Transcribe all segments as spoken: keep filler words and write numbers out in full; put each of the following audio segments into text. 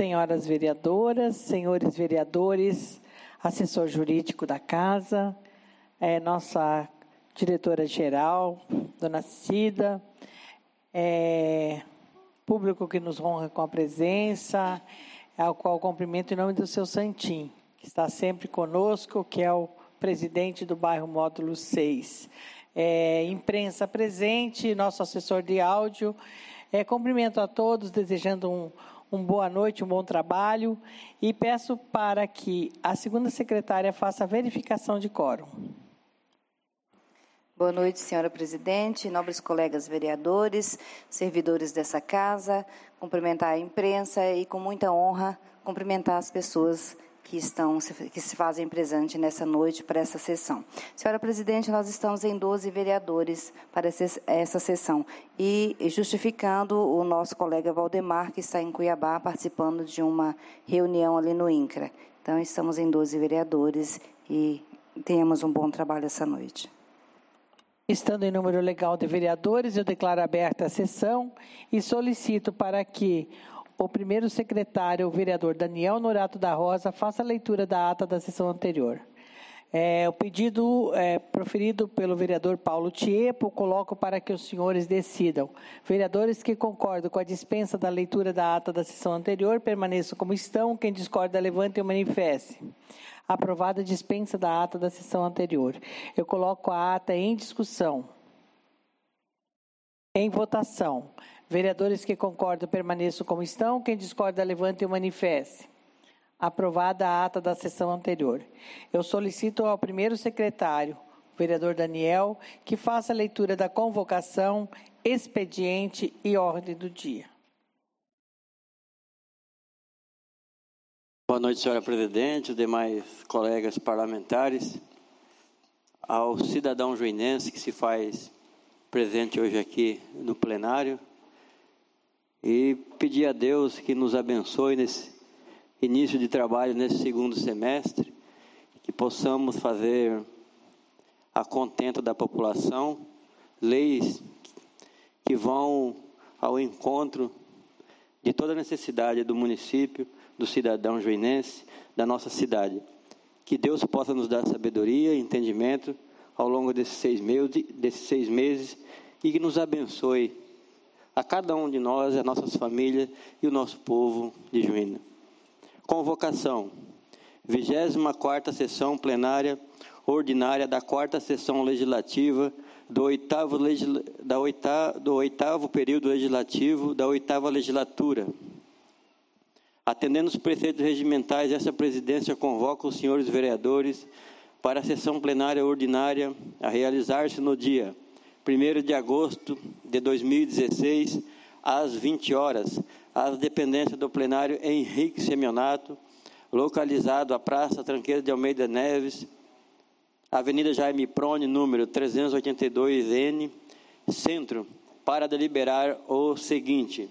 senhoras vereadoras, senhores vereadores, assessor jurídico da casa, é, nossa diretora-geral, dona Cida, é, público que nos honra com a presença, ao qual cumprimento em nome do seu Santim, que está sempre conosco, que é o presidente do bairro Módulo seis. É, imprensa presente, nosso assessor de áudio, é, cumprimento a todos, desejando um, um boa noite, um bom trabalho, e peço para que a segunda secretária faça a verificação de quórum. Boa noite, senhora presidente, nobres colegas vereadores, servidores dessa casa, cumprimentar a imprensa e, com muita honra, cumprimentar as pessoas que, estão, que se fazem presente nessa noite para essa sessão. Senhora presidente, nós estamos em doze vereadores para essa sessão e justificando o nosso colega Valdemar, que está em Cuiabá, participando de uma reunião ali no INCRA. Então, estamos em doze vereadores e tenhamos um bom trabalho essa noite. Estando em número legal de vereadores, eu declaro aberta a sessão e solicito para que o primeiro secretário, o vereador Daniel Norato da Rosa, faça a leitura da ata da sessão anterior. É, o pedido é, proferido pelo vereador Paulo Tiepo, coloco para que os senhores decidam. Vereadores que concordam com a dispensa da leitura da ata da sessão anterior, permaneçam como estão. Quem discorda, levante e manifeste. Aprovada a dispensa da ata da sessão anterior. Eu coloco a ata em discussão. Em votação. Vereadores que concordam, permaneçam como estão. Quem discorda, levante e manifeste. Aprovada a ata da sessão anterior. Eu solicito ao primeiro secretário, o vereador Daniel, que faça a leitura da convocação, expediente e ordem do dia. Boa noite, senhora presidente, os demais colegas parlamentares, ao cidadão juinense que se faz presente hoje aqui no plenário, e pedir a Deus que nos abençoe nesse início de trabalho, nesse segundo semestre, que possamos fazer a contento da população, leis que vão ao encontro de toda a necessidade do município, do cidadão juinense, da nossa cidade. Que Deus possa nos dar sabedoria e entendimento ao longo desses seis meses, desses seis meses e que nos abençoe a cada um de nós, as nossas famílias e o nosso povo de Juína. Convocação. vigésima quarta sessão plenária ordinária da quarta sessão legislativa do oitavo, legisla, da oitavo, do oitavo período legislativo da oitava legislatura. Atendendo os preceitos regimentais, essa presidência convoca os senhores vereadores para a sessão plenária ordinária a realizar-se no dia primeiro de agosto de dois mil e dezesseis, às vinte horas, às dependências do plenário Henrique Semionato, localizado à Praça Tranqueira de Almeida Neves, Avenida Jaime Prone, número trezentos e oitenta e dois N, Centro, para deliberar o seguinte.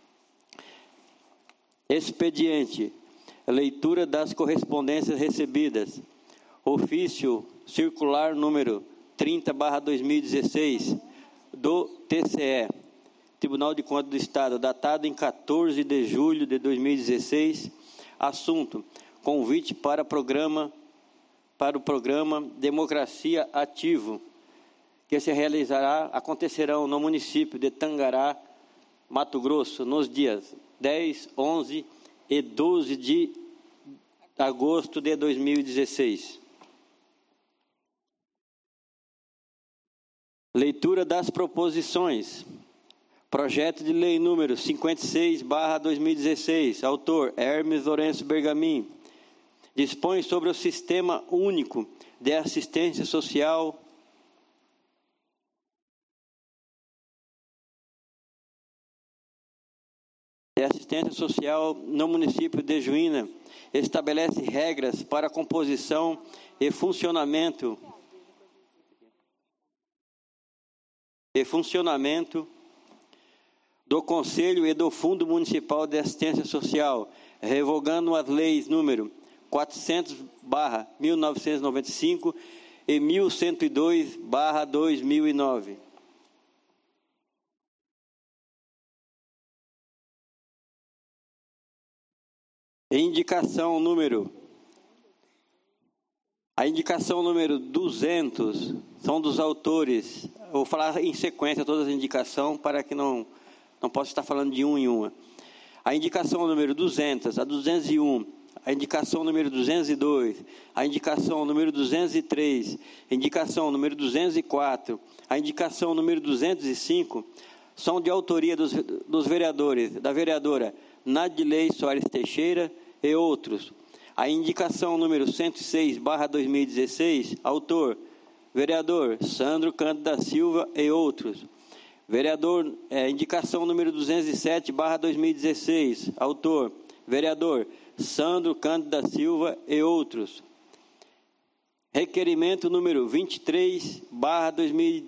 Expediente. Leitura das correspondências recebidas. Ofício circular número trinta barra dois mil e dezesseis do T C E, Tribunal de Contas do Estado, datado em quatorze de julho de dois mil e dezesseis. Assunto: convite para programa para o programa Democracia Ativo, que se realizará, acontecerão no município de Tangará, Mato Grosso, nos dias dez, onze e doze de agosto de dois mil e dezesseis. Leitura das proposições. Projeto de lei número cinquenta e seis barra dois mil e dezesseis, autor Hermes Lourenço Bergamin, dispõe sobre o Sistema Único de Assistência Social de Assistência Social no município de Juína, estabelece regras para a composição e funcionamento e funcionamento do Conselho e do Fundo Municipal de Assistência Social, revogando as leis número quatrocentos barra mil novecentos e noventa e cinco e mil cento e dois barra dois mil e nove. Indicação número... A indicação número duzentos são dos autores. Eu vou falar em sequência todas as indicações para que não, não possa estar falando de um em uma. A indicação número duzentos, a duzentos e um, a indicação número duzentos e dois, a indicação número duzentos e três, a indicação número duzentos e quatro, a indicação número duzentos e cinco são de autoria dos, dos vereadores, da vereadora Nadilei Soares Teixeira e outros. A indicação número cento e seis, barra dois mil e dezesseis, autor, vereador Sandro Cândido da Silva e outros. Vereador, é, indicação número duzentos e sete, barra dois mil e dezesseis, autor, vereador Sandro Cândido da Silva e outros. Requerimento número vinte e três, barra dois mil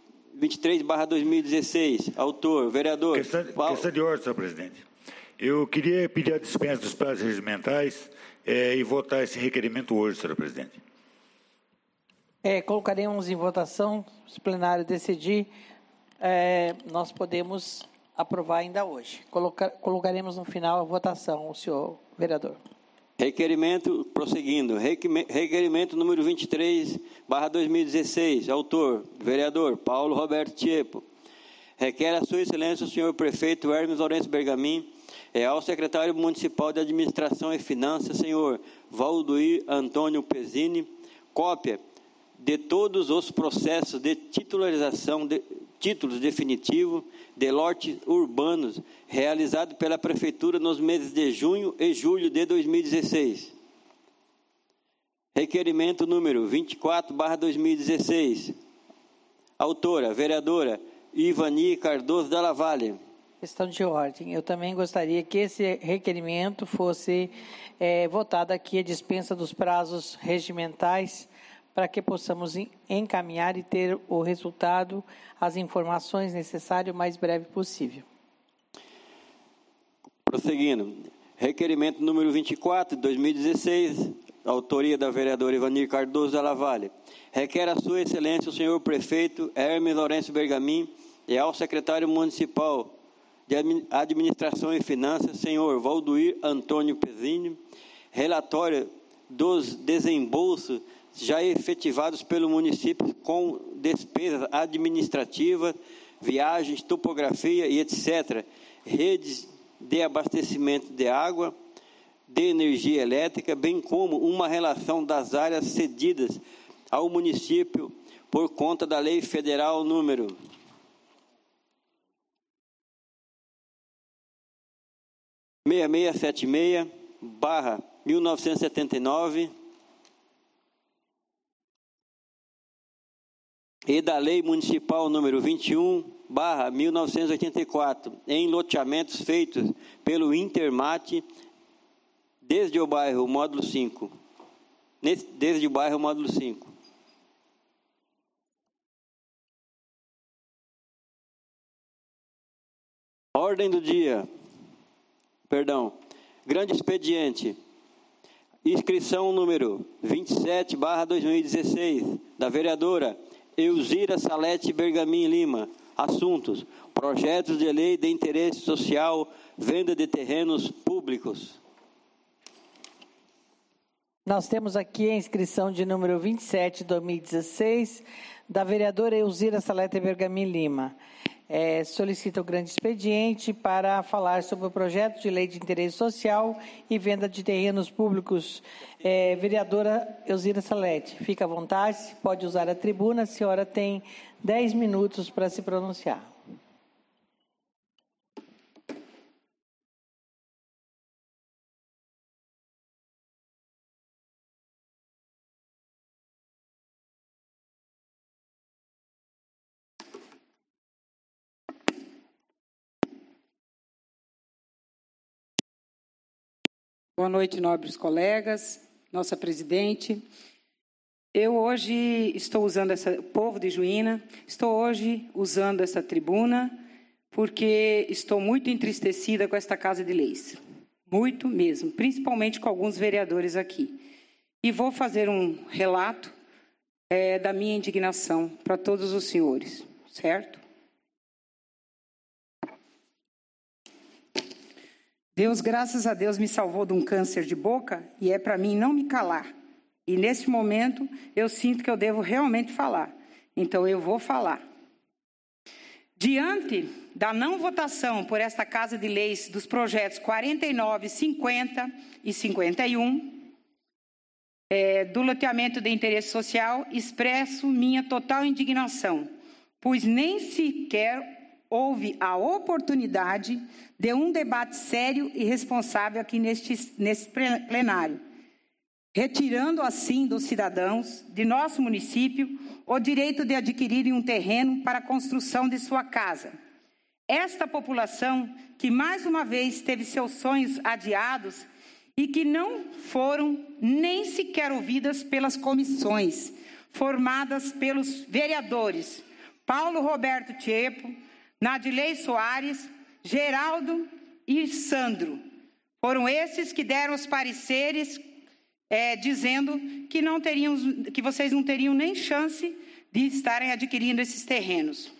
e dezesseis, autor, vereador... Questão, Paulo... questão de ordem, senhor presidente. Eu queria pedir a dispensa dos prazos regimentais é, e votar esse requerimento hoje, senhor presidente. É, colocaremos em votação, se o plenário decidir, é, nós podemos aprovar ainda hoje. Colocar, colocaremos no final a votação, o senhor vereador. Requerimento, prosseguindo, requerimento número vinte e três, barra dois mil e dezesseis, autor, vereador Paulo Roberto Tiepo. Requer a sua excelência o senhor prefeito Hermes Lourenço Bergamin e ao secretário municipal de Administração e Finanças, senhor Valdoir Antônio Pezzini, cópia de todos os processos de titularização de títulos definitivos de lotes urbanos realizados pela Prefeitura nos meses de junho e julho de dois mil e dezesseis. Requerimento número vinte e quatro, barra dois mil e dezesseis. Autora, vereadora Ivani Cardoso Dalla Valle. Questão de ordem. Eu também gostaria que esse requerimento fosse é, votado aqui, a dispensa dos prazos regimentais, para que possamos encaminhar e ter o resultado, as informações necessárias o mais breve possível. Prosseguindo. Requerimento número vinte e quatro, de dois mil e dezesseis, autoria da vereadora Ivani Cardoso Dalla Valle. Requer a sua excelência o senhor prefeito Hermes Lourenço Bergamin e ao secretário municipal de Administração e Finanças, senhor Valdoir Antônio Pezzini, relatório dos desembolsos já efetivados pelo município com despesas administrativas, viagens, topografia e etcétera, redes de abastecimento de água, de energia elétrica, bem como uma relação das áreas cedidas ao município por conta da Lei Federal número seis seis sete seis, barra mil novecentos e setenta e nove, e da Lei Municipal número vinte e um, barra mil novecentos e oitenta e quatro, em loteamentos feitos pelo Intermate desde o bairro Módulo cinco. Desde o bairro Módulo cinco. Ordem do dia. Perdão. Grande expediente. Inscrição número vinte e sete, barra dois mil e dezesseis, da vereadora Elzira Salete Bergamin Lima. Assuntos: projetos de lei de interesse social, venda de terrenos públicos. Nós temos aqui a inscrição de número vinte e sete, dois mil e dezesseis, da vereadora Elzira Salete Bergamin Lima. É, solicita o grande expediente para falar sobre o projeto de lei de interesse social e venda de terrenos públicos. É, vereadora Elzira Salete, fica à vontade, pode usar a tribuna, a senhora tem dez minutos para se pronunciar. Boa noite, nobres colegas, nossa presidente. Eu hoje estou usando essa, povo de Juína, estou hoje usando essa tribuna porque estou muito entristecida com esta Casa de Leis. Muito mesmo, principalmente com alguns vereadores aqui. E vou fazer um relato é, da minha indignação para todos os senhores, certo? Deus, graças a Deus, me salvou de um câncer de boca e é para mim não me calar. E neste momento eu sinto que eu devo realmente falar. Então eu vou falar. Diante da não votação por esta Casa de Leis dos projetos quarenta e nove, cinquenta e cinquenta e um, é, do loteamento de interesse social, expresso minha total indignação, pois nem sequer houve a oportunidade de um debate sério e responsável aqui neste, neste plenário, retirando assim dos cidadãos de nosso município o direito de adquirirem um terreno para a construção de sua casa. Esta população que mais uma vez teve seus sonhos adiados e que não foram nem sequer ouvidas pelas comissões formadas pelos vereadores Paulo Roberto Tiepo, Nadilei Soares, Geraldo e Sandro. Foram esses que deram os pareceres É, dizendo que, não teriam, que vocês não teriam nem chance de estarem adquirindo esses terrenos.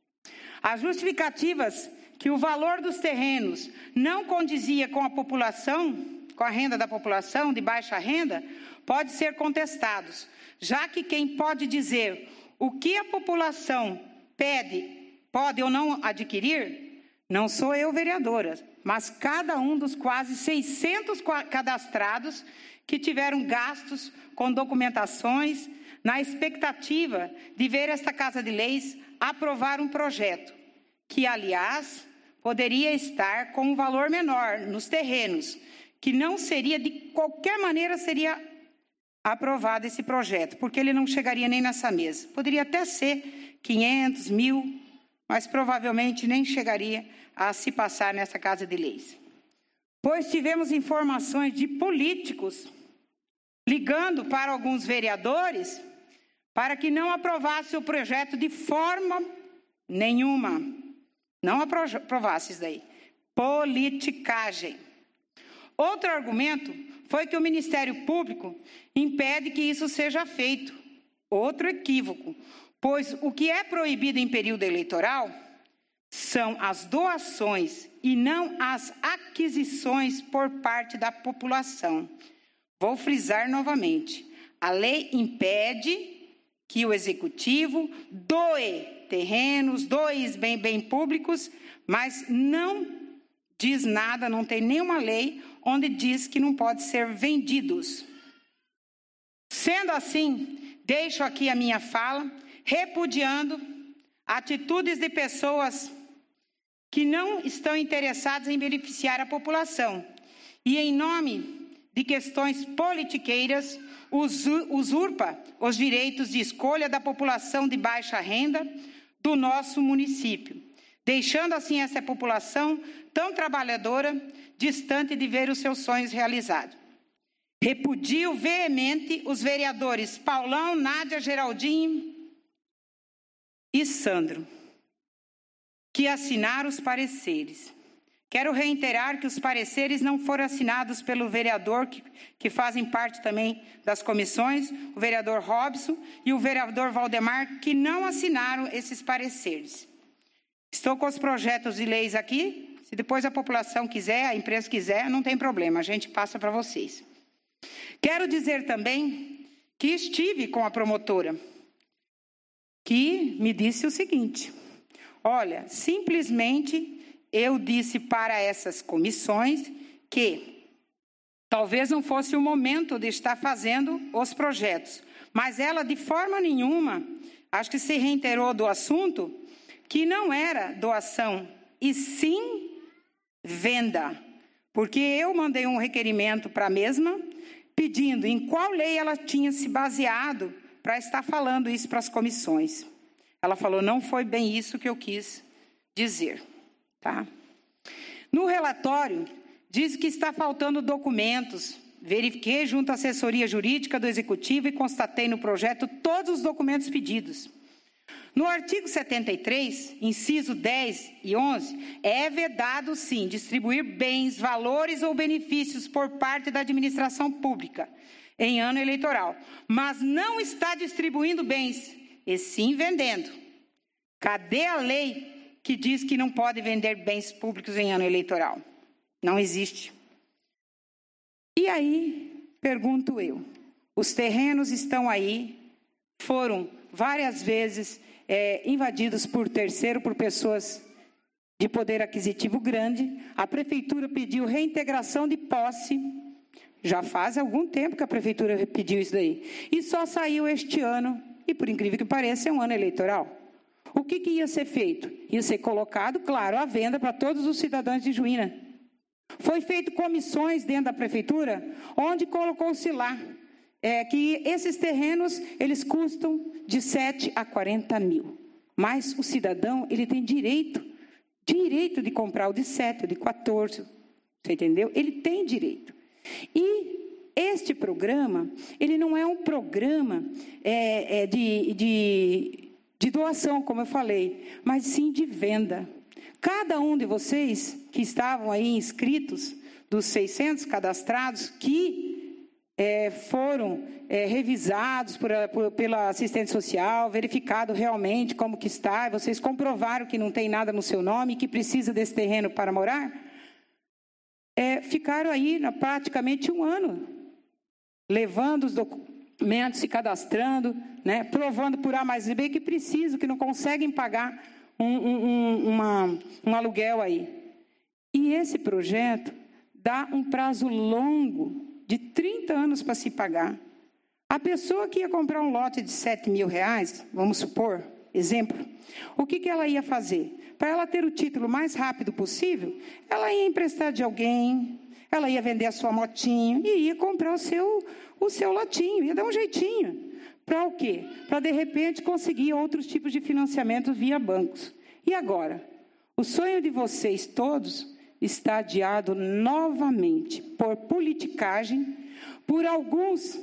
As justificativas que o valor dos terrenos não condizia com a população, com a renda da população de baixa renda, pode ser contestados, já que quem pode dizer o que a população pede, pode ou não adquirir, não sou eu, vereadora, mas cada um dos quase seiscentos cadastrados que tiveram gastos com documentações na expectativa de ver esta Casa de Leis aprovar um projeto que, aliás, poderia estar com um valor menor nos terrenos, que não seria, de qualquer maneira, seria aprovado esse projeto, porque ele não chegaria nem nessa mesa. Poderia até ser quinhentos, mil, mas provavelmente nem chegaria a se passar nessa Casa de Leis. Pois tivemos informações de políticos ligando para alguns vereadores para que não aprovasse o projeto de forma nenhuma. Não aprovasse isso daí. Politicagem. Outro argumento foi que o Ministério Público impede que isso seja feito. Outro equívoco, pois o que é proibido em período eleitoral são as doações e não as aquisições por parte da população. Vou frisar novamente. A lei impede que o Executivo doe terrenos, doe bem, bem públicos, mas não diz nada, não tem nenhuma lei onde diz que não pode ser vendidos. Sendo assim, deixo aqui a minha fala, repudiando atitudes de pessoas que não estão interessadas em beneficiar a população e, em nome de questões politiqueiras, usurpa os direitos de escolha da população de baixa renda do nosso município, deixando assim essa população tão trabalhadora distante de ver os seus sonhos realizados. Repudio veemente os vereadores Paulão, Nádia, Geraldinho e Sandro, que assinaram os pareceres. Quero reiterar que os pareceres não foram assinados pelo vereador, que, que fazem parte também das comissões, o vereador Robson e o vereador Valdemar, que não assinaram esses pareceres. Estou com os projetos de leis aqui, se depois a população quiser, a imprensa quiser, não tem problema, a gente passa para vocês. Quero dizer também que estive com a promotora, que me disse o seguinte: olha, simplesmente eu disse para essas comissões que talvez não fosse o momento de estar fazendo os projetos, mas ela de forma nenhuma, acho que se reiterou do assunto, que não era doação, e sim venda, porque eu mandei um requerimento para a mesma, pedindo em qual lei ela tinha se baseado para estar falando isso para as comissões. Ela falou, não foi bem isso que eu quis dizer. Tá? No relatório, diz que está faltando documentos. Verifiquei junto à assessoria jurídica do Executivo e constatei no projeto todos os documentos pedidos. No artigo setenta e três, inciso dez e onze, é vedado, sim, distribuir bens, valores ou benefícios por parte da administração pública em ano eleitoral, mas não está distribuindo bens, e sim vendendo. Cadê a lei que diz que não pode vender bens públicos em ano eleitoral? Não existe. E aí, pergunto eu, os terrenos estão aí, foram várias vezes é, invadidos por terceiro, por pessoas de poder aquisitivo grande. A prefeitura pediu reintegração de posse, já faz algum tempo que a prefeitura pediu isso daí, e só saiu este ano, e por incrível que pareça, é um ano eleitoral. O que, que ia ser feito? Ia ser colocado, claro, à venda para todos os cidadãos de Juína. Foi feito comissões dentro da prefeitura, onde colocou-se lá é, que esses terrenos, eles custam de sete a quarenta mil. Mas o cidadão, ele tem direito, direito de comprar o de sete, o de quatorze, você entendeu? Ele tem direito. E este programa, ele não é um programa é, é, de, de, de doação, como eu falei, mas sim de venda. Cada um de vocês que estavam aí inscritos, dos seiscentos cadastrados, que é, foram é, revisados por, por, pela assistente social, verificado realmente como que está, e vocês comprovaram que não tem nada no seu nome, que precisa desse terreno para morar, é, ficaram aí na, praticamente um ano, levando os documentos, se cadastrando, né, provando por A mais B que precisam, que não conseguem pagar Um, um, uma, um aluguel aí. E esse projeto dá um prazo longo de trinta anos para se pagar. A pessoa que ia comprar um lote de sete mil reais, vamos supor, exemplo, o que, que ela ia fazer? Para ela ter o título mais rápido possível, ela ia emprestar de alguém, ela ia vender a sua motinho e ia comprar o seu, o seu lotinho, ia dar um jeitinho. Para o quê? Para, de repente, conseguir outros tipos de financiamento via bancos. E agora? O sonho de vocês todos está adiado novamente por politicagem, por alguns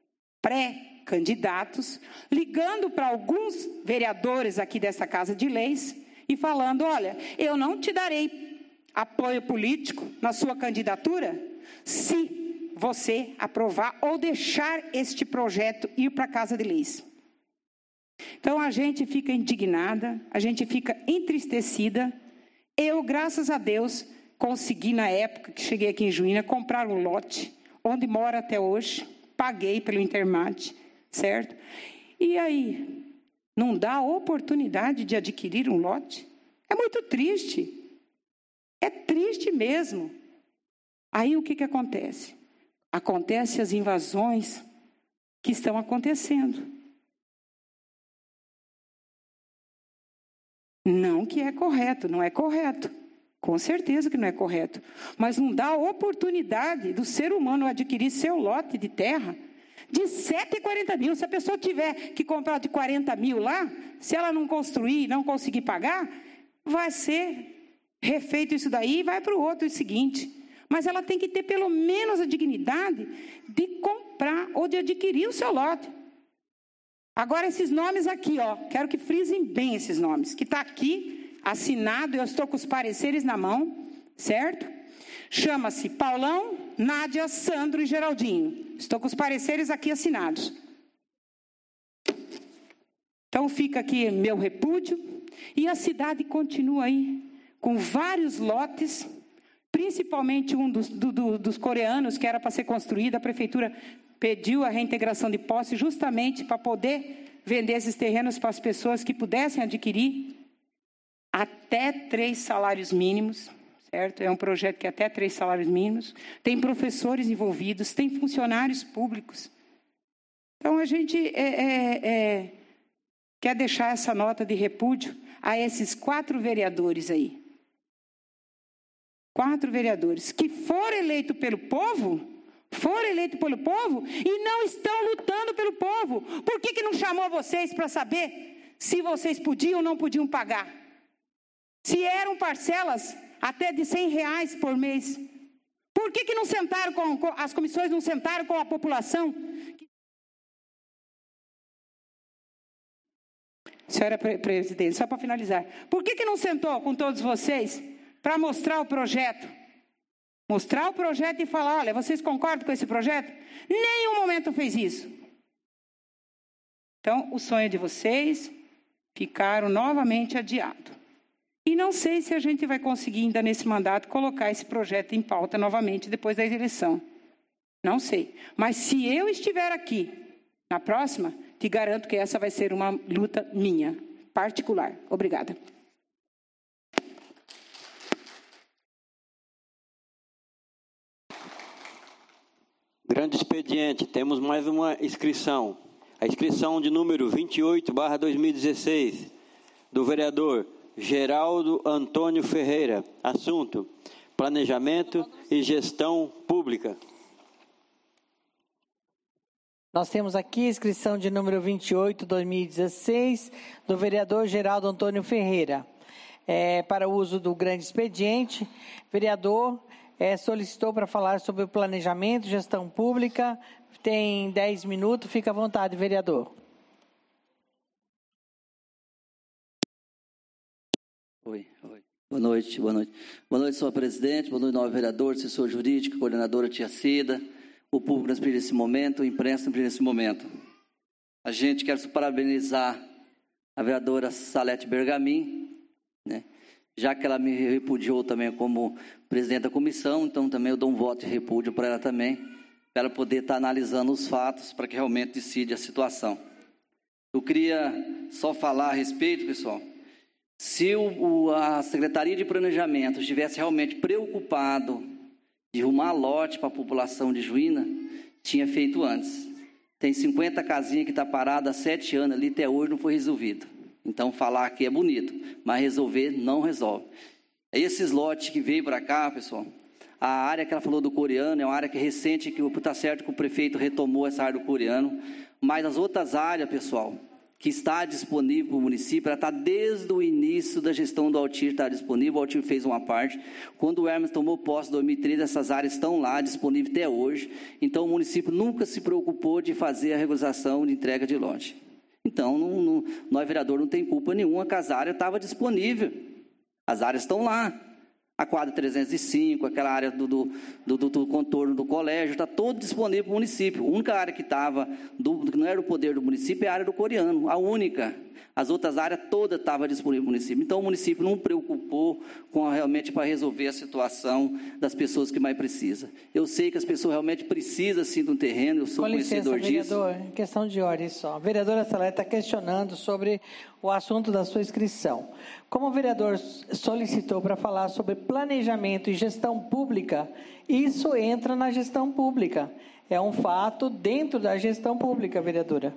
pré-candidatos, ligando para alguns vereadores aqui dessa Casa de Leis e falando, olha, eu não te darei apoio político na sua candidatura se você aprovar ou deixar este projeto ir para a Casa de Leis. Então, a gente fica indignada, a gente fica entristecida. Eu, graças a Deus, consegui, na época que cheguei aqui em Juína, comprar um lote, onde moro até hoje, paguei pelo Intermate, certo? E aí, não dá a oportunidade de adquirir um lote? É muito triste. É triste mesmo. Aí, o que, que acontece? Acontecem as invasões que estão acontecendo. Não que é correto, não é correto. Com certeza que não é correto. Mas não dá a oportunidade do ser humano adquirir seu lote de terra de sete a quarenta mil. Se a pessoa tiver que comprar de quarenta mil lá, se ela não construir, não conseguir pagar, vai ser refeito isso daí e vai para o outro seguinte. Mas ela tem que ter pelo menos a dignidade de comprar ou de adquirir o seu lote. Agora, esses nomes aqui, ó, quero que frisem bem esses nomes, que está aqui, assinado, eu estou com os pareceres na mão, certo? Chama-se Paulão, Nádia, Sandro e Geraldinho. Estou com os pareceres aqui assinados. Então, fica aqui meu repúdio, e a cidade continua aí, com vários lotes, principalmente um dos, do, do, dos coreanos, que era para ser construído. A prefeitura pediu a reintegração de posse justamente para poder vender esses terrenos para as pessoas que pudessem adquirir até três salários mínimos, certo? É um projeto que é até três salários mínimos. Tem professores envolvidos, tem funcionários públicos. Então, a gente é, é, é, quer deixar essa nota de repúdio a esses quatro vereadores aí. Quatro vereadores que foram eleitos pelo povo, foram eleitos pelo povo e não estão lutando pelo povo. Por que que não chamou vocês para saber se vocês podiam ou não podiam pagar? Se eram parcelas até de cem reais por mês. Por que que não sentaram com, com as comissões não sentaram com a população? Senhora Presidente, só para finalizar. Por que que não sentou com todos vocês para mostrar o projeto? Mostrar o projeto e falar, olha, vocês concordam com esse projeto? Nenhum momento fez isso. Então, o sonho de vocês ficaram novamente adiado. E não sei se a gente vai conseguir ainda nesse mandato colocar esse projeto em pauta novamente depois da eleição. Não sei. Mas se eu estiver aqui na próxima, te garanto que essa vai ser uma luta minha, particular. Obrigada. Grande expediente, temos mais uma inscrição. A inscrição de número vinte e oito barra dois mil e dezesseis, do vereador Geraldo Antônio Ferreira. Assunto: planejamento e gestão pública. Nós temos aqui a inscrição de número vinte e oito, dois mil e dezesseis, do vereador Geraldo Antônio Ferreira. É, para o uso do grande expediente, vereador é, solicitou para falar sobre o planejamento e gestão pública. Tem dez minutos, fica à vontade, vereador. Oi, oi. Boa noite, boa noite. Boa noite, senhor presidente, boa noite, novo vereador, assessor jurídico, coordenadora Tia Cida, o público nesse momento, a imprensa nesse momento. A gente quer parabenizar a vereadora Salete Bergamin, né, já que ela me repudiou também como presidente da comissão, então também eu dou um voto de repúdio para ela também, para ela poder estar analisando os fatos, para que realmente decide a situação. Eu queria só falar a respeito, pessoal, se o, o, a Secretaria de Planejamento estivesse realmente preocupado de arrumar lote para a população de Juína, tinha feito antes. Tem cinquenta casinhas que está parada há sete anos ali, até hoje não foi resolvido. Então, falar aqui é bonito, mas resolver não resolve. Esses lotes que veio para cá, pessoal, a área que ela falou do coreano é uma área que é recente, que está certo que o prefeito retomou essa área do coreano, mas as outras áreas, pessoal, que está disponível para o município, ela está desde o início da gestão do Altir, está disponível, o Altir fez uma parte. Quando o Hermes tomou posse em dois mil e treze, essas áreas estão lá, disponíveis até hoje. Então, o município nunca se preocupou de fazer a regularização de entrega de lote. Então, não, não, nós, vereador, não tem culpa nenhuma, que as áreas estavam disponíveis. As áreas estão lá. A quadra trezentos e cinco, aquela área do, do, do, do contorno do colégio, está todo disponível para o município. A única área que estava, que não era o poder do município, é a área do coreano, a única. As outras áreas todas estavam disponíveis para o município. Então, o município não preocupou com a, realmente para resolver a situação das pessoas que mais precisam. Eu sei que as pessoas realmente precisam, sim, de um terreno, eu sou Com conhecedor licença, disso. vereador, questão de ordem só. A vereadora Salete está questionando sobre o assunto da sua inscrição. Como o vereador solicitou para falar sobre planejamento e gestão pública, isso entra na gestão pública. É um fato dentro da gestão pública, vereadora.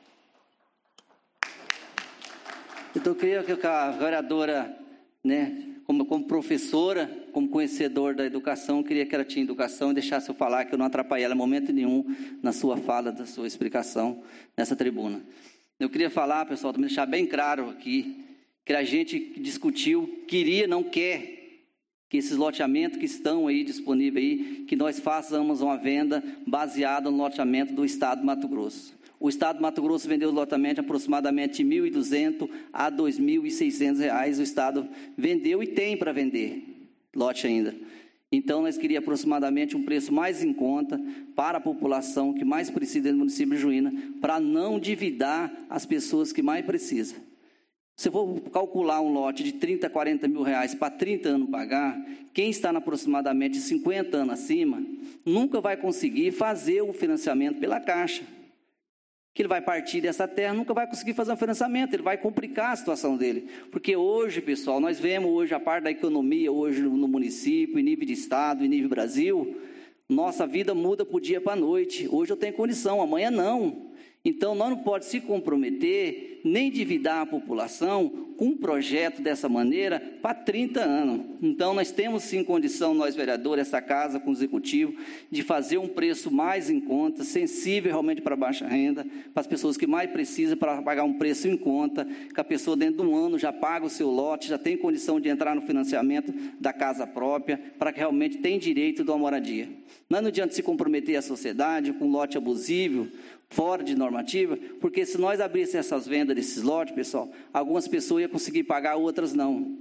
Então, eu queria que a vereadora, né, como, como professora, como conhecedor da educação, eu queria que ela tinha educação e deixasse eu falar, que eu não atrapalhei ela em momento nenhum na sua fala, da sua explicação nessa tribuna. Eu queria falar, pessoal, também deixar bem claro aqui, que a gente discutiu, queria, não quer, que esses loteamentos que estão aí disponíveis aí, que nós façamos uma venda baseada no loteamento do Estado de Mato Grosso. O Estado de Mato Grosso vendeu os loteamentos aproximadamente mil e duzentos a dois mil e seiscentos reais. O Estado vendeu e tem para vender lote ainda. Então, nós queríamos aproximadamente um preço mais em conta para a população que mais precisa do município de Juína, para não endividar as pessoas que mais precisam. Se eu for calcular um lote de trinta, quarenta mil reais para trinta anos pagar, quem está na aproximadamente cinquenta anos acima, nunca vai conseguir fazer o financiamento pela Caixa. Que ele vai partir dessa terra, nunca vai conseguir fazer um financiamento, ele vai complicar a situação dele. Porque hoje, pessoal, nós vemos hoje a parte da economia, hoje no município, em nível de estado, em nível Brasil, nossa vida muda para o dia para a noite. Hoje eu tenho condição, amanhã não. Então, nós não podemos se comprometer, nem endividar a população com um projeto dessa maneira para trinta anos. Então, nós temos sim condição, nós vereadores, essa casa com o executivo, de fazer um preço mais em conta, sensível realmente para a baixa renda, para as pessoas que mais precisam, para pagar um preço em conta, que a pessoa dentro de um ano já paga o seu lote, já tem condição de entrar no financiamento da casa própria, para que realmente tenha direito de uma moradia. Não adianta se comprometer a sociedade com lote abusivo, fora de normativa, porque se nós abríssemos essas vendas desses lotes, pessoal, algumas pessoas iam conseguir pagar, outras não.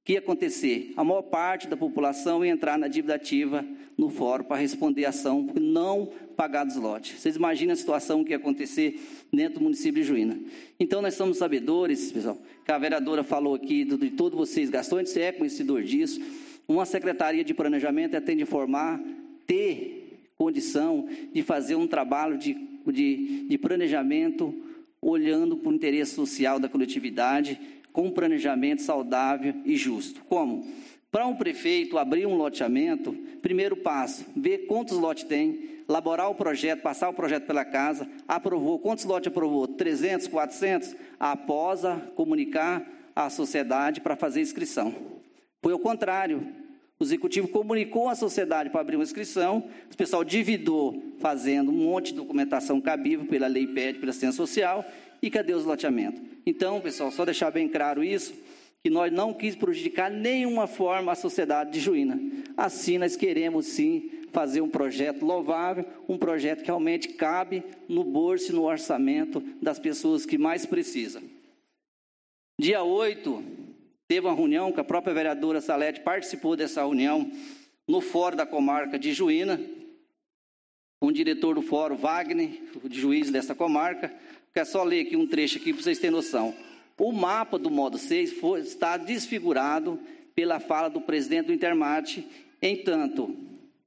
que ia acontecer? A maior parte da população ia entrar na dívida ativa no fórum para responder a ação, porque não pagados lotes. Vocês imaginam a situação que ia acontecer dentro do município de Juína. Então, nós somos sabedores, pessoal, que a vereadora falou aqui de todos vocês, Gastão, você é conhecedor disso. Uma secretaria de planejamento tem de formar, ter condição de fazer um trabalho de, de, de planejamento, olhando para o interesse social da coletividade, com um planejamento saudável e justo. Como? Para um prefeito abrir um loteamento, primeiro passo, ver quantos lotes tem, elaborar o projeto, passar o projeto pela casa, aprovou, quantos lotes aprovou? trezentos, quatrocentos? Após a comunicar à sociedade para fazer inscrição. Foi ao contrário. O executivo comunicou à sociedade para abrir uma inscrição, o pessoal dividou fazendo um monte de documentação cabível pela lei P E D, pela assistência social, e cadê os loteamentos? Então, pessoal, só deixar bem claro isso, que nós não quis prejudicar nenhuma forma a sociedade de Juína. Assim, nós queremos, sim, fazer um projeto louvável, um projeto que realmente cabe no bolso e no orçamento das pessoas que mais precisam. Dia oito, teve uma reunião, que a própria vereadora Salete participou dessa reunião, no Fórum da Comarca de Juína, com o diretor do Fórum, Wagner, o juiz dessa comarca. Quero só ler aqui um trecho aqui para vocês terem noção. O mapa do modo seis foi, está desfigurado pela fala do presidente do Intermate. Entanto,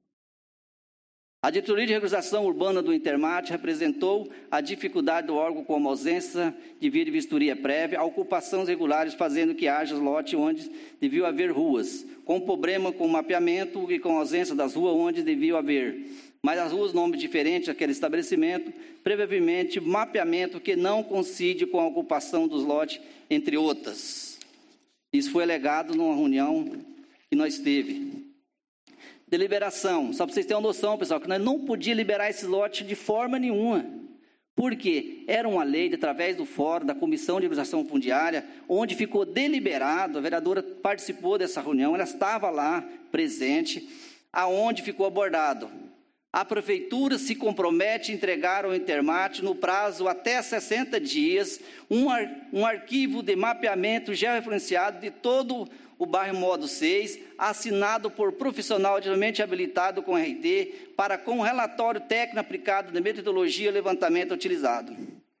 a diretoria de regularização urbana do Intermate representou a dificuldade do órgão com a ausência de via de vistoria prévia, a ocupação irregulares, fazendo que haja lote onde deviam haver ruas, com problema com o mapeamento e com a ausência das ruas onde deviam haver. Mas as ruas, nomes diferentes daquele estabelecimento, previamente mapeamento que não coincide com a ocupação dos lotes, entre outras. Isso foi alegado numa reunião que nós teve. Deliberação, só para vocês terem uma noção, pessoal, que nós não podíamos liberar esse lote de forma nenhuma. Por quê? Era uma lei, através do fórum, da Comissão de Regularização Fundiária, onde ficou deliberado, a vereadora participou dessa reunião, ela estava lá, presente, aonde ficou abordado. A prefeitura se compromete a entregar ao Intermate, no prazo até sessenta dias, um, ar, um arquivo de mapeamento georreferenciado de todo o bairro Modo seis, assinado por profissional devidamente habilitado com R T, para com relatório técnico aplicado de metodologia e levantamento utilizado.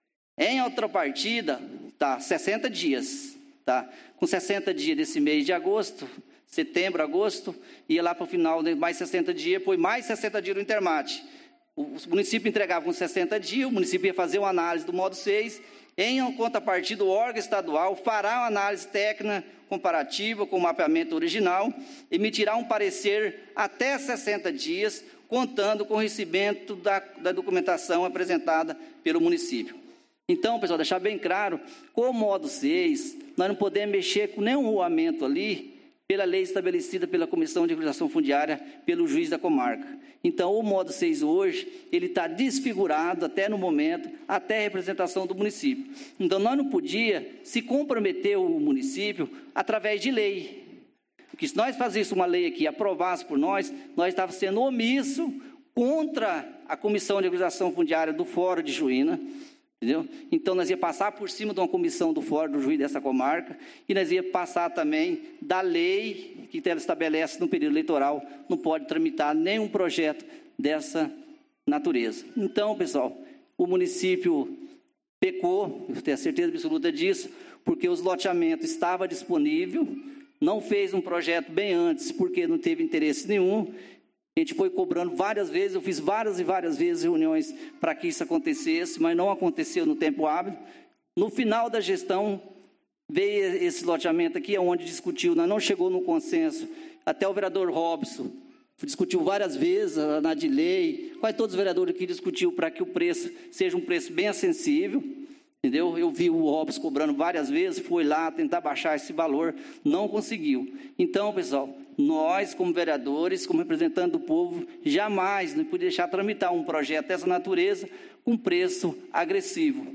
Em contrapartida, tá, sessenta dias, tá, com sessenta dias desse mês de agosto, setembro, agosto, ia lá para o final de mais sessenta dias, foi mais sessenta dias no Intermate. O município entregava com sessenta dias, o município ia fazer uma análise do modo seis, em contrapartida, o órgão estadual fará uma análise técnica comparativa com o mapeamento original, emitirá um parecer até sessenta dias, contando com o recebimento da, da documentação apresentada pelo município. Então, pessoal, deixar bem claro, com o modo seis, nós não podemos mexer com nenhum rolamento ali, pela lei estabelecida pela Comissão de Regularização Fundiária, pelo juiz da comarca. Então, o modo seis hoje, ele está desfigurado até no momento, até a representação do município. Então, nós não podíamos se comprometer o município através de lei. Porque se nós fazíssemos uma lei aqui, aprovasse por nós, nós estávamos sendo omisso contra a Comissão de Regularização Fundiária do Fórum de Juína, entendeu? Então, nós ia passar por cima de uma comissão do fórum do juiz dessa comarca e nós ia passar também da lei que ela estabelece no período eleitoral, não pode tramitar nenhum projeto dessa natureza. Então, pessoal, o município pecou, eu tenho a certeza absoluta disso, porque os loteamentos estavam disponíveis, não fez um projeto bem antes, porque não teve interesse nenhum. A gente foi cobrando várias vezes, eu fiz várias e várias vezes reuniões para que isso acontecesse, mas não aconteceu no tempo hábil. No final da gestão, veio esse loteamento aqui, onde discutiu, não chegou no consenso. Até o vereador Robson discutiu várias vezes, a Nadilei, quase todos os vereadores aqui discutiu para que o preço seja um preço bem acessível. Entendeu? Eu vi o Robson cobrando várias vezes, foi lá tentar baixar esse valor, não conseguiu. Então, pessoal, nós, como vereadores, como representantes do povo, jamais não podemos deixar tramitar um projeto dessa natureza com preço agressivo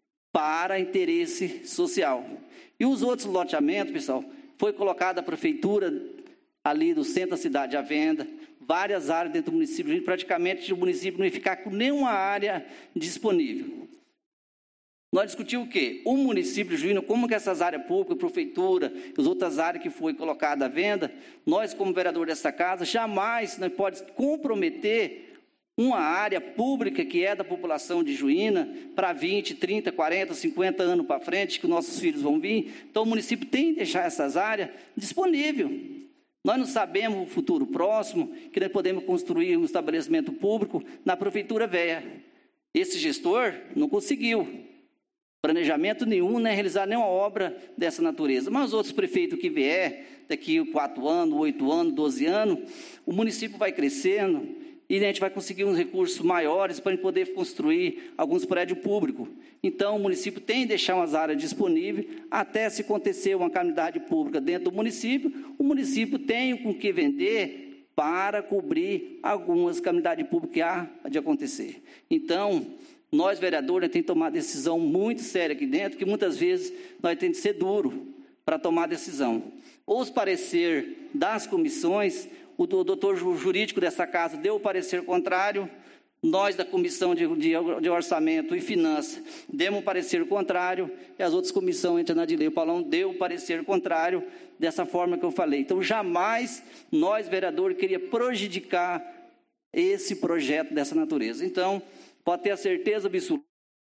para interesse social. E os outros loteamentos, pessoal, foi colocada a prefeitura ali do centro da cidade à venda, várias áreas dentro do município, praticamente o município não ia ficar com nenhuma área disponível. Nós discutimos o quê? O município de Juína, como que essas áreas públicas, prefeitura, as outras áreas que foi colocada à venda, nós, como vereador dessa casa, jamais nós pode comprometer uma área pública que é da população de Juína para vinte, trinta, quarenta, cinquenta anos para frente, que nossos filhos vão vir. Então, o município tem que deixar essas áreas disponíveis. Nós não sabemos o futuro próximo, que nós podemos construir um estabelecimento público na prefeitura velha. Esse gestor não conseguiu planejamento nenhum, nem realizar nenhuma obra dessa natureza. Mas os outros prefeitos que vier, daqui quatro anos, oito anos, doze anos, o município vai crescendo, e a gente vai conseguir uns recursos maiores para a gente poder construir alguns prédios públicos. Então, o município tem que deixar umas áreas disponíveis, até se acontecer uma calamidade pública dentro do município, o município tem com que vender para cobrir algumas calamidades públicas que há de acontecer. Então, nós, vereadores, temos que tomar uma decisão muito séria aqui dentro, que muitas vezes nós temos que ser duro para tomar decisão. Ou os parecer das comissões, o doutor jurídico dessa casa deu o parecer contrário, nós da Comissão de, de, de Orçamento e Finanças demos o parecer contrário, e as outras comissões, entre a Nadilei e o Paulão, deu o parecer contrário, dessa forma que eu falei. Então, jamais nós, vereadores, queríamos prejudicar esse projeto dessa natureza. Então, pode ter a certeza absoluta,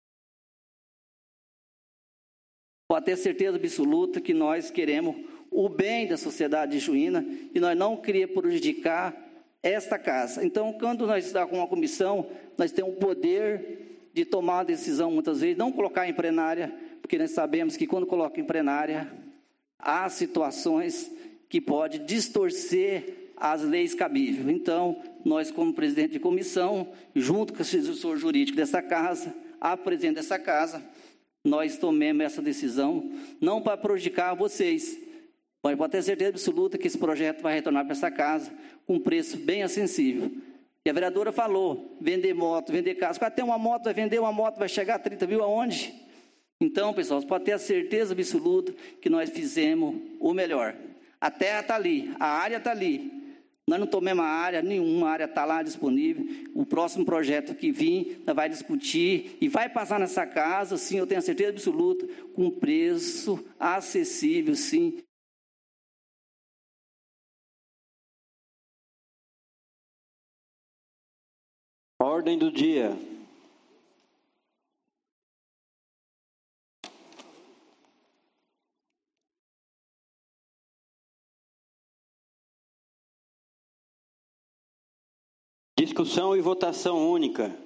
pode ter a certeza absoluta que nós queremos o bem da sociedade de Juína, e nós não queríamos prejudicar esta casa. Então, quando nós estamos com uma comissão, nós temos o poder de tomar a decisão, muitas vezes, não colocar em plenária, porque nós sabemos que quando coloca em plenária, há situações que podem distorcer as leis cabíveis. Então, nós, como presidente de comissão, junto com o assessor jurídico dessa casa, a presidente dessa casa, nós tomemos essa decisão, não para prejudicar vocês, mas pode ter certeza absoluta que esse projeto vai retornar para essa casa com um preço bem acessível. E a vereadora falou, vender moto, vender carro. Até uma moto vai vender, uma moto vai chegar a trinta mil aonde? Então, pessoal, você pode ter a certeza absoluta que nós fizemos o melhor. A terra está ali, a área está ali. Nós não tomamos a área, nenhuma área está lá disponível. O próximo projeto que vir, nós vai discutir e vai passar nessa casa, sim, eu tenho a certeza absoluta, com preço acessível, sim. Ordem do dia. Discussão e votação única.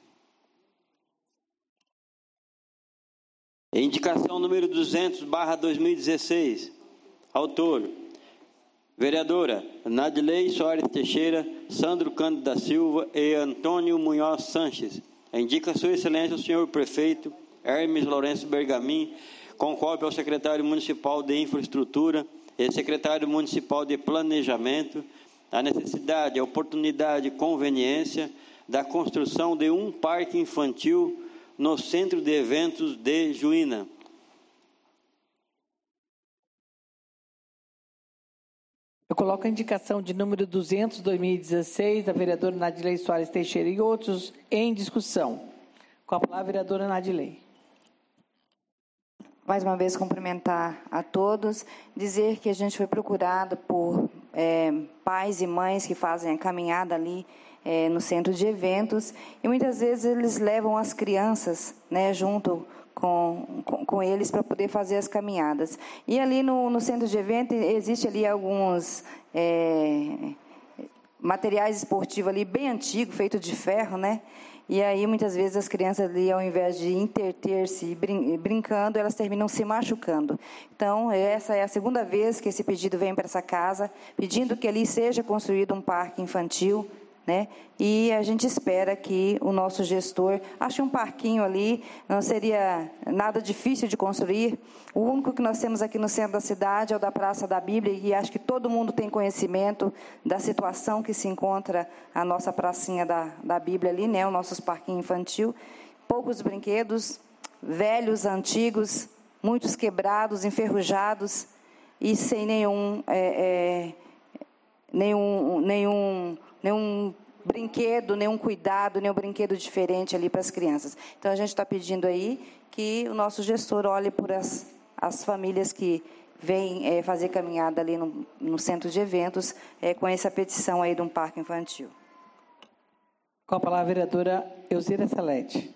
Indicação número duzentos, barra dois mil e dezesseis. Autor: vereadora Nadilei Soares Teixeira, Sandro Cândido da Silva e Antônio Munhoz Sanches. Indica Sua Excelência o senhor prefeito Hermes Lourenço Bergamin, com cópia ao secretário municipal de Infraestrutura e secretário municipal de Planejamento, a necessidade, a oportunidade e conveniência da construção de um parque infantil no Centro de Eventos de Juína. Eu coloco a indicação de número duzentos, dois mil e dezesseis, da vereadora Nadilei Soares Teixeira e outros em discussão. Com a palavra, a vereadora Nadilei. Mais uma vez, cumprimentar a todos, dizer que a gente foi procurado por é, pais e mães que fazem a caminhada ali é, no centro de eventos, e muitas vezes eles levam as crianças, né, junto com, com, com eles para poder fazer as caminhadas. E ali no, no centro de eventos existe ali alguns é, materiais esportivos ali bem antigos, feitos de ferro, né? E aí, muitas vezes, as crianças ali, ao invés de interter-se e brin brincando, elas terminam se machucando. Então, essa é a segunda vez que esse pedido vem para essa casa, pedindo que ali seja construído um parque infantil, né? E a gente espera que o nosso gestor ache um parquinho ali, não seria nada difícil de construir. O único que nós temos aqui no centro da cidade é o da Praça da Bíblia, e acho que todo mundo tem conhecimento da situação que se encontra a nossa pracinha da, da Bíblia ali, né? O nosso parquinho infantil. Poucos brinquedos, velhos, antigos, muitos quebrados, enferrujados, e sem nenhum... É, é, nenhum, nenhum, nenhum brinquedo, nenhum cuidado, nenhum brinquedo diferente ali para as crianças. Então, a gente está pedindo aí que o nosso gestor olhe por as, as famílias que vêm é, fazer caminhada ali no, no centro de eventos é, com essa petição aí de um parque infantil. Com a palavra a vereadora Elzira Salete.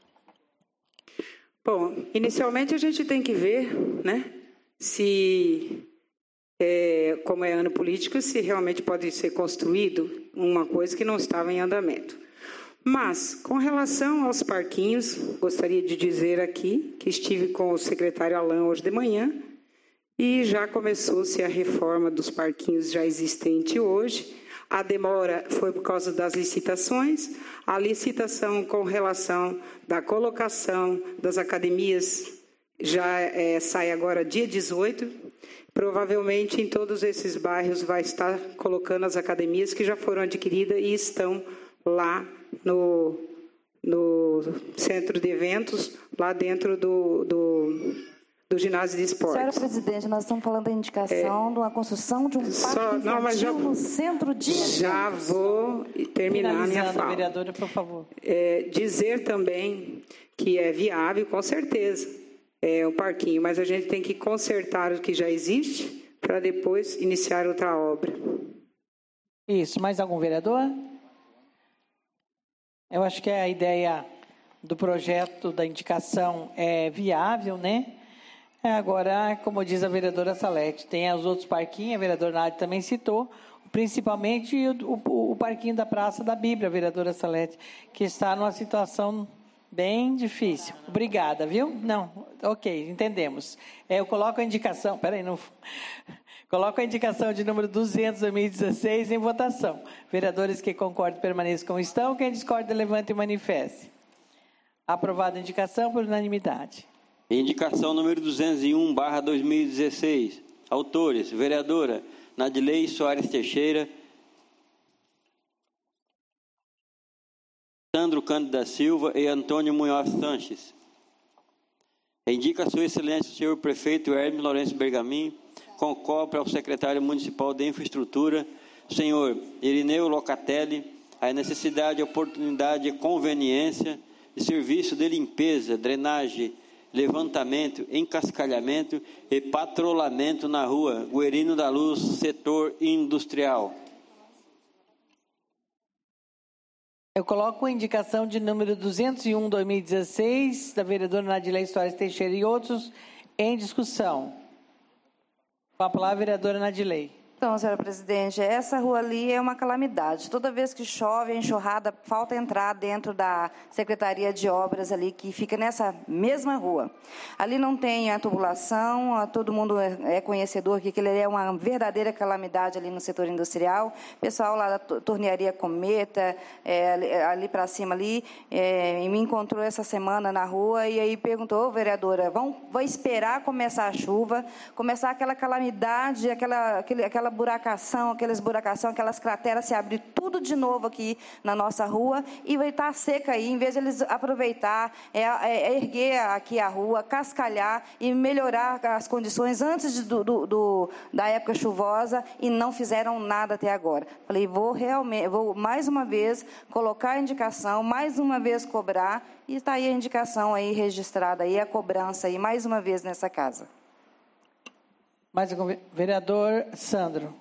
Bom, inicialmente a gente tem que ver, né, se, é, como é ano político, se realmente pode ser construído uma coisa que não estava em andamento. Mas, com relação aos parquinhos, gostaria de dizer aqui que estive com o secretário Alain hoje de manhã e já começou-se a reforma dos parquinhos já existentes hoje. A demora foi por causa das licitações. A licitação com relação da colocação das academias já é, sai agora dia dezoito. Provavelmente em todos esses bairros vai estar colocando as academias que já foram adquiridas e estão lá no, no centro de eventos, lá dentro do, do, do ginásio de esportes. Senhora presidente, nós estamos falando da indicação é, de uma construção de um parque só, infantil não, mas já, no centro de eventos. Já vou terminar a minha fala. Vereadora, por favor. É, dizer também que é viável, com certeza, é um parquinho, mas a gente tem que consertar o que já existe para depois iniciar outra obra. Isso. Mais algum vereador? Eu acho que a ideia do projeto da indicação é viável, né? Agora, como diz a vereadora Salete, tem os outros parquinhos, a vereadora Nádia também citou, principalmente o, o, o parquinho da Praça da Bíblia, a vereadora Salete, que está numa situação bem difícil. Obrigada, viu? Não, ok, entendemos. É, eu coloco a indicação, peraí, não... Coloco a indicação de número duzentos, dois mil e dezesseis, em votação. Vereadores que concordam permaneçam como estão. Quem discorda, levante e manifeste. Aprovada a indicação por unanimidade. Indicação número duzentos e um, barra dois mil e dezesseis. Autores, vereadora Nadilei Soares Teixeira, Sandro Cândido da Silva e Antônio Munhoz Sanches. Indica a sua excelência o senhor prefeito Hermes Lourenço Bergamin, com cópia ao secretário municipal de infraestrutura, senhor Irineu Locatelli, a necessidade, oportunidade e conveniência de serviço de limpeza, drenagem, levantamento, encascalhamento e patrulhamento na rua Guerino da Luz, setor industrial. Eu coloco a indicação de número duzentos e um, dois mil e dezesseis, da vereadora Nadilei Soares Teixeira e outros, em discussão. Com a palavra, a vereadora Nadilei. Então, senhora presidente, essa rua ali é uma calamidade. Toda vez que chove, a enxurrada, falta entrar dentro da Secretaria de Obras ali, que fica nessa mesma rua. Ali não tem a tubulação, todo mundo é conhecedor que aquilo é uma verdadeira calamidade ali no setor industrial. O pessoal lá da tornearia Cometa, é, ali, ali para cima ali, é, me encontrou essa semana na rua e aí perguntou, oh, vereadora, vão, vai esperar começar a chuva, começar aquela calamidade, aquela, aquele, aquela buracação, aquela esburacação, aquelas crateras se abrir tudo de novo aqui na nossa rua e vai estar seca aí, em vez de eles aproveitar, é, é, erguer aqui a rua, cascalhar e melhorar as condições antes de, do, do, do, da época chuvosa e não fizeram nada até agora. Falei, vou realmente, vou mais uma vez colocar a indicação, mais uma vez cobrar e está aí a indicação aí registrada aí, a cobrança aí mais uma vez nessa casa. Mais um vereador Sandro.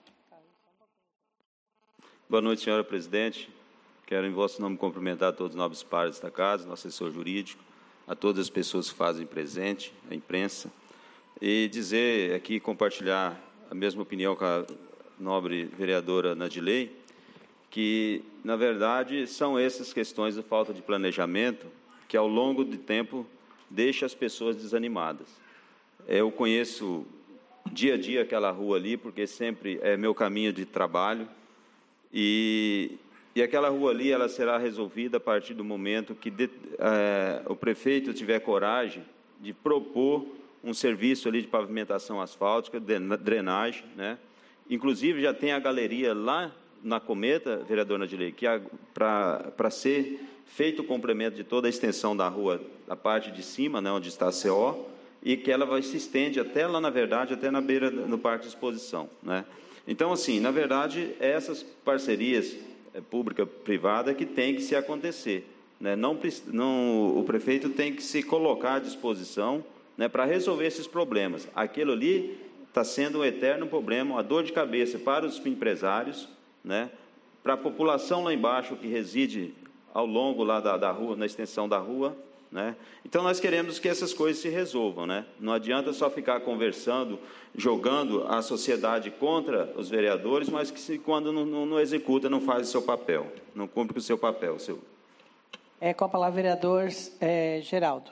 Boa noite, senhora presidente. Quero, em vosso nome, cumprimentar todos os nobres pares da casa, nosso assessor jurídico, a todas as pessoas que fazem presente, a imprensa, e dizer aqui, compartilhar a mesma opinião com a nobre vereadora Nadilei, que, na verdade, são essas questões de falta de planejamento que, ao longo do tempo, deixa as pessoas desanimadas. Eu conheço dia a dia aquela rua ali, porque sempre é meu caminho de trabalho, e, e aquela rua ali ela será resolvida a partir do momento que de, é, o prefeito tiver coragem de propor um serviço ali de pavimentação asfáltica, de drenagem, né? Inclusive já tem a galeria lá na Cometa, vereadora Nadilei, que para ser feito o complemento de toda a extensão da rua, da parte de cima, né, onde está a C O, e que ela vai se estende até lá, na verdade, até na beira, no parque de exposição, né? Então, assim, na verdade, essas parcerias é, pública-privada que tem que se acontecer, né? Não, não, o prefeito tem que se colocar à disposição, né, para resolver esses problemas. Aquilo ali está sendo um eterno problema, uma dor de cabeça para os empresários, né, para a população lá embaixo que reside ao longo lá da, da rua, na extensão da rua, né? Então, nós queremos que essas coisas se resolvam, né? Não adianta só ficar conversando, jogando a sociedade contra os vereadores, mas que se, quando não, não, não executa, não faz o seu papel, não cumpre o seu papel. O seu... É, com a palavra, vereador é, Geraldo.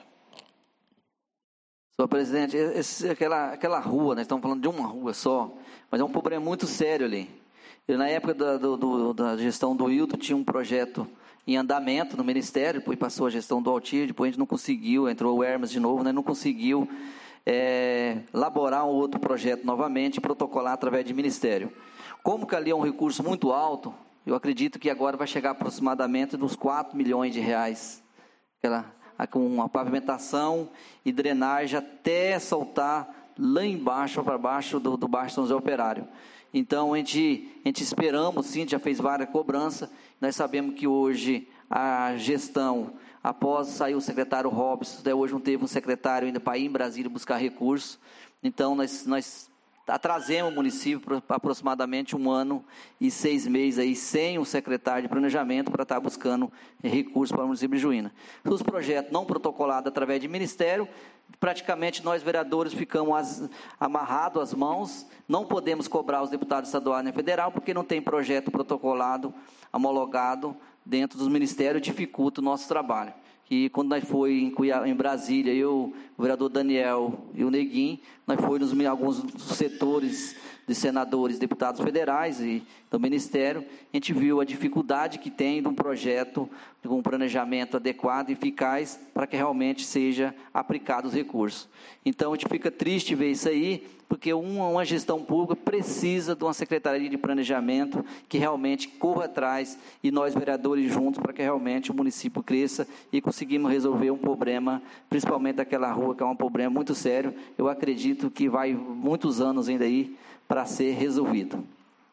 Senhor presidente, esse, aquela, aquela rua, nós estamos falando de uma rua só, mas é um problema muito sério ali. Eu, na época da, do, do, da gestão do Hilton, tinha um projeto em andamento no Ministério, depois passou a gestão do Altir, depois a gente não conseguiu, entrou o Hermes de novo, né, não conseguiu é, elaborar um outro projeto novamente e protocolar através de Ministério. Como que ali é um recurso muito alto, eu acredito que agora vai chegar aproximadamente dos quatro milhões de reais, aquela, com a pavimentação e drenagem até soltar lá embaixo, para baixo do, do Baixo São José Operário. Então, a gente, a gente esperamos, sim, já fez várias cobranças. Nós sabemos que hoje a gestão, após sair o secretário Robson, até hoje não teve um secretário ainda para ir em Brasília buscar recursos. Então, nós, nós trazemos o município para aproximadamente um ano e seis meses aí, sem um secretário de planejamento para estar buscando recursos para o município de Juína. Os projetos não protocolados através de ministério, praticamente nós vereadores ficamos as, amarrados às mãos, não podemos cobrar os deputados estaduais e federal, porque não tem projeto protocolado, homologado dentro dos ministérios, dificulta o nosso trabalho. Que quando nós foi em, Cuiabá, em Brasília, eu, o vereador Daniel e o Neguinho, nós fomos em alguns setores de senadores, deputados federais e do Ministério, a gente viu a dificuldade que tem de um projeto com um planejamento adequado e eficaz para que realmente seja aplicado os recursos. Então, a gente fica triste ver isso aí, porque uma, uma gestão pública precisa de uma secretaria de planejamento que realmente corra atrás e nós, vereadores, juntos, para que realmente o município cresça e conseguimos resolver um problema, principalmente aquela rua, que é um problema muito sério. Eu acredito que vai muitos anos ainda aí para ser resolvido.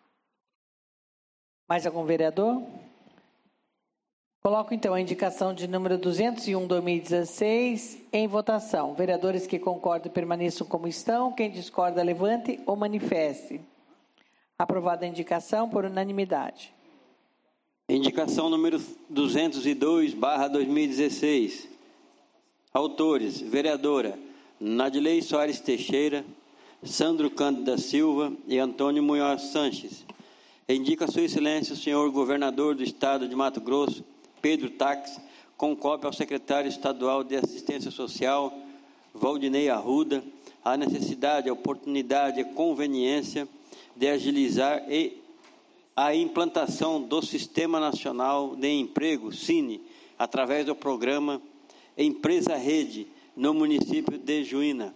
Mais algum vereador? Coloco, então, a indicação de número duzentos e um, dois mil e dezesseis, em votação. Vereadores que concordam permaneçam como estão. Quem discorda, levante ou manifeste. Aprovada a indicação por unanimidade. Indicação número duzentos e dois, barra dois mil e dezesseis. Autores, vereadora Nadilei Soares Teixeira, Sandro Cândido da Silva e Antônio Munhoz Sanches. Indica a sua excelência o senhor governador do estado de Mato Grosso, Pedro Taques, com cópia ao secretário estadual de Assistência Social, Valdinei Arruda, a necessidade, a oportunidade e a conveniência de agilizar e a implantação do Sistema Nacional de Emprego, Cine, através do programa Empresa Rede, no município de Juína.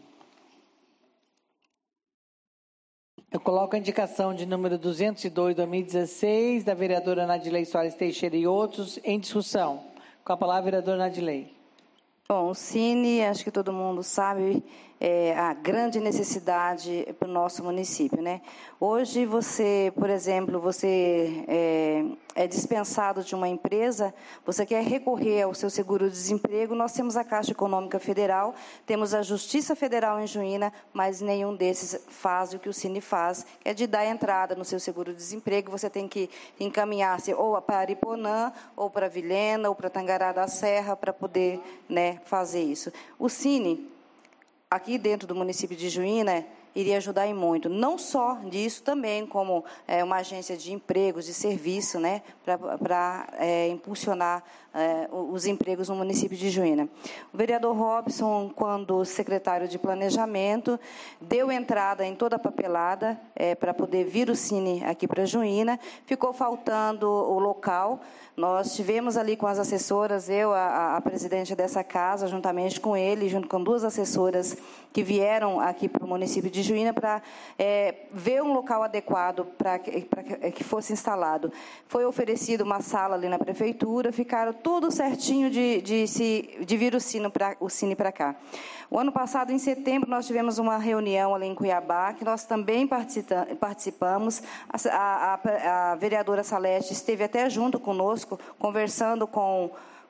Eu coloco a indicação de número duzentos e dois, dois mil e dezesseis, da vereadora Nadilei Soares Teixeira e outros, em discussão. Com a palavra, vereadora Nadilei. Bom, o Cine, acho que todo mundo sabe, é a grande necessidade para o nosso município, né? Hoje você, por exemplo, você é, é dispensado de uma empresa, você quer recorrer ao seu seguro-desemprego, nós temos a Caixa Econômica Federal, temos a Justiça Federal em Juína, mas nenhum desses faz o que o Cine faz, que é de dar entrada no seu seguro-desemprego, você tem que encaminhar-se ou para Ariponã, ou para Vilhena, ou para Tangará da Serra, para poder, né, fazer isso. O Cine, aqui dentro do município de Juína, iria ajudar em muito, não só disso, também como é, uma agência de empregos, de serviço, né, para é, impulsionar é, os empregos no município de Juína. O vereador Robson, quando secretário de Planejamento, deu entrada em toda a papelada é, para poder vir o Cine aqui para Juína, ficou faltando o local. Nós tivemos ali com as assessoras, eu, a, a presidente dessa casa, juntamente com ele, junto com duas assessoras que vieram aqui para o município de Juína para é, ver um local adequado para que, que, que fosse instalado. Foi oferecido uma sala ali na prefeitura, ficaram tudo certinho de, de, se, de vir o Cine para o Cine para cá. O ano passado, em setembro, nós tivemos uma reunião ali em Cuiabá, que nós também participamos. A, a, a vereadora Salete esteve até junto conosco, conversando com,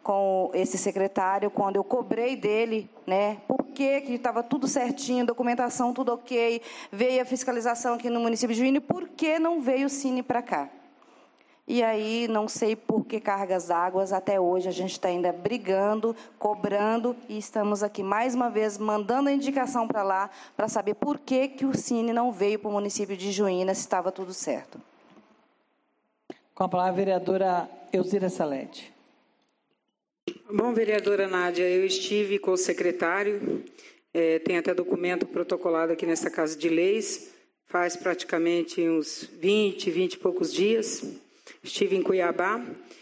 com esse secretário, quando eu cobrei dele, né, por que que estava tudo certinho, documentação tudo ok, veio a fiscalização aqui no município de Juína, e por que não veio o Cine para cá? E aí, não sei por que cargas d'água, até hoje a gente está ainda brigando, cobrando, e estamos aqui mais uma vez mandando a indicação para lá, para saber por que que o Cine não veio para o município de Juína, se estava tudo certo. Com a palavra a vereadora Elzira Salete. Bom, vereadora Nádia, eu estive com o secretário, é, tem até documento protocolado aqui nessa Casa de Leis, faz praticamente uns vinte, vinte e poucos dias. Estive em Cuiabá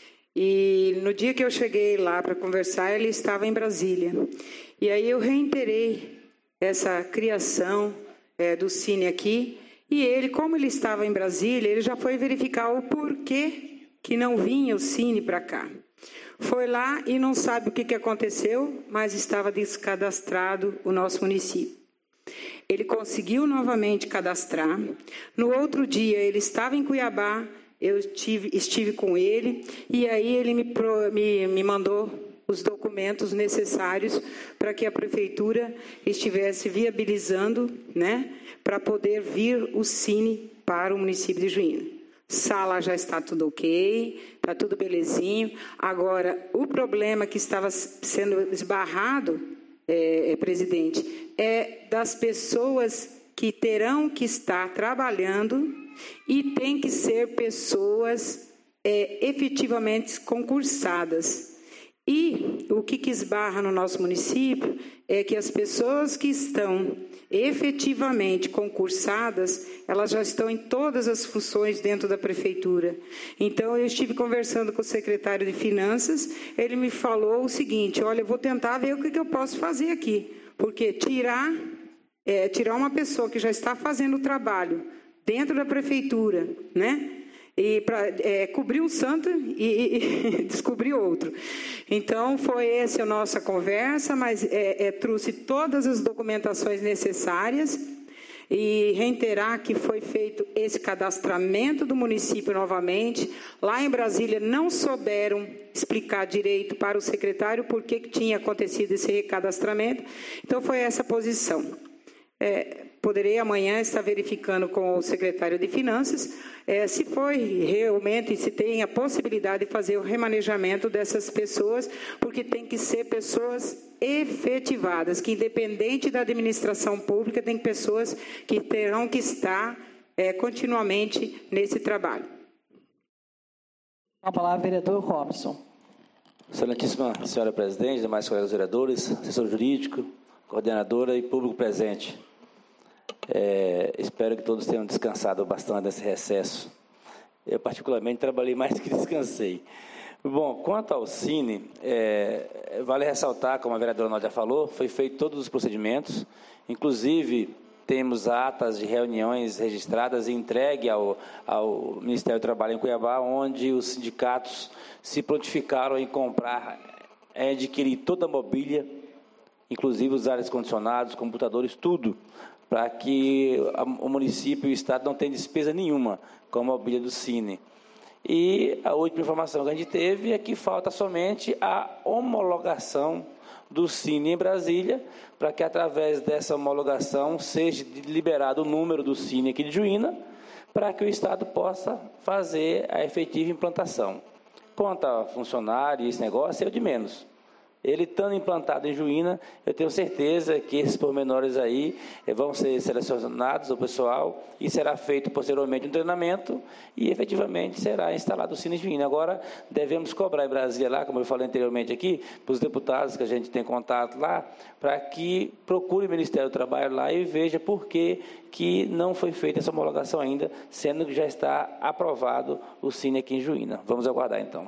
e no dia que eu cheguei lá para conversar, ele estava em Brasília. E aí eu reiterei essa criação é, do Cine aqui, e ele, como ele estava em Brasília, ele já foi verificar o porquê que não vinha o Cine para cá. Foi lá e não sabe o que, que aconteceu, mas estava descadastrado o nosso município. Ele conseguiu novamente cadastrar. No outro dia, ele estava em Cuiabá, eu tive, estive com ele, e aí ele me, me, me mandou os documentos necessários para que a prefeitura estivesse viabilizando, né, para poder vir o Cine para o município de Juína. Sala já está tudo ok, está tudo belezinho. Agora, o problema que estava sendo esbarrado, é, é, presidente, é das pessoas que terão que estar trabalhando e tem que ser pessoas é, efetivamente concursadas. E o que, que esbarra no nosso município é que as pessoas que estão efetivamente concursadas, elas já estão em todas as funções dentro da prefeitura. Então, eu estive conversando com o secretário de Finanças, ele me falou o seguinte: olha, eu vou tentar ver o que, que eu posso fazer aqui, porque tirar, é, tirar uma pessoa que já está fazendo o trabalho dentro da prefeitura, né? E para é, cobrir um santo e, e descobrir outro. Então, foi essa a nossa conversa, mas é, é, trouxe todas as documentações necessárias e reiterar que foi feito esse cadastramento do município novamente. Lá em Brasília não souberam explicar direito para o secretário por que tinha acontecido esse recadastramento. Então, foi essa a posição. É, poderei amanhã estar verificando com o secretário de Finanças é, se foi realmente, se tem a possibilidade de fazer o remanejamento dessas pessoas, porque tem que ser pessoas efetivadas, que independente da administração pública, tem pessoas que terão que estar é, continuamente nesse trabalho. Com a palavra, vereador Robson. Excelentíssima senhora presidente, demais colegas vereadores, assessor jurídico, coordenadora e público presente. É, espero que todos tenham descansado bastante nesse recesso. Eu, particularmente, trabalhei mais do que descansei. Bom, quanto ao Cine, é, vale ressaltar, como a vereadora Nádia falou, foi feito todos os procedimentos, inclusive temos atas de reuniões registradas e entregue ao, ao Ministério do Trabalho em Cuiabá, onde os sindicatos se prontificaram em comprar, em adquirir toda a mobília, inclusive os ares condicionados, computadores, tudo, para que o município e o Estado não tenham despesa nenhuma com a mobília do Cine. E a última informação que a gente teve é que falta somente a homologação do Cine em Brasília, para que através dessa homologação seja liberado o número do Cine aqui de Juína, para que o Estado possa fazer a efetiva implantação. Quanto a funcionário e esse negócio, é o de menos. Ele estando implantado em Juína, eu tenho certeza que esses pormenores aí vão ser selecionados, o pessoal, e será feito posteriormente um treinamento e efetivamente será instalado o Cine Juína. Agora, devemos cobrar em Brasília lá, como eu falei anteriormente aqui, para os deputados que a gente tem contato lá, para que procure o Ministério do Trabalho lá e veja por que, que não foi feita essa homologação ainda, sendo que já está aprovado o Cine aqui em Juína. Vamos aguardar então.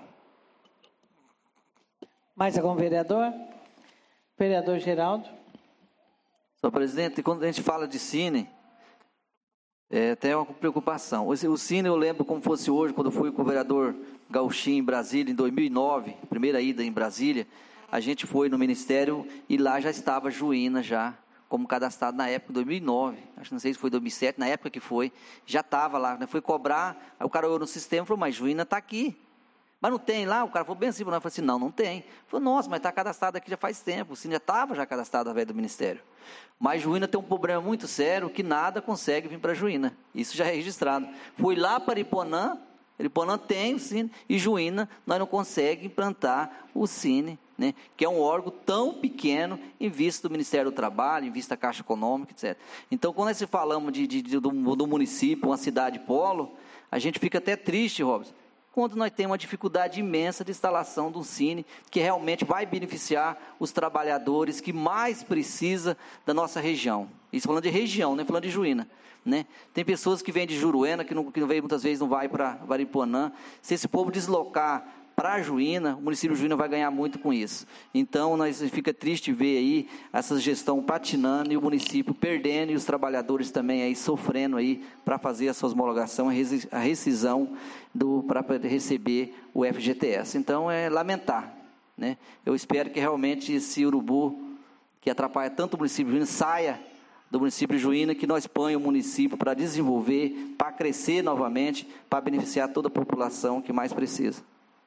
Mais algum vereador? Vereador Geraldo. Senhor presidente, quando a gente fala de Cine, é, tem uma preocupação. O Cine eu lembro como fosse hoje, quando eu fui com o vereador Gauchinho em Brasília, em dois mil e nove, primeira ida em Brasília, a gente foi no Ministério e lá já estava Juína já, como cadastrado na época, em dois mil e nove, acho que não sei se foi dois mil e sete, na época que foi, já estava lá, né? Foi cobrar, aí o cara olhou no sistema e falou, mas Juína está aqui. Mas não tem lá? O cara falou bem assim, eu falei assim, não, não tem. Ele falou, nossa, mas está cadastrado aqui já faz tempo, o Cine já estava já cadastrado através do Ministério. Mas Juína tem um problema muito sério, que nada consegue vir para Juína, isso já é registrado. Fui lá para Ariponã, Ariponã tem o Cine, e Juína nós não conseguimos implantar o Cine, né, que é um órgão tão pequeno em vista do Ministério do Trabalho, em vista da Caixa Econômica, etcétera. Então, quando nós falamos de, de, de, do, do município, uma cidade polo, a gente fica até triste, Robson, quando nós temos uma dificuldade imensa de instalação de um Cine, que realmente vai beneficiar os trabalhadores que mais precisam da nossa região. Isso falando de região, não falando de Juína. Né? Tem pessoas que vêm de Juruena, que, não, que vem, muitas vezes não vai para Ariponã. Se esse povo deslocar para Juína, o município de Juína vai ganhar muito com isso. Então, nós fica triste ver aí essa gestão patinando e o município perdendo e os trabalhadores também aí sofrendo aí para fazer a sua homologação, a rescisão para receber o F G T S. Então, é lamentar. Né? Eu espero que realmente esse urubu que atrapalha tanto o município de Juína saia do município de Juína, que nós ponhamos o município para desenvolver, para crescer novamente, para beneficiar toda a população que mais precisa.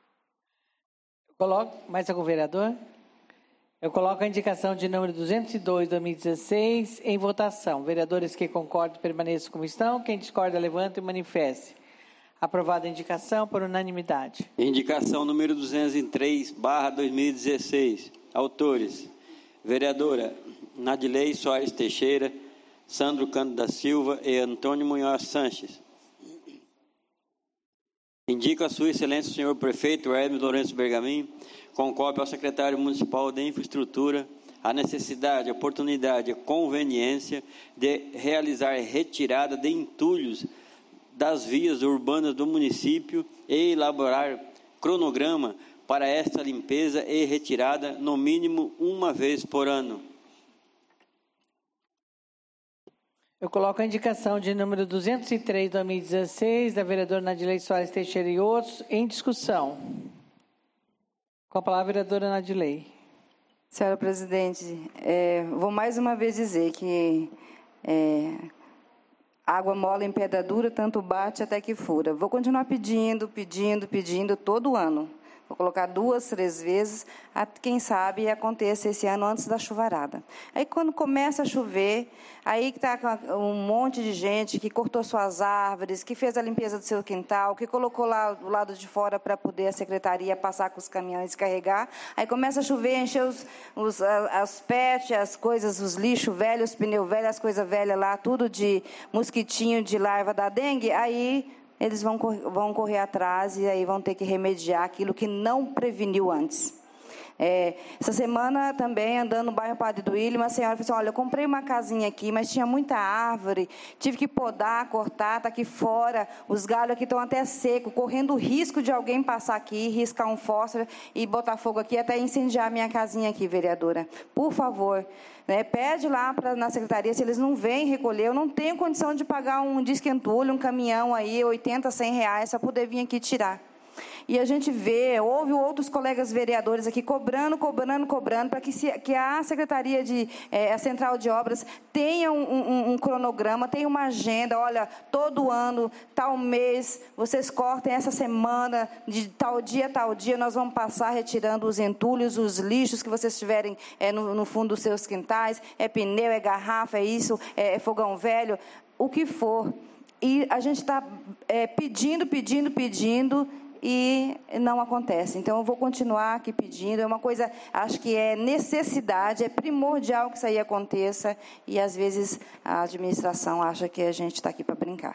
Coloco, mais algum vereador? Eu coloco a indicação de número duzentos e dois, dois mil e dezesseis, em votação. Vereadores que concordam, permaneçam como estão. Quem discorda, levanta e manifeste. Aprovada a indicação por unanimidade. Indicação número duzentos e três, barra dois mil e dezesseis. Autores: vereadora Nadilei Soares Teixeira, Sandro Cândido da Silva e Antônio Munhoz Sanches. Indico a sua excelência, senhor prefeito Hermes Lourenço Bergamin, com cópia ao secretário municipal de infraestrutura, a necessidade, a oportunidade e a conveniência de realizar retirada de entulhos das vias urbanas do município e elaborar cronograma para esta limpeza e retirada no mínimo uma vez por ano. Eu coloco a indicação de número duzentos e três, dois mil e dezesseis, da vereadora Nadilei Soares Teixeira e outros, em discussão. Com a palavra, vereadora Nadilei. Senhora presidente, é, vou mais uma vez dizer que é, água mole em pedra dura, tanto bate até que fura. Vou continuar pedindo, pedindo, pedindo todo ano. Vou colocar duas, três vezes, quem sabe aconteça esse ano antes da chuvarada. Aí, quando começa a chover, aí que está um monte de gente que cortou suas árvores, que fez a limpeza do seu quintal, que colocou lá do lado de fora para poder a secretaria passar com os caminhões e carregar. Aí começa a chover, encher os, os, as pets, as coisas, os lixos velhos, os pneus velhos, as coisas velhas lá, tudo de mosquitinho, de larva da dengue. Aí eles vão, vão correr atrás e aí vão ter que remediar aquilo que não preveniu antes. É, essa semana também, andando no bairro Padre Duílio, uma senhora falou assim, olha, eu comprei uma casinha aqui, mas tinha muita árvore, tive que podar, cortar, está aqui fora, os galhos aqui estão até secos, correndo o risco de alguém passar aqui, riscar um fósforo e botar fogo aqui, até incendiar a minha casinha aqui, vereadora. Por favor, né, pede lá pra, na secretaria, se eles não vêm recolher, eu não tenho condição de pagar um disque-entulho, um caminhão aí, oitenta, cem reais, para poder vir aqui tirar. E a gente vê, houve outros colegas vereadores aqui cobrando, cobrando, cobrando, para que, se, que a Secretaria de, é, a Central de Obras tenha um, um, um cronograma, tenha uma agenda, olha, todo ano, tal mês, vocês cortem essa semana, de tal dia, tal dia, nós vamos passar retirando os entulhos, os lixos que vocês tiverem é, no, no fundo dos seus quintais, é pneu, é garrafa, é isso, é fogão velho, o que for. E a gente está é, pedindo, pedindo, pedindo, e não acontece. Então, eu vou continuar aqui pedindo. É uma coisa, acho que é necessidade, é primordial que isso aí aconteça, e às vezes a administração acha que a gente está aqui para brincar.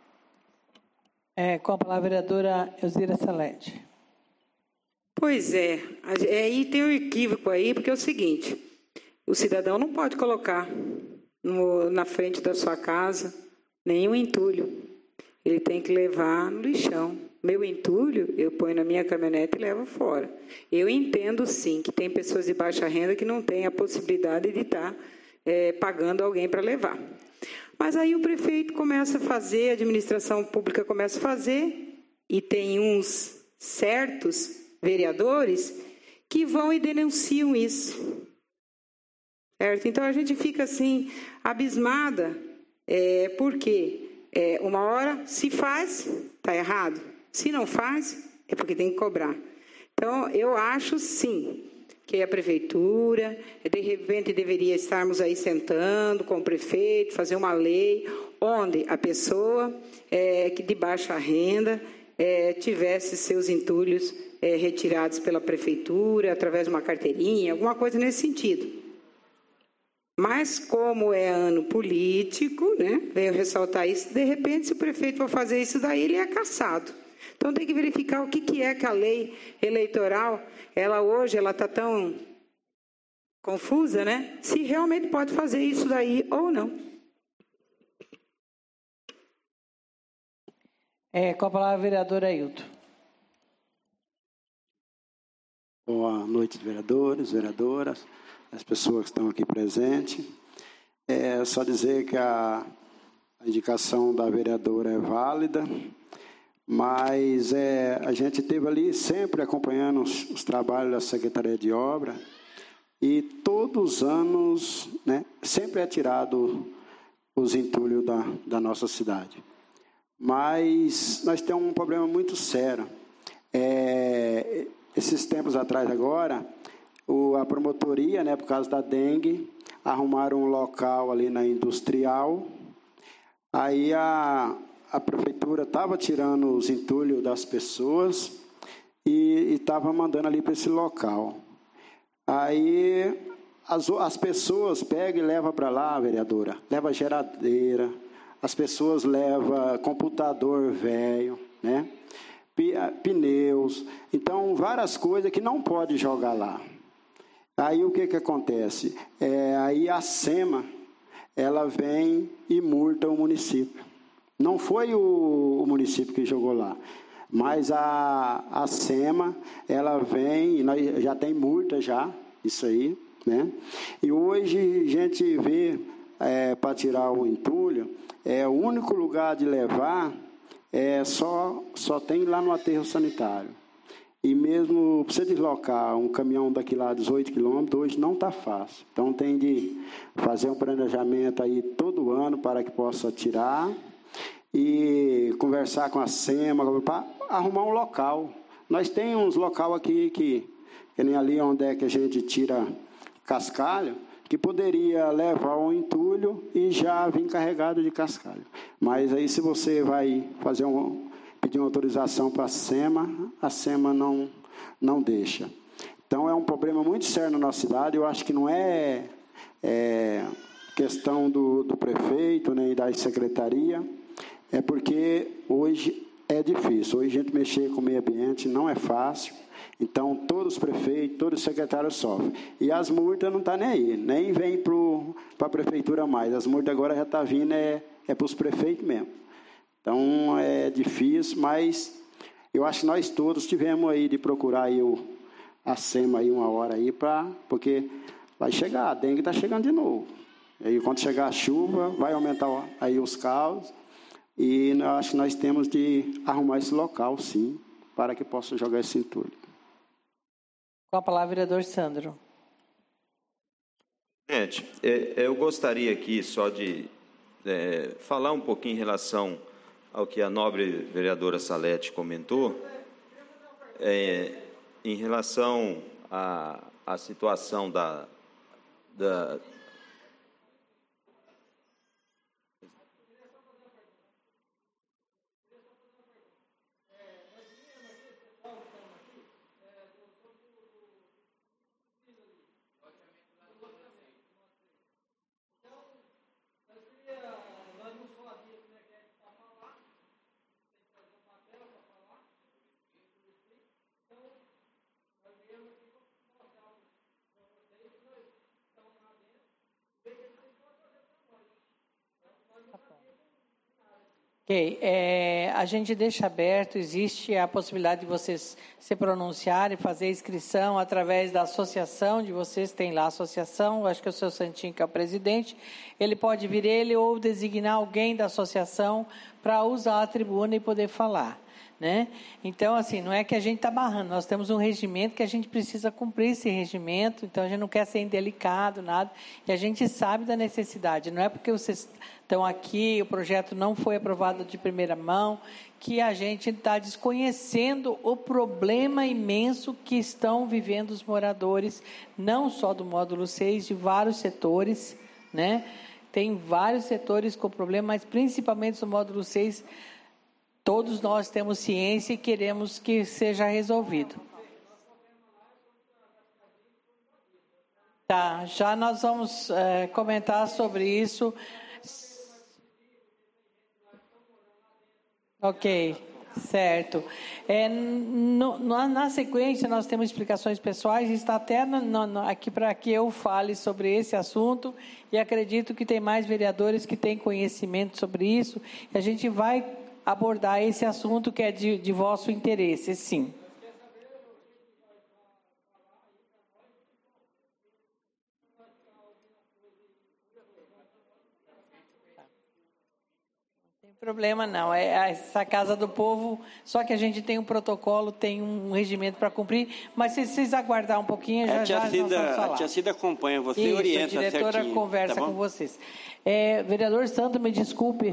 É, com a palavra, a vereadora Elzira Salete. Pois é, aí tem um equívoco aí, porque é o seguinte, o cidadão não pode colocar no, na frente da sua casa nenhum entulho. Ele tem que levar no lixão. Meu entulho, eu ponho na minha caminhonete e levo fora. Eu entendo, sim, que tem pessoas de baixa renda que não têm a possibilidade de estar é, pagando alguém para levar. Mas aí o prefeito começa a fazer, a administração pública começa a fazer, e tem uns certos vereadores que vão e denunciam isso. Certo? Então, a gente fica assim, abismada, é, porque é, uma hora se faz, está errado. Se não faz, é porque tem que cobrar. Então, eu acho, sim, que a prefeitura, de repente, deveria estarmos aí sentando com o prefeito, fazer uma lei onde a pessoa é, que de baixa renda é, tivesse seus entulhos é, retirados pela prefeitura, através de uma carteirinha, alguma coisa nesse sentido. Mas, como é ano político, né, veio ressaltar isso, de repente, se o prefeito for fazer isso daí, ele é cassado. Então, tem que verificar o que, que é que a lei eleitoral, ela hoje, ela está tão confusa, né? Se realmente pode fazer isso daí ou não. É, com a palavra, a vereadora Ailton. Boa noite, vereadores, vereadoras, as pessoas que estão aqui presentes. É só dizer que a, a indicação da vereadora é válida, mas é, a gente esteve ali sempre acompanhando os, os trabalhos da Secretaria de Obra e todos os anos, né, sempre é tirado os entulhos da, da nossa cidade. Mas nós temos um problema muito sério. É, esses tempos atrás agora, o, a promotoria, né, por causa da dengue, arrumaram um local ali na Industrial. Aí a, a prefeitura estava tirando os entulhos das pessoas e estava mandando ali para esse local. Aí as, as pessoas pegam e levam para lá, vereadora, leva geladeira, as pessoas levam computador velho, né? Pneus, então várias coisas que não pode jogar lá. Aí o que que acontece? É, aí a SEMA, ela vem e multa o município. Não foi o, o município que jogou lá, mas a, a SEMA, ela vem, e nós já tem multa já, isso aí, né? E hoje a gente vê, é, para tirar o entulho, é o único lugar de levar, é, só, só tem lá no aterro sanitário. E mesmo para você deslocar um caminhão daqui lá dezoito quilômetros, hoje não está fácil. Então tem de fazer um planejamento aí todo ano para que possa tirar e conversar com a SEMA para arrumar um local. Nós temos uns local aqui que, que nem ali onde é que a gente tira cascalho, que poderia levar o entulho e já vir carregado de cascalho. Mas aí se você vai fazer um, pedir uma autorização para a SEMA, a SEMA não, não deixa. Então é um problema muito sério na nossa cidade. Eu acho que não é, é questão do, do prefeito nem da secretaria, é porque hoje é difícil. Hoje a gente mexer com o meio ambiente não é fácil. Então, todos os prefeitos, todos os secretários sofrem. E as multas não estão nem aí, nem vem para a prefeitura mais. As multas agora já estão vindo, é, é para os prefeitos mesmo. Então, é difícil, mas eu acho que nós todos tivemos aí de procurar aí o, a SEMA aí uma hora aí, pra, porque vai chegar, a dengue está chegando de novo. Aí, quando chegar a chuva, vai aumentar aí os caos. E eu acho que nós temos de arrumar esse local, sim, para que possa jogar esse entulho. Com a palavra, vereador Sandro. Gente, eu gostaria aqui só de é, falar um pouquinho em relação ao que a nobre vereadora Salete comentou, é, em relação à, à situação da, da Ok, é, a gente deixa aberto, existe a possibilidade de vocês se pronunciarem, fazer inscrição através da associação de vocês, tem lá a associação, acho que é o seu Santinho que é o presidente, ele pode vir ele ou designar alguém da associação para usar a tribuna e poder falar. né? Então, assim, não é que a gente está barrando, nós temos um regimento que a gente precisa cumprir esse regimento, então a gente não quer ser indelicado, nada, e a gente sabe da necessidade, não é porque vocês estão aqui, o projeto não foi aprovado de primeira mão, que a gente está desconhecendo o problema imenso que estão vivendo os moradores, não só do módulo seis, de vários setores, né? Tem vários setores com problema, mas principalmente do módulo seis, todos nós temos ciência e queremos que seja resolvido. Tá, já nós vamos é, comentar sobre isso. Ok, certo. É, no, na, na sequência, nós temos explicações pessoais, está até no, no, aqui para que eu fale sobre esse assunto, e acredito que tem mais vereadores que têm conhecimento sobre isso, e a gente vai abordar esse assunto que é de, de vosso interesse, sim. Problema não, é essa Casa do Povo, só que a gente tem um protocolo, tem um regimento para cumprir, mas se vocês aguardar um pouquinho, já, a tia já Cida, nós vamos falar. A tia Cida acompanha você Isso, e orienta a diretora certinho, conversa tá com vocês. É, vereador Santo, me desculpe,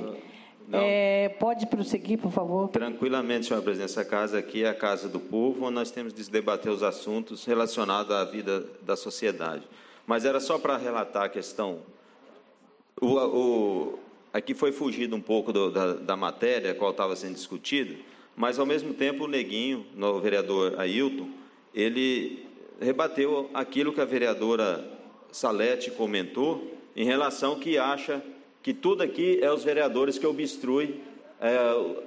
é, pode prosseguir, por favor? Tranquilamente, senhora presidente, essa casa aqui é a Casa do Povo, onde nós temos de debater os assuntos relacionados à vida da sociedade. Mas era só para relatar a questão... O... o Aqui foi fugido um pouco do, da, da matéria, a qual estava sendo discutida, mas, ao mesmo tempo, o Neguinho, o vereador Ailton, ele rebateu aquilo que a vereadora Salete comentou, em relação que acha que tudo aqui é os vereadores que obstruem é,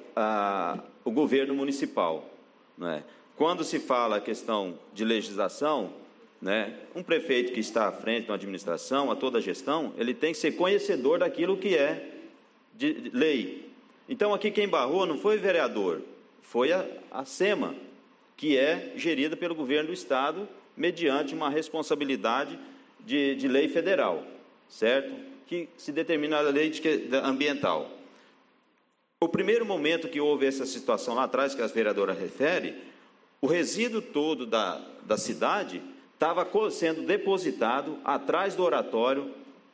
a, o governo municipal. Né? Quando se fala a questão de legislação, né, um prefeito que está à frente de uma administração, a toda a gestão, ele tem que ser conhecedor daquilo que é de lei. Então, aqui quem barrou não foi o vereador, foi a, a SEMA, que é gerida pelo governo do Estado, mediante uma responsabilidade de, de lei federal, certo? Que se determina a lei de, de, ambiental. O primeiro momento que houve essa situação lá atrás, que a vereadora refere, o resíduo todo da, da cidade estava sendo depositado atrás do oratório,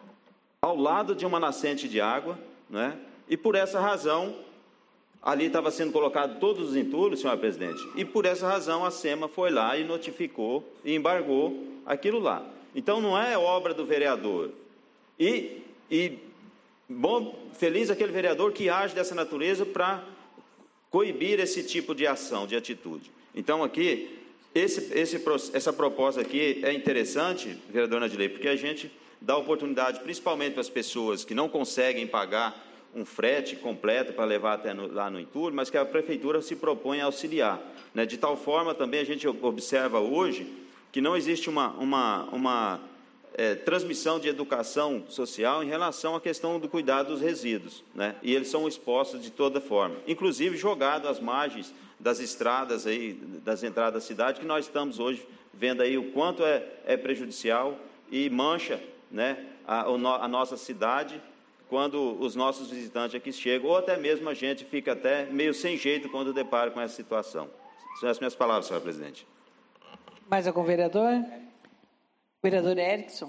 ao lado de uma nascente de água, né? E por essa razão, ali estava sendo colocado todos os entulhos, senhora presidente, e por essa razão a SEMA foi lá e notificou e embargou aquilo lá. Então, não é obra do vereador. E, e bom, feliz aquele vereador que age dessa natureza para coibir esse tipo de ação, de atitude. Então, aqui, esse, esse, essa proposta aqui é interessante, vereador Nadilei, porque a gente dá oportunidade, principalmente para as pessoas que não conseguem pagar um frete completo para levar até no, lá no entulho, mas que a prefeitura se propõe a auxiliar. Né? De tal forma, também, a gente observa hoje que não existe uma, uma, uma é, transmissão de educação social em relação à questão do cuidado dos resíduos. Né? E eles são expostos de toda forma, inclusive jogados às margens das estradas, aí, das entradas da cidade, que nós estamos hoje vendo aí o quanto é, é prejudicial e mancha, né, a, a nossa cidade, quando os nossos visitantes aqui chegam, ou até mesmo a gente fica até meio sem jeito quando depara com essa situação. São as minhas palavras, senhora presidente. Mais algum vereador? Vereador Erickson.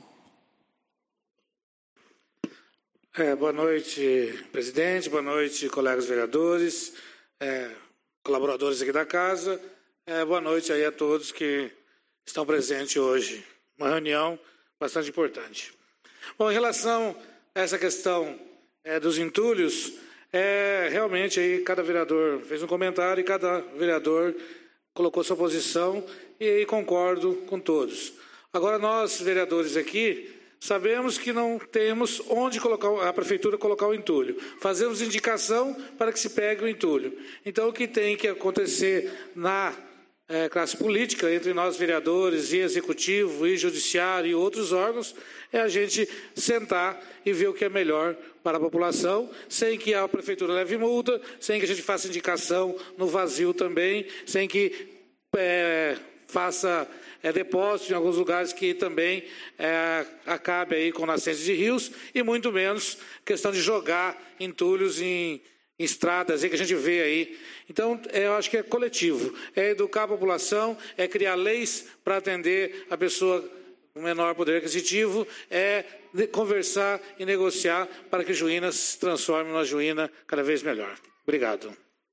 É, boa noite, presidente, boa noite, colegas vereadores, é, colaboradores aqui da casa, é, boa noite aí a todos que estão presentes hoje. Uma reunião bastante importante. Bom, em relação a essa questão é, dos entulhos, é, realmente aí cada vereador fez um comentário e cada vereador colocou sua posição e aí concordo com todos. Agora nós, vereadores aqui, sabemos que não temos onde colocar, a prefeitura colocar o entulho. Fazemos indicação para que se pegue o entulho. Então, o que tem que acontecer na É, classe política, entre nós vereadores e executivo e judiciário e outros órgãos, é a gente sentar e ver o que é melhor para a população, sem que a prefeitura leve multa, sem que a gente faça indicação no vazio também, sem que é, faça é, depósito em alguns lugares que também é, acabe aí com nascentes de rios, e muito menos questão de jogar entulhos em, em estradas aí que a gente vê aí. Então, eu acho que é coletivo, é educar a população, é criar leis para atender a pessoa com menor poder aquisitivo, é conversar e negociar para que Juína se transforme numa Juína cada vez melhor. Obrigado.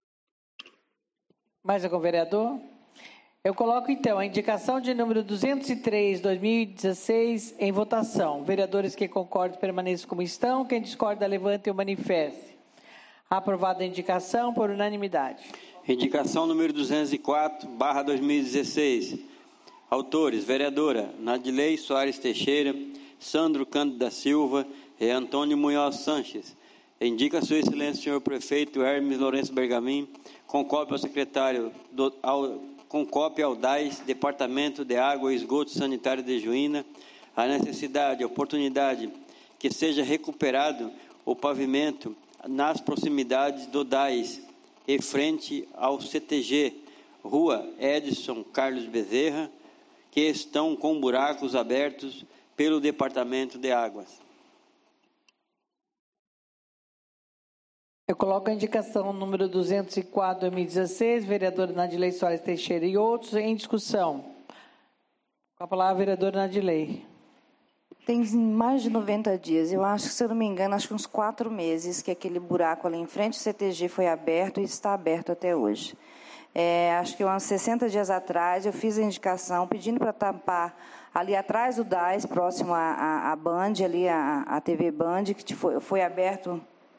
Mais algum vereador? Eu coloco, então, a indicação de número duzentos e três, dois mil e dezesseis, em votação. Vereadores que concordam permaneçam como estão. Quem discorda, levante o manifeste. Aprovada a indicação por unanimidade. Indicação número duzentos e quatro, barra dois mil e dezesseis. Autores, vereadora Nadilei Soares Teixeira, Sandro Cândido da Silva e Antônio Munhoz Sanches. Indica sua excelência, senhor prefeito Hermes Lourenço Bergamin, com cópia ao secretário, do, ao, com cópia ao D A I S, Departamento de Água e Esgoto Sanitário de Juína, a necessidade, a oportunidade que seja recuperado o pavimento nas proximidades do D A I S e frente ao C T G, Rua Edson Carlos Bezerra, que estão com buracos abertos pelo Departamento de Águas. Eu coloco a indicação número duzentos e quatro, dois mil e dezesseis, vereadora Nadilei Soares Teixeira e outros em discussão. Com a palavra, vereadora Nadilei. Tem mais de noventa dias, eu acho que, se eu não me engano, acho que uns quatro meses que aquele buraco ali em frente ao C T G foi aberto e está aberto até hoje. É, acho que uns sessenta dias atrás eu fiz a indicação pedindo para tampar ali atrás do D A I S, próximo à, à Band, ali a, a T V Band, que foi, foi aberto,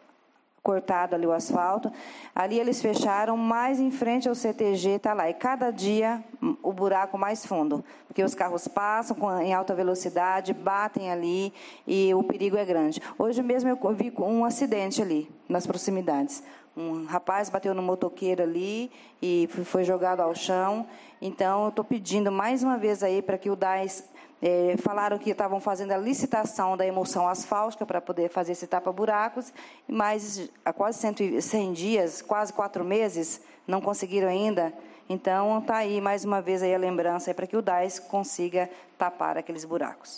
cortado ali o asfalto. Ali eles fecharam, mais em frente ao C T G está lá. E cada dia o buraco mais fundo, porque os carros passam com, em alta velocidade, batem ali e o perigo é grande. Hoje mesmo eu vi um acidente ali, nas proximidades. Um rapaz bateu no motoqueiro ali e foi jogado ao chão. Então, eu estou pedindo mais uma vez aí para que o D A I S... É, falaram que estavam fazendo a licitação da emulsão asfáltica para poder fazer esse tapa-buracos, mas há quase cem dias, quase quatro meses, não conseguiram ainda. Então, está aí mais uma vez aí a lembrança para que o D A I S consiga tapar aqueles buracos.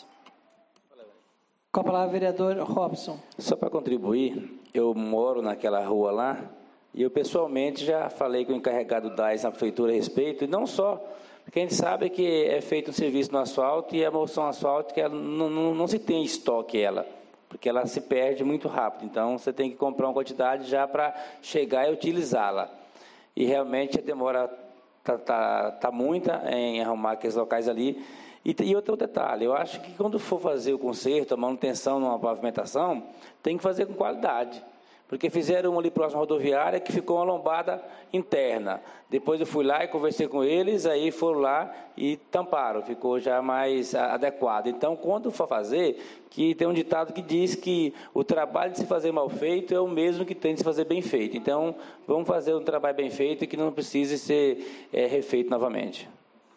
Com a palavra, vereador Robson. Só para contribuir, eu moro naquela rua lá e eu pessoalmente já falei com o encarregado do D A I S na prefeitura a respeito, e não só, porque a gente sabe que é feito um serviço no asfalto e a emulsão asfáltica ela não, não, não se tem estoque ela, porque ela se perde muito rápido. Então, você tem que comprar uma quantidade já para chegar e utilizá-la. E realmente a demora está tá, tá muita em arrumar aqueles locais ali. E, e outro detalhe, eu acho que quando for fazer o conserto, a manutenção numa pavimentação, tem que fazer com qualidade. Porque fizeram uma ali próximo à rodoviária que ficou uma lombada interna. Depois eu fui lá e conversei com eles, aí foram lá e tamparam, ficou já mais adequado. Então, quando for fazer, que tem um ditado que diz que o trabalho de se fazer mal feito é o mesmo que tem de se fazer bem feito. Então, vamos fazer um trabalho bem feito e que não precise ser é, refeito novamente.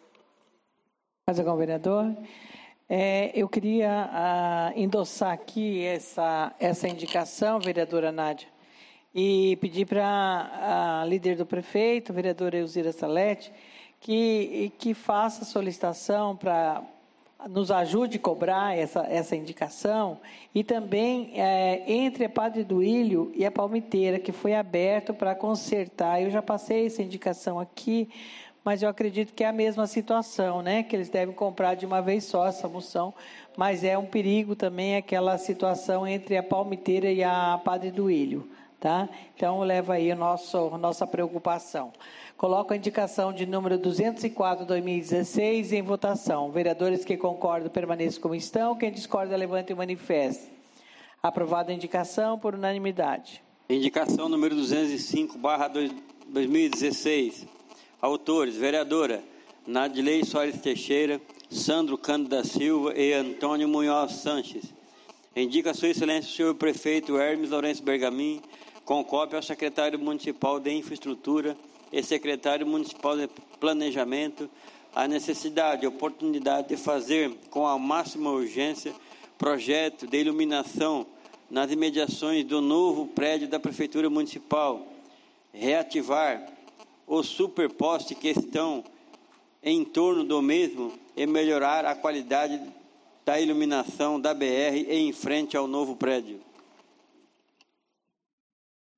Mais algum vereador? É, eu queria ah, endossar aqui essa, essa indicação, vereadora Nádia, e pedir para a líder do prefeito, a vereadora Elzira Salete, que, que faça solicitação para nos ajude a cobrar essa, essa indicação, e também é, entre a Padre Duílio e a Palmiteira, que foi aberto para consertar. Eu já passei essa indicação aqui, mas eu acredito que é a mesma situação, né? Que eles devem comprar de uma vez só essa moção, mas é um perigo também aquela situação entre a Palmiteira e a Padre Duílio, tá? Então, leva aí a nosso, nossa preocupação. Coloco a indicação de número duzentos e quatro, dois mil e dezesseis, em votação. Vereadores que concordam, permaneçam como estão. Quem discorda, levante o manifesto. Aprovada a indicação por unanimidade. Indicação número duzentos e cinco, barra dois mil e dezesseis. Autores, vereadora Nadilei Soares Teixeira, Sandro Cândido da Silva e Antônio Munhoz Sanches. Indica sua excelência o senhor prefeito Hermes Lourenço Bergamin, com cópia ao secretário municipal de Infraestrutura e secretário municipal de Planejamento, a necessidade e oportunidade de fazer com a máxima urgência projeto de iluminação nas imediações do novo prédio da Prefeitura Municipal, reativar os superpostes que estão em torno do mesmo e melhorar a qualidade da iluminação da B R em frente ao novo prédio.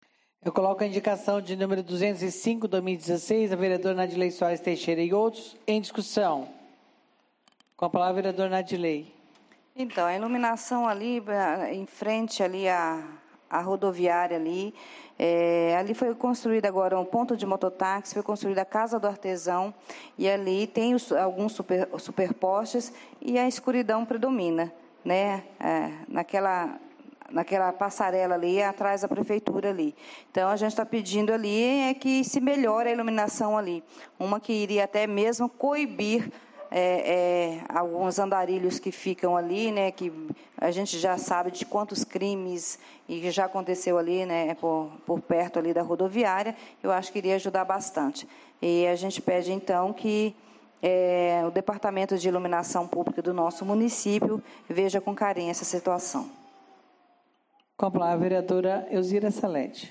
Eu coloco a indicação de número duzentos e cinco, dois mil e dezesseis, a vereadora Nadilei Soares Teixeira e outros, em discussão. Com a palavra, vereador Nadilei. Então, a iluminação ali, em frente ali à, à rodoviária ali, é, ali foi construída agora um ponto de mototáxi, foi construída a Casa do Artesão, e ali tem os, alguns super, superpostes e a escuridão predomina, né? É, naquela... naquela passarela ali, atrás da prefeitura ali. Então, a gente está pedindo ali é que se melhore a iluminação ali. Uma que iria até mesmo coibir é, é, alguns andarilhos que ficam ali, né, que a gente já sabe de quantos crimes e que já aconteceu ali, né, por, por perto ali da rodoviária. Eu acho que iria ajudar bastante. E a gente pede, então, que é, o Departamento de Iluminação Pública do nosso município veja com carinho essa situação. Com a palavra, a vereadora Elzira Salete.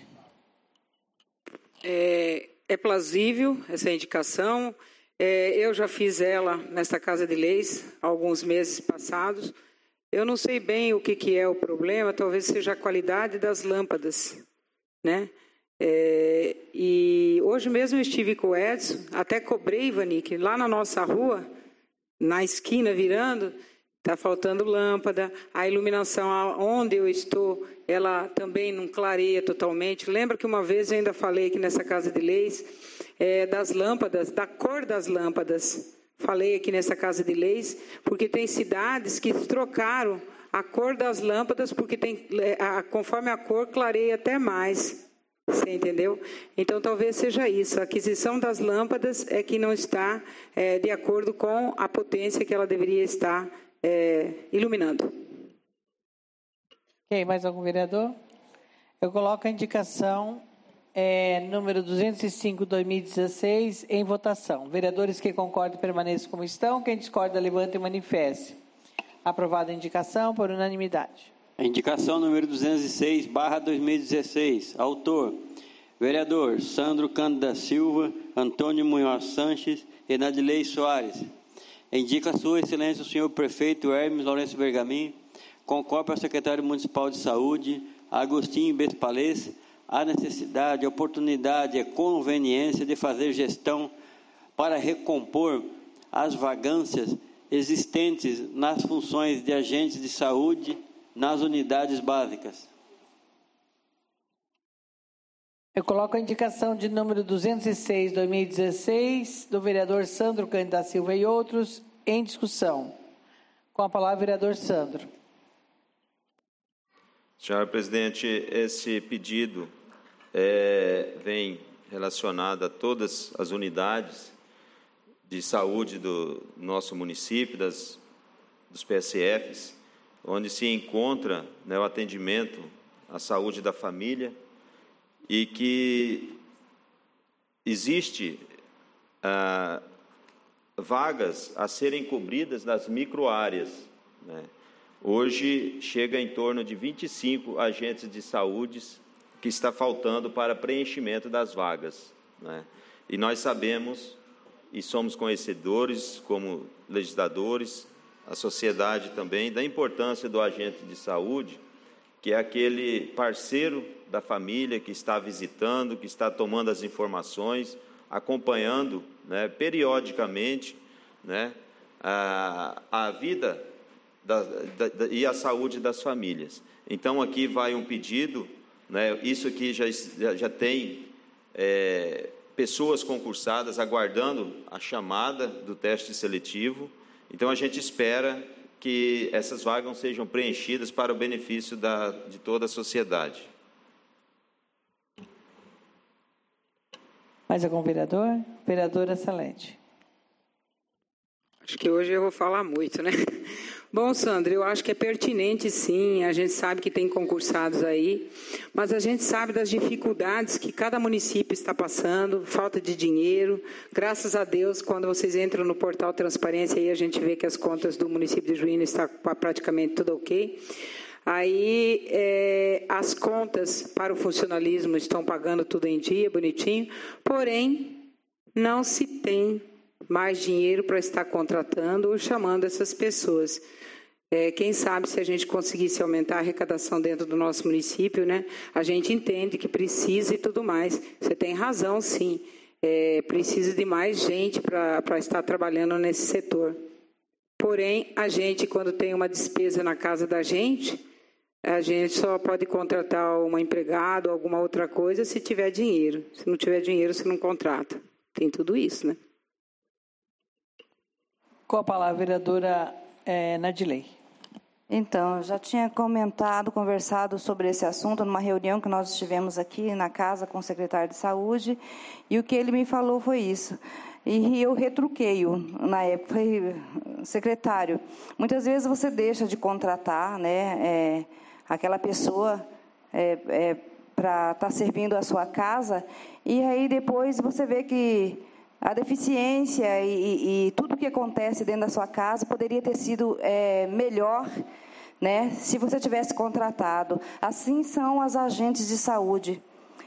É, é plausível essa indicação. É, eu já fiz ela nesta Casa de Leis há alguns meses passados. Eu não sei bem o que, que é o problema, talvez seja a qualidade das lâmpadas, né? É, e hoje mesmo eu estive com o Edson, até cobrei, Ivanique, lá na nossa rua, na esquina virando, está faltando lâmpada, a iluminação onde eu estou, ela também não clareia totalmente. Lembra que uma vez eu ainda falei aqui nessa Casa de Leis, é, das lâmpadas, da cor das lâmpadas. Falei aqui nessa Casa de Leis, porque tem cidades que trocaram a cor das lâmpadas, porque tem, a, conforme a cor clareia até mais. Você entendeu? Então, talvez seja isso. A aquisição das lâmpadas é que não está é, de acordo com a potência que ela deveria estar É, iluminando. Ok, mais algum vereador? Eu coloco a indicação é, número duzentos e cinco, dois mil e dezesseis, em votação. Vereadores que concordam permaneçam como estão. Quem discorda, levante e manifeste. Aprovada a indicação por unanimidade. A indicação número duzentos e seis, barra dois mil e dezesseis. Autor, vereador Sandro Cândido da Silva, Antônio Munhoz Sanches e Nadilei Soares. Indica a sua excelência o senhor prefeito Hermes Lourenço Bergamin, com cópia ao secretário municipal de saúde, Agostinho Bespalês, a necessidade, a oportunidade e a conveniência de fazer gestão para recompor as vagâncias existentes nas funções de agentes de saúde nas unidades básicas. Eu coloco a indicação de número duzentos e seis, dois mil e dezesseis, do vereador Sandro Cândido da Silva e outros, em discussão. Com a palavra, vereador Sandro. Senhora presidente, esse pedido é, vem relacionado a todas as unidades de saúde do nosso município, das, dos P S Fs, onde se encontra, né, o atendimento à saúde da família, e que existe ah, vagas a serem cobridas nas microáreas, né? Hoje chega em torno de vinte e cinco agentes de saúde que está faltando para preenchimento das vagas, né? E nós sabemos e somos conhecedores, como legisladores, a sociedade também, da importância do agente de saúde, que é aquele parceiro da família que está visitando, que está tomando as informações, acompanhando, né, periodicamente, né, a, a vida da, da, da, e a saúde das famílias. Então, aqui vai um pedido, né, isso aqui já, já tem é, pessoas concursadas aguardando a chamada do teste seletivo. Então, a gente espera que essas vagas sejam preenchidas para o benefício da, de toda a sociedade. Mais algum vereador? Vereadora Salete. Acho que hoje eu vou falar muito, né? Bom, Sandro, eu acho que é pertinente, sim, a gente sabe que tem concursados aí, mas a gente sabe das dificuldades que cada município está passando, falta de dinheiro. Graças a Deus, quando vocês entram no portal Transparência, aí a gente vê que as contas do município de Juína estão praticamente tudo ok. Aí, é, as contas para o funcionalismo estão pagando tudo em dia, bonitinho, porém, não se tem mais dinheiro para estar contratando ou chamando essas pessoas. É, quem sabe se a gente conseguisse aumentar a arrecadação dentro do nosso município, né? A gente entende que precisa e tudo mais. Você tem razão, sim. É, precisa de mais gente para estar trabalhando nesse setor. Porém, a gente, quando tem uma despesa na casa da gente, a gente só pode contratar uma empregada ou alguma outra coisa se tiver dinheiro. Se não tiver dinheiro, você não contrata. Tem tudo isso, né? Com a palavra, a vereadora é, Nadilei. Então, eu já tinha comentado, conversado sobre esse assunto numa reunião que nós estivemos aqui na casa com o secretário de Saúde, e o que ele me falou foi isso. E eu retruquei-o na época, falei, secretário, muitas vezes você deixa de contratar, né, é, aquela pessoa é, é, para estar servindo a sua casa, e aí depois você vê que a deficiência e, e tudo que acontece dentro da sua casa poderia ter sido é, melhor, né, se você tivesse contratado. Assim são as agentes de saúde.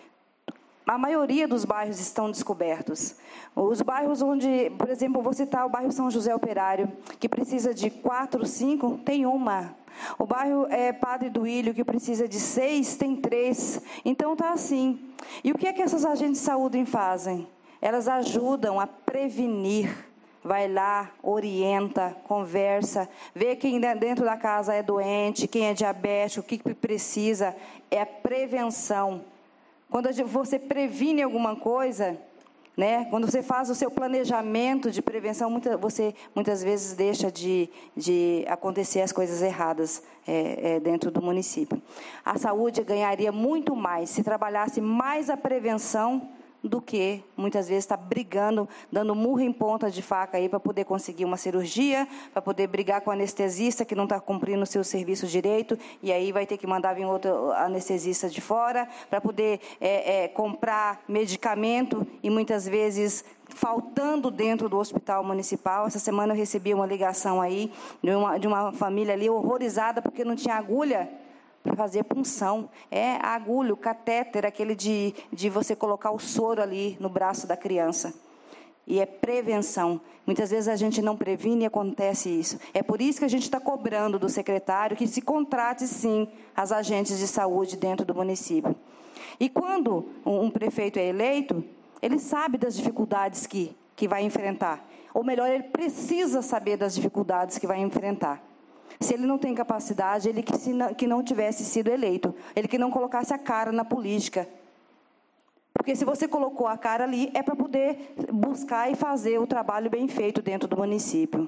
A maioria dos bairros estão descobertos. Os bairros onde, por exemplo, vou citar o bairro São José Operário, que precisa de quatro, cinco, tem uma. O bairro é, Padre Duílio, que precisa de seis, tem três. Então, está assim. E o que é que essas agentes de saúde fazem? Elas ajudam a prevenir. Vai lá, orienta, conversa, vê quem dentro da casa é doente, quem é diabético, o que precisa. É a prevenção. Quando você previne alguma coisa, né, quando você faz o seu planejamento de prevenção, muita, você muitas vezes deixa de, de acontecer as coisas erradas é, é, dentro do município. A saúde ganharia muito mais se trabalhasse mais a prevenção do que, muitas vezes, está brigando, dando murro em ponta de faca aí para poder conseguir uma cirurgia, para poder brigar com o anestesista que não está cumprindo o seu serviço direito, e aí vai ter que mandar vir outro anestesista de fora, para poder é, é, comprar medicamento, e muitas vezes faltando dentro do hospital municipal. Essa semana eu recebi uma ligação aí de uma, de uma família ali horrorizada porque não tinha agulha para fazer punção. É a agulha, o catéter, aquele de, de você colocar o soro ali no braço da criança. E é prevenção. Muitas vezes a gente não previne e acontece isso. É por isso que a gente está cobrando do secretário que se contrate, sim, as agentes de saúde dentro do município. E quando um prefeito é eleito, ele sabe das dificuldades que, que vai enfrentar. Ou melhor, ele precisa saber das dificuldades que vai enfrentar. Se ele não tem capacidade, ele que, se não, que não tivesse sido eleito, ele que não colocasse a cara na política. Porque se você colocou a cara ali, é para poder buscar e fazer o trabalho bem feito dentro do município.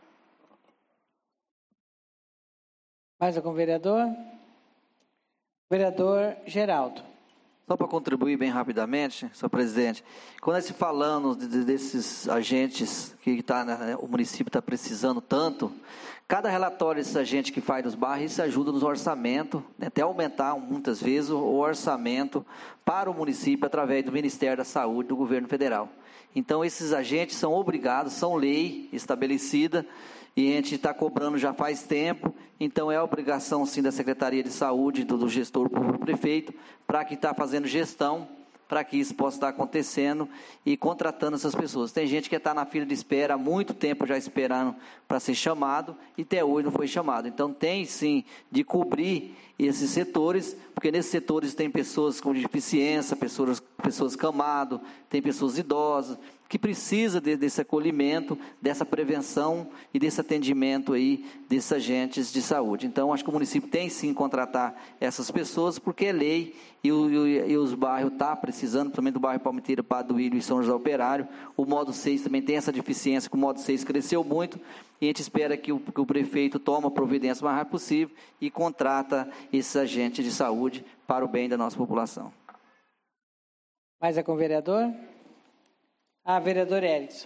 Mais algum vereador? Vereador Geraldo. Só para contribuir bem rapidamente, senhor presidente, quando nós falamos de, de, desses agentes que tá, né, o município está precisando tanto, cada relatório desses agentes que faz nos bairros, isso ajuda nos orçamentos, né, até aumentar muitas vezes o, o orçamento para o município através do Ministério da Saúde do governo federal. Então, esses agentes são obrigados, são lei estabelecida, e a gente está cobrando já faz tempo, então é a obrigação, sim, da Secretaria de Saúde, do, do gestor público prefeito, para que está fazendo gestão, para que isso possa estar acontecendo e contratando essas pessoas. Tem gente que está na fila de espera há muito tempo já esperando para ser chamado e até hoje não foi chamado. Então tem sim de cobrir esses setores, porque nesses setores tem pessoas com deficiência, pessoas, pessoas camado, tem pessoas idosas, que precisa de, desse acolhimento, dessa prevenção e desse atendimento aí desses agentes de saúde. Então, acho que o município tem sim que contratar essas pessoas, porque é lei e, o, e, e os bairros estão tá precisando, principalmente do bairro Palmiteira, Padre Duílio e São José Operário. O modo seis também tem essa deficiência, que o modo seis cresceu muito, e a gente espera que o, que o prefeito tome a providência o mais rápido possível e contrata esses agentes de saúde para o bem da nossa população. Mais algum vereador? Ah, vereador Erickson.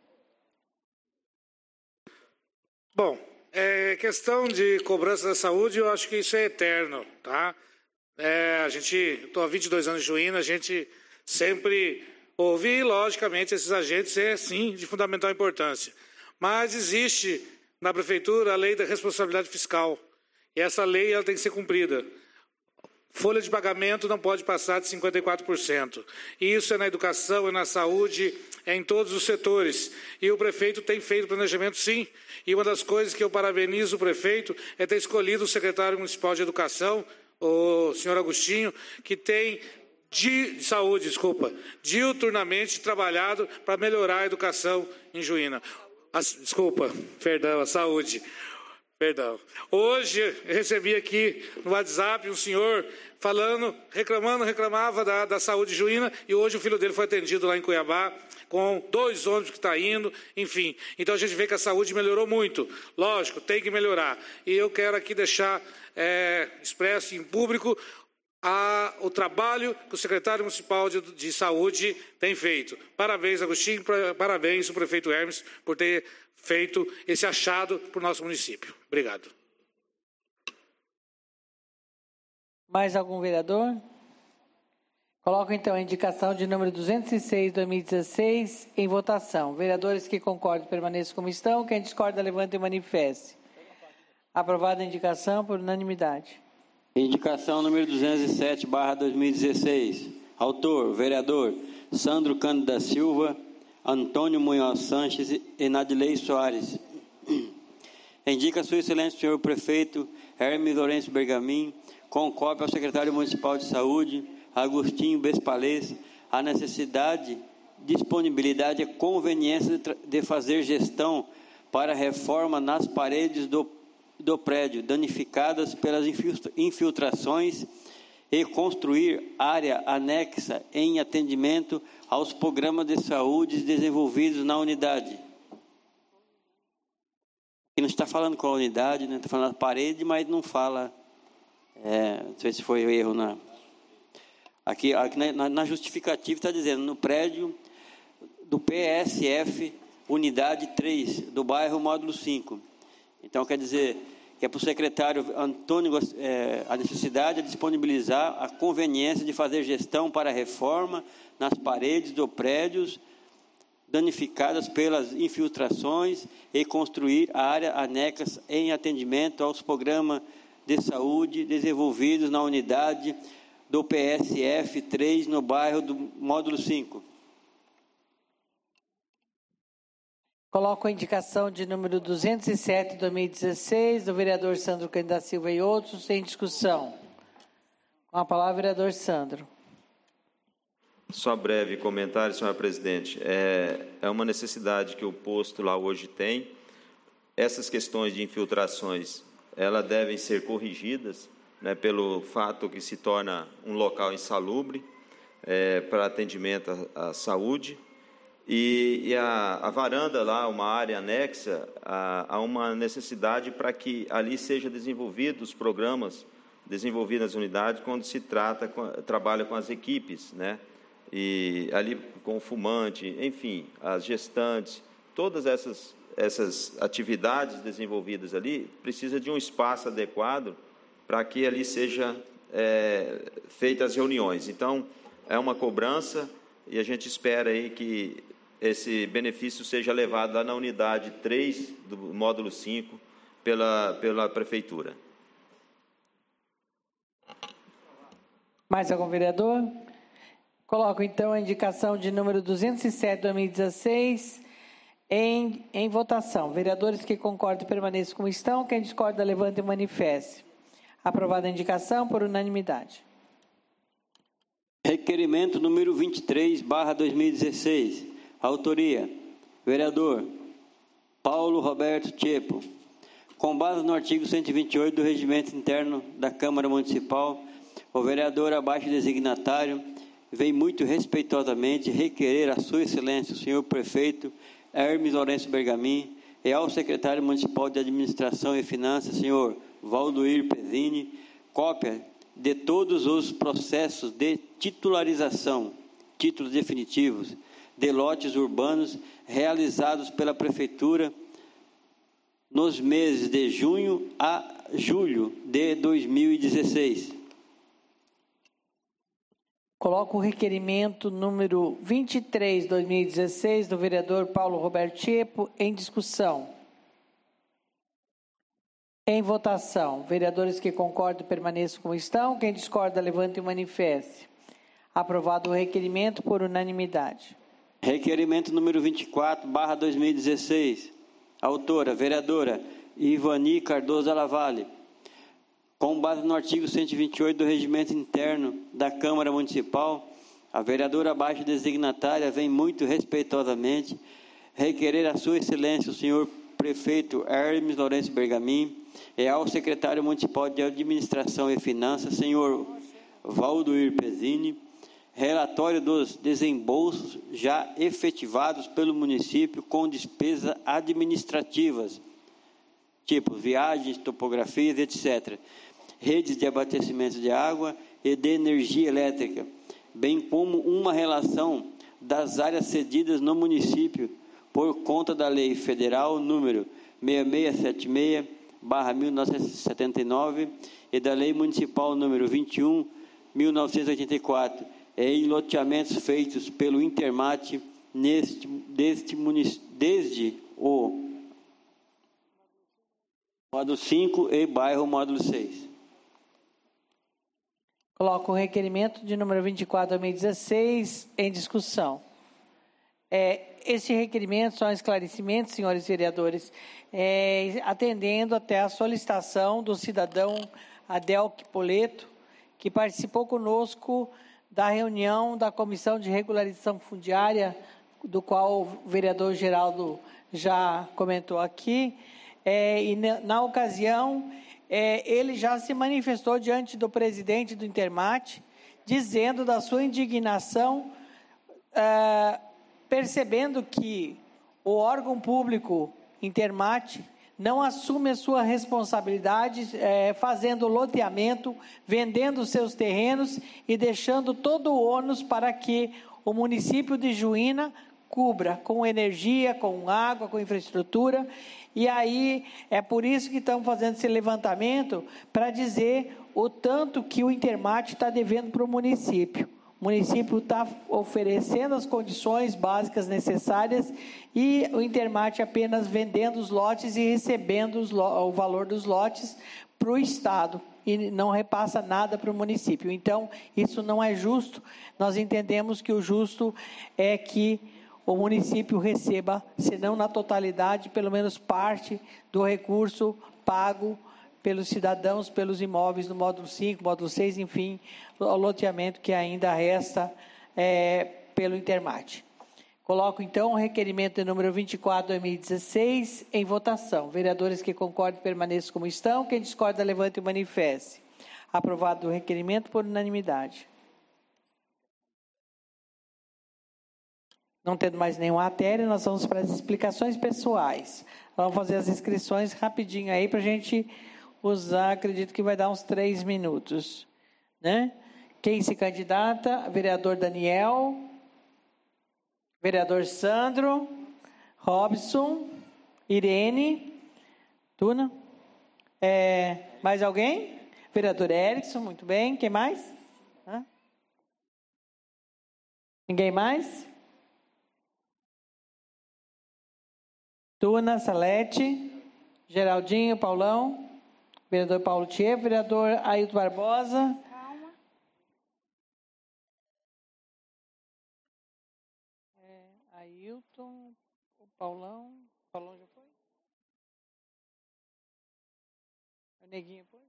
Bom, é, questão de cobrança da saúde, eu acho que isso é eterno, tá? É, a gente, estou há vinte e dois anos de Juína, a gente sempre ouve, logicamente, esses agentes é, sim, de fundamental importância. Mas existe na Prefeitura a lei da responsabilidade fiscal, e essa lei ela tem que ser cumprida. folha de pagamento não pode passar de cinquenta e quatro por cento. Isso é na educação, é na saúde, é em todos os setores. E o prefeito tem feito planejamento, sim. E uma das coisas que eu parabenizo o prefeito é ter escolhido o secretário municipal de educação, o senhor Agostinho, que tem de saúde, desculpa, diuturnamente trabalhado para melhorar a educação em Juína. As, desculpa, perdão, a saúde. Perdão. Hoje eu recebi aqui no WhatsApp um senhor falando, reclamando, reclamava da, da saúde de Juína, e hoje o filho dele foi atendido lá em Cuiabá, com dois ônibus que está indo, enfim. Então a gente vê que a saúde melhorou muito. Lógico, tem que melhorar. E eu quero aqui deixar é, expresso em público a, o trabalho que o secretário municipal de, de saúde tem feito. Parabéns, Agostinho, parabéns ao prefeito Hermes por ter feito esse achado para o nosso município. Obrigado. Mais algum vereador? Coloco então a indicação de número duzentos e seis, dois mil e dezesseis, em votação. Vereadores que concordam permaneçam como estão. Quem discorda, levante e manifeste. Aprovada a indicação por unanimidade. Indicação número duzentos e sete, barra dois mil e dezesseis. Autor, vereador Sandro Cândido da Silva, Antônio Munhoz Sanches e Nadilei Soares. Indica a sua excelência o senhor prefeito Hermes Lourenço Bergamin, com cópia ao secretário municipal de saúde, Agostinho Bespalês, a necessidade, disponibilidade e conveniência de, de fazer gestão para reforma nas paredes do, do prédio danificadas pelas infiltrações e construir área anexa em atendimento aos programas de saúde desenvolvidos na unidade. Aqui não está falando com a unidade, né? Está falando da parede, mas não fala, é, não sei se foi erro na... Aqui, aqui na, na justificativa está dizendo, no prédio do P S F, unidade três, do bairro Módulo cinco. Então, quer dizer, que é para o secretário Antônio é, a necessidade de disponibilizar a conveniência de fazer gestão para a reforma nas paredes dos prédios danificadas pelas infiltrações e construir a área anexa em atendimento aos programas de saúde desenvolvidos na unidade do P S F três, no bairro do Módulo cinco. Coloco a indicação de número duzentos e sete, dois mil e dezesseis, do vereador Sandro Cândido da Silva e outros, sem discussão. Com a palavra, vereador Sandro. Só breve comentário, senhora presidente. É, é uma necessidade que o posto lá hoje tem. Essas questões de infiltrações, elas devem ser corrigidas, né, pelo fato que se torna um local insalubre é, para atendimento à, à saúde. E, e a, a varanda lá, uma área anexa, há, há uma necessidade para que ali sejam desenvolvidos os programas desenvolvidos nas unidades quando se trata, com, trabalha com as equipes, né? E ali com o fumante, enfim, as gestantes, todas essas, essas atividades desenvolvidas ali, precisa de um espaço adequado para que ali seja é, feitas as reuniões. Então, é uma cobrança e a gente espera aí que esse benefício seja levado lá na unidade três do módulo cinco pela, pela prefeitura. Mais algum vereador? Coloco, então, a indicação de número duzentos e sete, dois mil e dezesseis, em, em votação. Vereadores que concordam permaneçam como estão. Quem discorda, levante e manifeste. Aprovada a indicação por unanimidade. Requerimento número vinte e três, barra dois mil e dezesseis. Autoria, vereador Paulo Roberto Tchepo. Com base no artigo cento e vinte e oito do Regimento Interno da Câmara Municipal, o vereador abaixo designatário vem muito respeitosamente requerer a sua excelência, o senhor prefeito Hermes Lourenço Bergamin, e ao secretário municipal de Administração e Finanças, senhor Valdoir Pezzini, cópia de todos os processos de titularização, títulos definitivos, de lotes urbanos realizados pela Prefeitura nos meses de junho a julho de dois mil e dezesseis. Coloco o requerimento número vinte e três, dois mil e dezesseis, do vereador Paulo Roberto Tchepo, em discussão. Em votação. Vereadores que concordam, permaneçam como estão. Quem discorda, levante e manifeste. Aprovado o requerimento por unanimidade. Requerimento número vinte e quatro, barra dois mil e dezesseis. Autora, vereadora Ivani Cardoso Lavalle. Com base no artigo cento e vinte e oito do Regimento Interno da Câmara Municipal, a vereadora abaixo designatária vem muito respeitosamente requerer a sua excelência, o senhor prefeito Hermes Lourenço Bergamin, e ao secretário municipal de Administração e Finanças, senhor Valdoir Pezzini, relatório dos desembolsos já efetivados pelo município com despesas administrativas, tipo viagens, topografias, etcétera, redes de abastecimento de água e de energia elétrica, bem como uma relação das áreas cedidas no município por conta da Lei Federal número seis seis sete seis, barra mil novecentos e setenta e nove e da Lei Municipal número vinte e um, mil novecentos e oitenta e quatro, em loteamentos feitos pelo Intermate neste, deste munic... desde o módulo cinco e bairro módulo seis. Coloco o requerimento de número vinte e quatro, dois mil e dezesseis em discussão. É, esse requerimento são esclarecimentos, senhores vereadores, é, atendendo até a solicitação do cidadão Adelque Poleto, que participou conosco da reunião da Comissão de Regularização Fundiária, do qual o vereador Geraldo já comentou aqui, é, e na, na ocasião, é, ele já se manifestou diante do presidente do Intermate, dizendo da sua indignação, é, percebendo que o órgão público Intermate não assume a sua responsabilidade, é, fazendo loteamento, vendendo seus terrenos e deixando todo o ônus para que o município de Juína cubra com energia, com água, com infraestrutura. E aí é por isso que estamos fazendo esse levantamento, para dizer o tanto que o Intermate está devendo para o município. O município está oferecendo as condições básicas necessárias e o Intermate apenas vendendo os lotes e recebendo os lo- o valor dos lotes para o Estado e não repassa nada para o município. Então, isso não é justo. Nós entendemos que o justo é que o município receba, se não na totalidade, pelo menos parte do recurso pago pelos cidadãos, pelos imóveis do módulo cinco, módulo seis, enfim, o loteamento que ainda resta é, pelo Intermate. Coloco, então, o requerimento de número vinte e quatro, dois mil e dezesseis em votação. Vereadores que concordam, permaneçam como estão. Quem discorda, levante e manifeste. Aprovado o requerimento por unanimidade. Não tendo mais nenhuma matéria, nós vamos para as explicações pessoais. Vamos fazer as inscrições rapidinho aí para a gente usar, acredito que vai dar uns três minutos. Né? Quem se candidata? Vereador Daniel, vereador Sandro, Robson, Irene, Tuna. É, mais alguém? Vereador Erickson, muito bem. Quem mais? Hã? Ninguém mais? Tuna, Salete, Geraldinho, Paulão, vereador Paulo Thier, vereador Ailton Barbosa. Calma. É, Ailton, o Paulão, Paulão já foi? O Neguinho foi?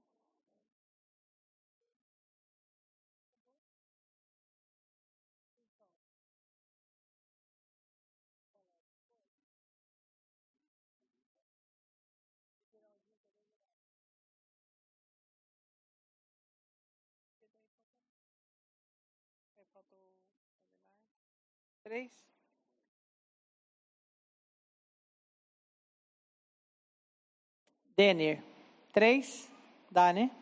Faltou três. Denner. Três? Dá, né?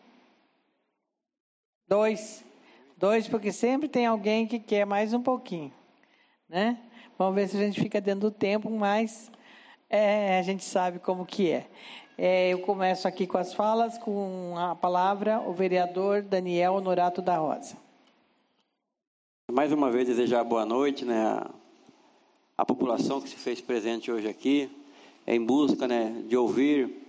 Dois. Dois, porque sempre tem alguém que quer mais um pouquinho. Né? Vamos ver se a gente fica dentro do tempo, mas é, a gente sabe como que é. é. Eu começo aqui com as falas, com a palavra o vereador Daniel Honorato da Rosa. Mais uma vez, desejar boa noite, né, a, a população que se fez presente hoje aqui, em busca, né, de ouvir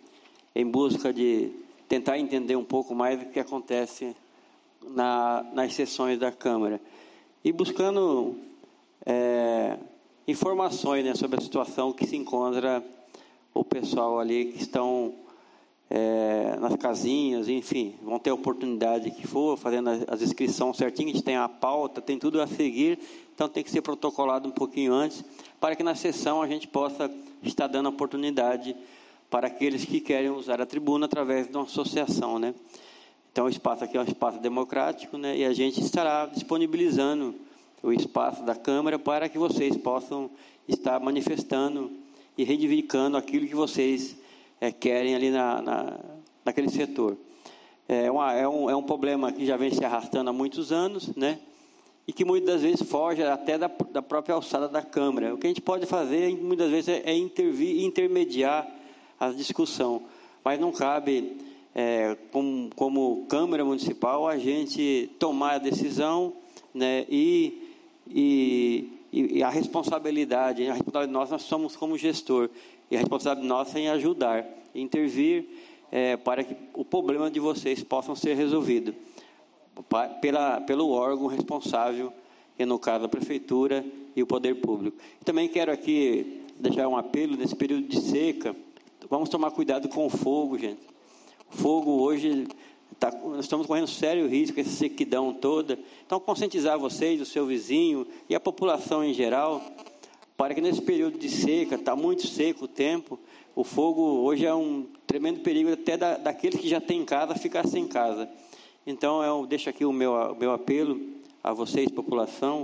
em busca de tentar entender um pouco mais do que acontece na, nas sessões da Câmara. E buscando é, informações, né, sobre a situação que se encontra o pessoal ali que estão é, nas casinhas, enfim, vão ter a oportunidade que for, fazendo as, as inscrições certinho, a gente tem a pauta, tem tudo a seguir, então tem que ser protocolado um pouquinho antes, para que na sessão a gente possa estar dando oportunidade para aqueles que querem usar a tribuna através de uma associação, né? Então, o espaço aqui é um espaço democrático, né? E a gente estará disponibilizando o espaço da Câmara para que vocês possam estar manifestando e reivindicando aquilo que vocês é, querem ali na, na, naquele setor. É, uma, é, um, é um problema que já vem se arrastando há muitos anos, né? E que muitas vezes foge até da, da própria alçada da Câmara. O que a gente pode fazer, muitas vezes, é, é intervir e intermediar a discussão, mas não cabe, é, como, como Câmara Municipal, a gente tomar a decisão, né, e, e, e a responsabilidade, a responsabilidade nossa, nós somos como gestor, e a responsabilidade nossa é em ajudar, intervir, é, para que o problema de vocês possam ser resolvido pela, pelo órgão responsável, que no caso a Prefeitura e o Poder Público. Também quero aqui deixar um apelo nesse período de seca. Vamos tomar cuidado com o fogo, gente. O fogo hoje, tá, nós estamos correndo sério risco, essa sequidão toda. Então, conscientizar vocês, o seu vizinho e a população em geral, para que nesse período de seca, está muito seco o tempo, o fogo hoje é um tremendo perigo até da, daqueles que já têm casa ficar sem casa. Então, eu deixo aqui o meu, o meu apelo a vocês, população,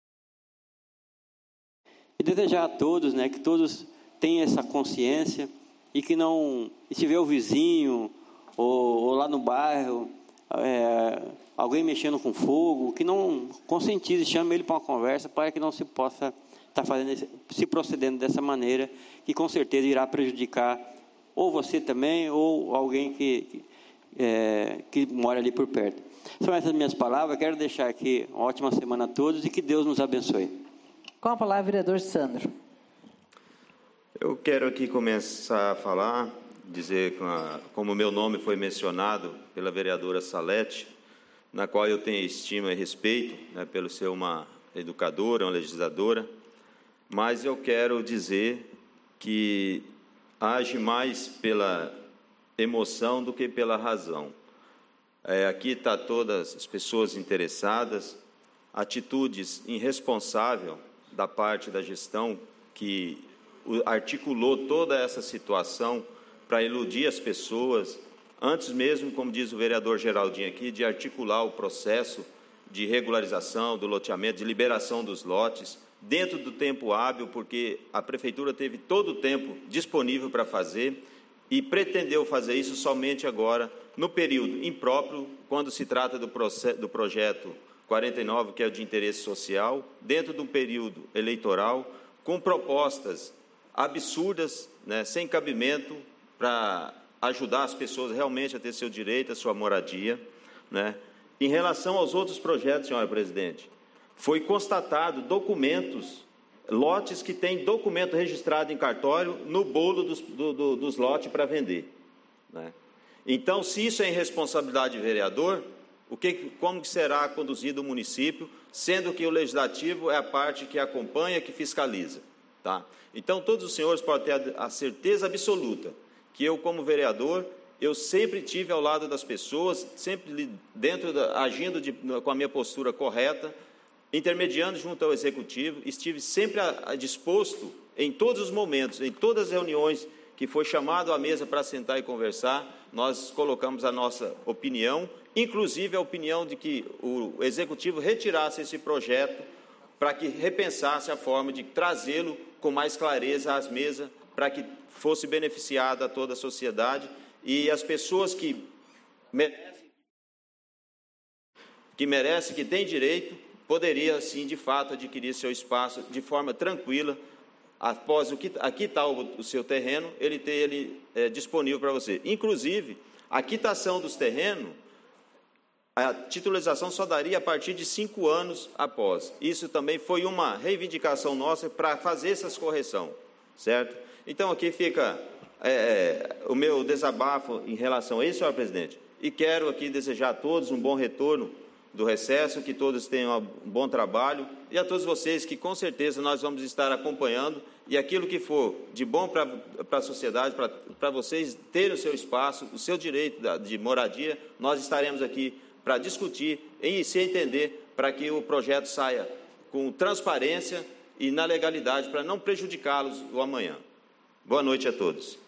e desejar a todos, né, que todos tenham essa consciência, e que não, e se vê o vizinho, ou, ou lá no bairro, é, alguém mexendo com fogo, que não conscientize, chame ele para uma conversa, para que não se possa estar fazendo, esse, se procedendo dessa maneira, que com certeza irá prejudicar ou você também, ou alguém que, que, é, que mora ali por perto. São essas minhas palavras, quero deixar aqui uma ótima semana a todos e que Deus nos abençoe. Com a palavra, vereador Sandro. Eu quero aqui começar a falar, dizer como o meu nome foi mencionado pela vereadora Salete, na qual eu tenho estima e respeito, né, pelo ser uma educadora, uma legisladora, mas eu quero dizer que age mais pela emoção do que pela razão. É, aqui está todas as pessoas interessadas, atitudes irresponsáveis da parte da gestão que articulou toda essa situação para iludir as pessoas, antes mesmo, como diz o vereador Geraldinho aqui, de articular o processo de regularização do loteamento, de liberação dos lotes, dentro do tempo hábil, porque a Prefeitura teve todo o tempo disponível para fazer e pretendeu fazer isso somente agora, no período impróprio, quando se trata do, processo, do projeto quarenta e nove, que é o de interesse social, dentro de um período eleitoral, com propostas absurdas, né, sem cabimento, para ajudar as pessoas realmente a ter seu direito, a sua moradia, né? Em relação aos outros projetos, senhora presidente, foi constatado documentos, lotes que têm documento registrado em cartório no bolo dos, do, do, dos lotes para vender, né? Então, se isso é irresponsabilidade de vereador, o que, como será conduzido o município, sendo que o legislativo é a parte que acompanha, que fiscaliza, tá? Então, todos os senhores podem ter a certeza absoluta que eu, como vereador, eu sempre tive ao lado das pessoas, sempre dentro da, agindo de, com a minha postura correta, intermediando junto ao Executivo, estive sempre a, a disposto, em todos os momentos, em todas as reuniões que foi chamado à mesa para sentar e conversar, nós colocamos a nossa opinião, inclusive a opinião de que o Executivo retirasse esse projeto para que repensasse a forma de trazê-lo com mais clareza às mesas, para que fosse beneficiada a toda a sociedade e as pessoas que merecem, que merecem, que têm direito, poderia, sim, de fato, adquirir seu espaço de forma tranquila, após o que aqui está o, o seu terreno, ele ter ele é, disponível para você. Inclusive, a quitação dos terrenos, a titularização só daria a partir de cinco anos após. Isso também foi uma reivindicação nossa para fazer essas correções, certo? Então, aqui fica é, o meu desabafo em relação a isso, senhor presidente, e quero aqui desejar a todos um bom retorno do recesso, que todos tenham um bom trabalho, e a todos vocês que com certeza nós vamos estar acompanhando, e aquilo que for de bom para a sociedade, para vocês terem o seu espaço, o seu direito de moradia, nós estaremos aqui para discutir e se entender para que o projeto saia com transparência e na legalidade, para não prejudicá-los o amanhã. Boa noite a todos.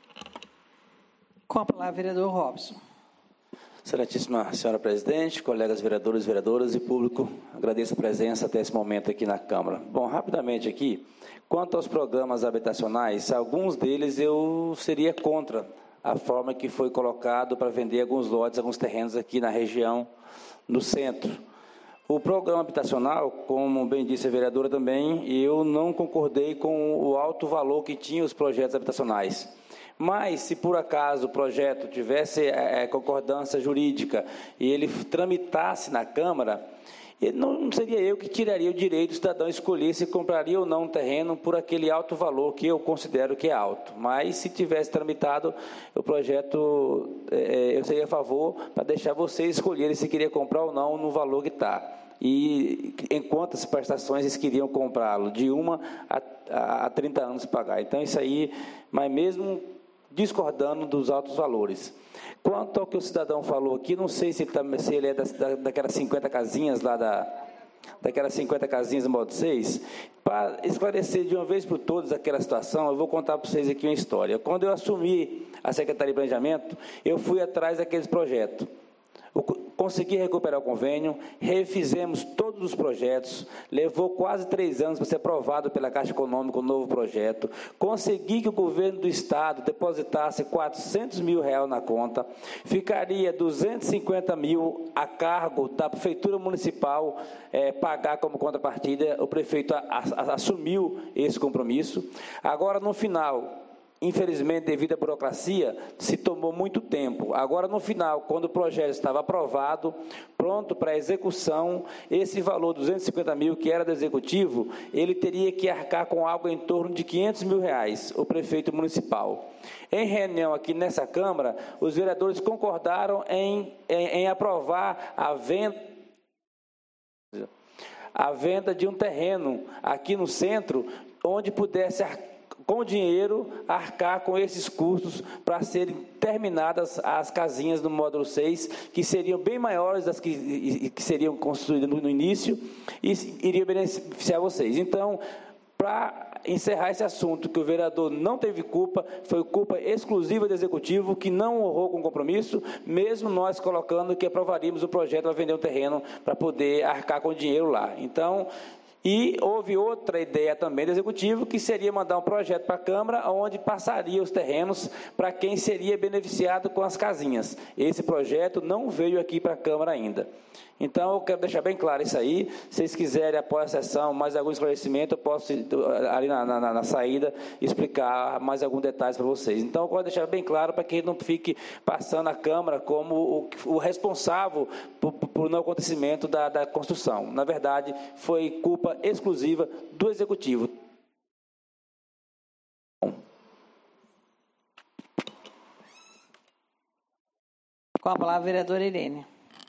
Com a palavra, vereador Robson. Excelentíssima senhora presidente, colegas vereadores e vereadoras e público, agradeço a presença até esse momento aqui na Câmara. Bom, rapidamente aqui, quanto aos programas habitacionais, alguns deles eu seria contra a forma que foi colocado para vender alguns lotes, alguns terrenos aqui na região, no centro. O programa habitacional, como bem disse a vereadora também, eu não concordei com o alto valor que tinham os projetos habitacionais. Mas, se por acaso o projeto tivesse é, concordância jurídica e ele tramitasse na Câmara, ele não, não seria eu que tiraria o direito do cidadão escolher se compraria ou não um terreno por aquele alto valor que eu considero que é alto. Mas, se tivesse tramitado o projeto, é, eu seria a favor para deixar vocês escolherem se queria comprar ou não no valor que está. E em quantas prestações eles queriam comprá-lo, de uma a, a, a trinta anos pagar. Então, isso aí, mas mesmo discordando dos altos valores. Quanto ao que o cidadão falou aqui, não sei se ele, tá, se ele é da, da, daquelas cinquenta casinhas lá da... daquelas cinquenta casinhas do modo seis, para esclarecer de uma vez por todas aquela situação, eu vou contar para vocês aqui uma história. Quando eu assumi a Secretaria de Planejamento, eu fui atrás daqueles projetos. Eu consegui recuperar o convênio, refizemos todos os projetos, levou quase três anos para ser aprovado pela Caixa Econômica o novo projeto, consegui que o governo do Estado depositasse quatrocentos mil reais na conta, ficaria duzentos e cinquenta mil a cargo da Prefeitura Municipal é, pagar como contrapartida, o prefeito a, a, assumiu esse compromisso. Agora, no final, infelizmente, devido à burocracia, se tomou muito tempo. Agora, no final, quando o projeto estava aprovado, pronto para execução, esse valor, duzentos e cinquenta mil, que era do Executivo, ele teria que arcar com algo em torno de quinhentos mil reais, o prefeito municipal. Em reunião aqui nessa Câmara, os vereadores concordaram em, em, em aprovar a venda, a venda de um terreno aqui no centro, onde pudesse arcar com dinheiro, arcar com esses custos para serem terminadas as casinhas do módulo seis, que seriam bem maiores das que, que seriam construídas no, no início e iriam beneficiar vocês. Então, para encerrar esse assunto, que o vereador não teve culpa, foi culpa exclusiva do Executivo, que não honrou com o compromisso, mesmo nós colocando que aprovaríamos o projeto para vender um terreno para poder arcar com o dinheiro lá. Então, e houve outra ideia também do Executivo, que seria mandar um projeto para a Câmara, onde passaria os terrenos para quem seria beneficiado com as casinhas. Esse projeto não veio aqui para a Câmara ainda. Então, eu quero deixar bem claro isso aí. Se vocês quiserem, após a sessão, mais algum esclarecimento, eu posso, ali na, na, na saída, explicar mais algum detalhe para vocês. Então, eu quero deixar bem claro para que não fique passando a Câmara como o, o responsável por, por não acontecimento da, da construção. Na verdade, foi culpa exclusiva do Executivo. Com a palavra, a vereadora Irene.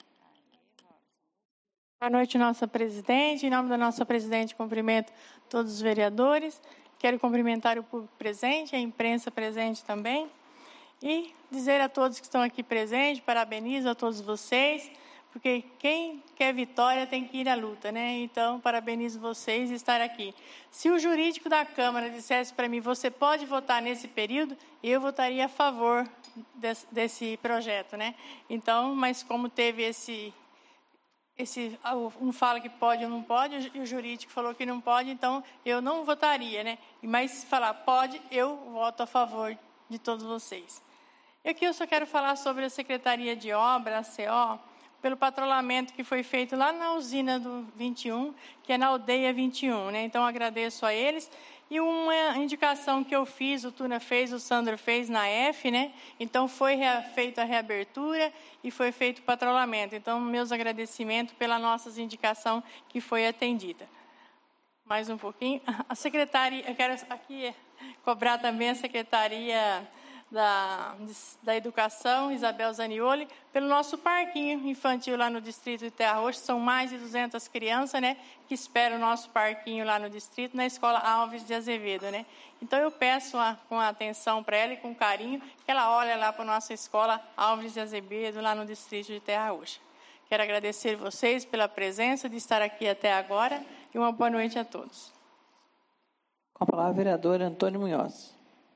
Boa noite, nossa presidente. Em nome da nossa presidente, cumprimento todos os vereadores. Quero cumprimentar o público presente, a imprensa presente também. E dizer a todos que estão aqui presentes, parabenizo a todos vocês, porque quem quer vitória tem que ir à luta, né? Então, parabenizo vocês e estar aqui. Se o jurídico da Câmara dissesse para mim, você pode votar nesse período, eu votaria a favor desse, desse projeto, né? Então, mas como teve esse... Esse, um fala que pode ou não pode, e o jurídico falou que não pode, então eu não votaria, né? Mas se falar pode, eu voto a favor de todos vocês. E aqui eu só quero falar sobre a Secretaria de Obra, a C O, pelo patrulhamento que foi feito lá na usina do vinte e um, que é na aldeia vinte e um, né? Então, agradeço a eles. E uma indicação que eu fiz, o Tuna fez, o Sandro fez na F, né? Então, foi feita a reabertura e foi feito o patrulhamento. Então, meus agradecimentos pela nossa indicação que foi atendida. Mais um pouquinho. A secretária, eu quero aqui cobrar também a Secretaria da, da Educação, Isabel Zanioli, pelo nosso parquinho infantil lá no distrito de Terra Roxa. São mais de duzentas crianças, né, que esperam o nosso parquinho lá no distrito, na Escola Alves de Azevedo, né. Então, eu peço a, com atenção para ela e com carinho, que ela olhe lá para a nossa Escola Alves de Azevedo, lá no distrito de Terra Roxa. Quero agradecer vocês pela presença, de estar aqui até agora, e uma boa noite a todos. Com a palavra, vereador Antônio Munhoz.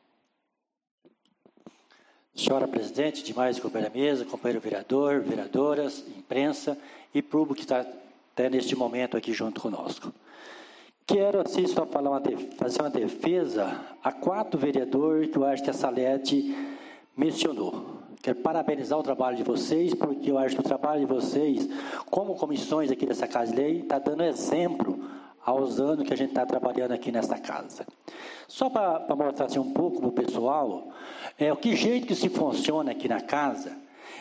Senhora presidente, demais companheiro da mesa, companheiro vereador, vereadoras, imprensa e público que está até neste momento aqui junto conosco. Quero, assim, só falar uma, fazer uma defesa a quatro vereadores que eu acho que a Salete mencionou. Quero parabenizar o trabalho de vocês, porque eu acho que o trabalho de vocês, como comissões aqui dessa Casa de Lei, está dando exemplo aos anos que a gente está trabalhando aqui nesta casa. Só para mostrar assim, um pouco para o pessoal, é, o que jeito que se funciona aqui na casa,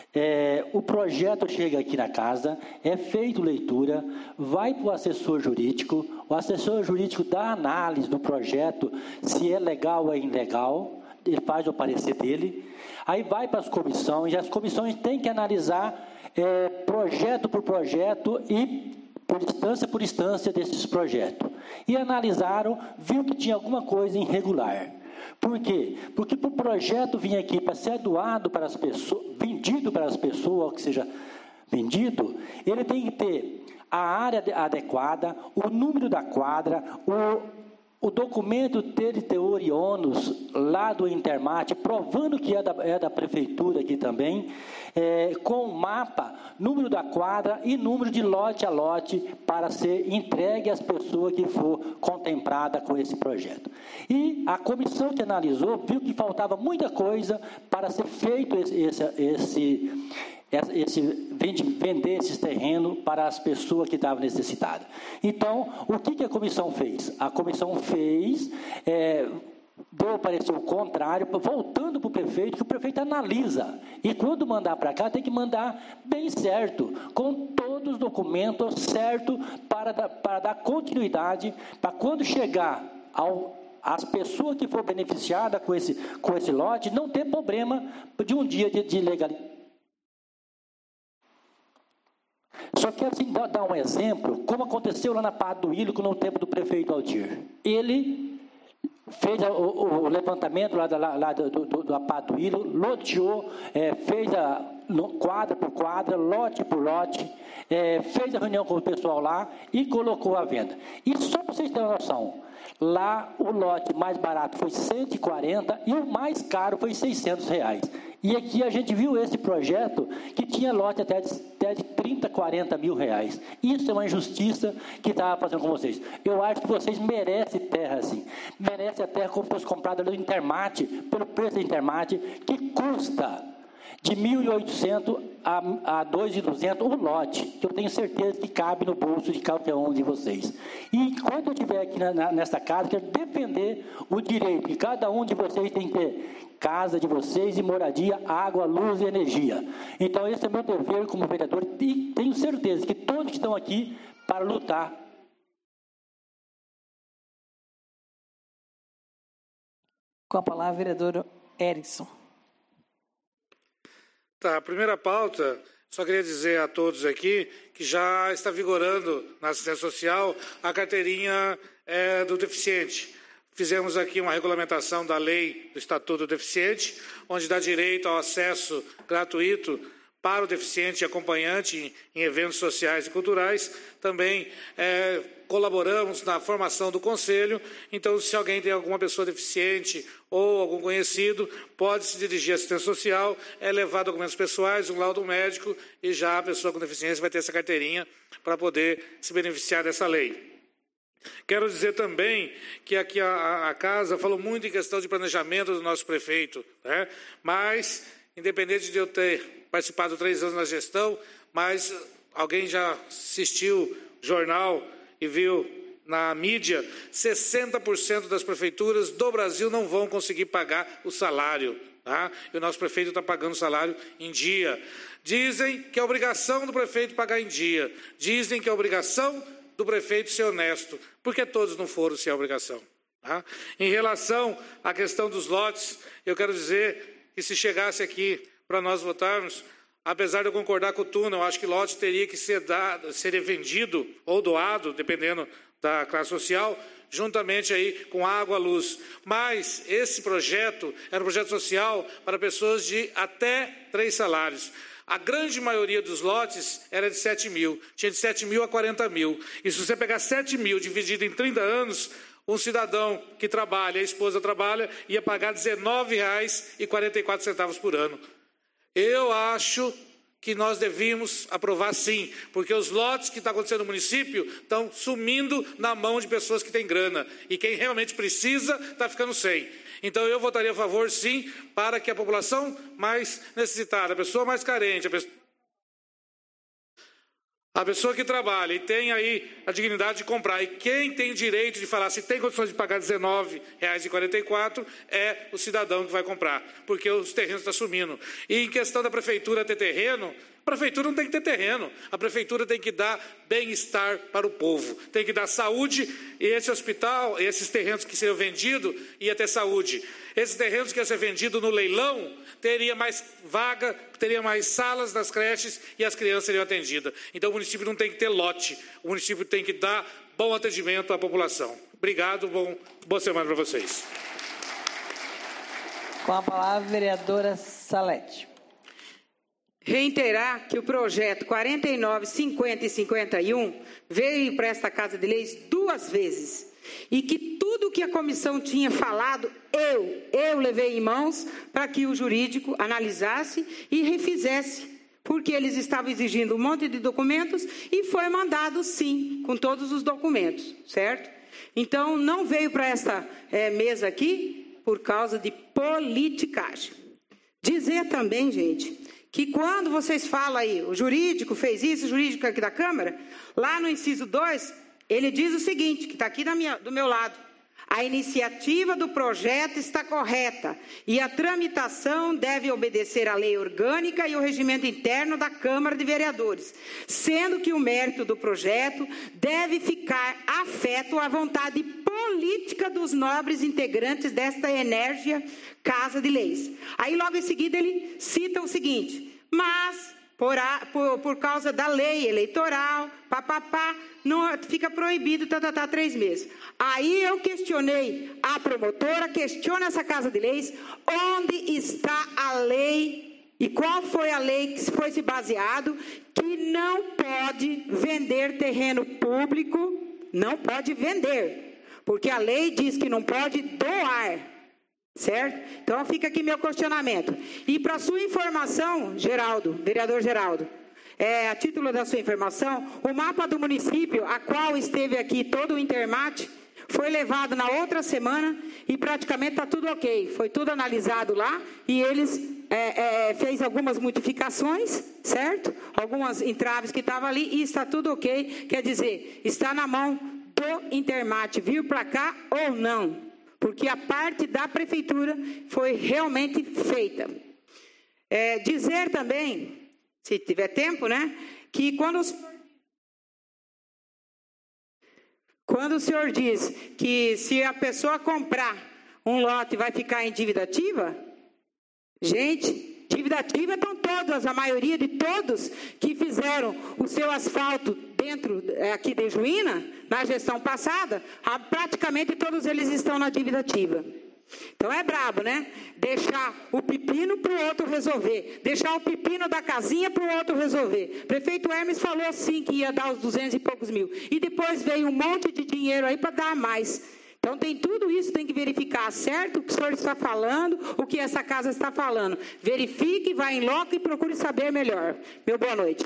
é, o projeto chega aqui na casa, é feito leitura, vai para o assessor jurídico, o assessor jurídico dá análise do projeto, se é legal ou é ilegal, ele faz o parecer dele, aí vai para as comissões, e as comissões têm que analisar é, projeto por projeto e por instância por instância desses projetos. E analisaram, viu que tinha alguma coisa irregular. Por quê? Porque para o projeto vir aqui para ser doado para as pessoas, vendido para as pessoas, ou que seja vendido, ele tem que ter a área adequada, o número da quadra, o O documento ter teor e ônus lá do Intermate, provando que é da, é da prefeitura aqui também, é, com mapa, número da quadra e número de lote a lote para ser entregue às pessoas que for contemplada com esse projeto. E a comissão que analisou viu que faltava muita coisa para ser feito esse, esse, esse Esse, vender esses terrenos para as pessoas que estavam necessitadas. Então, o que, que a comissão fez? A comissão fez, é, deu parecer o contrário, voltando para o prefeito, que o prefeito analisa. E quando mandar para cá, tem que mandar bem certo, com todos os documentos certos para, para dar continuidade, para quando chegar ao as pessoas que for beneficiadas com esse, com esse lote, não ter problema de um dia de, de legalidade. Só quero assim, dar, dar um exemplo, como aconteceu lá na Parra do Ilho, no tempo do prefeito Aldir. Ele fez a, o, o levantamento lá, da, lá do, do, do Parra do Ilho, loteou, é, fez a quadra por quadra, lote por lote, é, fez a reunião com o pessoal lá e colocou à venda. E só para vocês terem uma noção, lá o lote mais barato foi cento e quarenta e o mais caro foi seiscentos reais. E aqui a gente viu esse projeto que tinha lote até de, até de trinta, quarenta mil reais. Isso é uma injustiça que estava fazendo com vocês. Eu acho que vocês merecem terra assim. Merecem a terra como fosse comprada no Intermate, pelo preço do Intermate, que custa de mil e oitocentos a dois mil e duzentos o lote, que eu tenho certeza que cabe no bolso de qualquer um de vocês. E enquanto eu estiver aqui na, na, nessa casa, quero defender o direito que cada um de vocês tem que ter casa de vocês e moradia, água, luz e energia. Então esse é meu dever como vereador e tenho certeza que todos que estão aqui para lutar. Com a palavra, vereador Erickson. Tá, a primeira pauta, só queria dizer a todos aqui que já está vigorando na assistência social a carteirinha é, do deficiente. Fizemos aqui uma regulamentação da lei do Estatuto do Deficiente, onde dá direito ao acesso gratuito para o deficiente e acompanhante em eventos sociais e culturais. Também é, colaboramos na formação do conselho. Então, se alguém tem alguma pessoa deficiente ou algum conhecido, pode se dirigir à assistência social, é levar documentos pessoais, um laudo médico, e já a pessoa com deficiência vai ter essa carteirinha para poder se beneficiar dessa lei. Quero dizer também que aqui a, a casa falou muito em questão de planejamento do nosso prefeito, né? Mas, independente de eu ter participado três anos na gestão, mas alguém já assistiu jornal e viu na mídia, sessenta por cento das prefeituras do Brasil não vão conseguir pagar o salário, tá? E o nosso prefeito está pagando o salário em dia. Dizem que é obrigação do prefeito pagar em dia. Dizem que é obrigação do prefeito ser honesto. Por que todos não foram sem a obrigação? Tá? Em relação à questão dos lotes, eu quero dizer que se chegasse aqui para nós votarmos, apesar de eu concordar com o Tuna, eu acho que lote teria que ser, dado, ser vendido ou doado, dependendo da classe social, juntamente aí com água, luz. Mas esse projeto era um projeto social para pessoas de até três salários. A grande maioria dos lotes era de sete mil, tinha de sete mil a quarenta mil. E se você pegar sete mil dividido em trinta anos, um cidadão que trabalha, a esposa trabalha, ia pagar dezenove reais e quarenta e quatro centavos por ano. Eu acho que nós devíamos aprovar sim, porque os lotes que estão acontecendo no município estão sumindo na mão de pessoas que têm grana, e quem realmente precisa está ficando sem. Então eu votaria a favor sim, para que a população mais necessitada, a pessoa mais carente, a pessoa... A pessoa que trabalha e tem aí a dignidade de comprar, e quem tem direito de falar se tem condições de pagar dezenove reais e quarenta e quatro centavos é o cidadão que vai comprar, porque os terrenos estão sumindo. E em questão da prefeitura ter terreno, a prefeitura não tem que ter terreno, a prefeitura tem que dar bem-estar para o povo, tem que dar saúde, e esse hospital, esses terrenos que seriam vendidos, ia ter saúde. Esses terrenos que iam ser vendidos no leilão, teria mais vaga, teria mais salas nas creches e as crianças seriam atendidas. Então o município não tem que ter lote, o município tem que dar bom atendimento à população. Obrigado, bom, boa semana para vocês. Com a palavra, a vereadora Salete. Reiterar que o projeto quarenta e nove, cinquenta e cinquenta e um veio para esta Casa de Leis duas vezes. E que tudo que a comissão tinha falado, eu, eu levei em mãos para que o jurídico analisasse e refizesse. Porque eles estavam exigindo um monte de documentos e foi mandado sim, com todos os documentos, certo? Então, não veio para esta é, mesa aqui por causa de politicagem. Dizer também, gente, que quando vocês falam aí, o jurídico fez isso, o jurídico aqui da Câmara, lá no inciso dois, ele diz o seguinte, que está aqui na minha, do meu lado. A iniciativa do projeto está correta e a tramitação deve obedecer à lei orgânica e ao regimento interno da Câmara de Vereadores, sendo que o mérito do projeto deve ficar afeto à vontade política dos nobres integrantes desta enérgica Casa de Leis. Aí logo em seguida ele cita o seguinte, mas por, a, por, por causa da lei eleitoral, papapá, não, fica proibido, tá, tá, tá, três meses. Aí eu questionei a promotora, questiona essa Casa de Leis, onde está a lei e qual foi a lei que foi se baseado que não pode vender terreno público, não pode vender, porque a lei diz que não pode doar, certo? Então fica aqui meu questionamento. E para sua informação, Geraldo, vereador Geraldo, É, a título da sua informação, o mapa do município, a qual esteve aqui todo o Intermate, foi levado na outra semana e praticamente está tudo ok. Foi tudo analisado lá e eles é, é, fez algumas modificações, certo? Algumas entraves que estavam ali e está tudo ok. Quer dizer, está na mão do Intermate vir para cá ou não, porque a parte da prefeitura foi realmente feita. É, dizer também, se tiver tempo, né, que quando o, quando o senhor diz que se a pessoa comprar um lote vai ficar em dívida ativa, gente, dívida ativa estão todas, a maioria de todos que fizeram o seu asfalto dentro aqui de Juína, na gestão passada, praticamente todos eles estão na dívida ativa. Então é brabo, né? Deixar o pepino para o outro resolver. Deixar o pepino da casinha para o outro resolver. Prefeito Hermes falou sim que ia dar os duzentos e poucos mil. E depois veio um monte de dinheiro aí para dar mais. Então tem tudo isso, tem que verificar certo o que o senhor está falando, o que essa casa está falando. Verifique, vá em loco e procure saber melhor. Meu boa noite.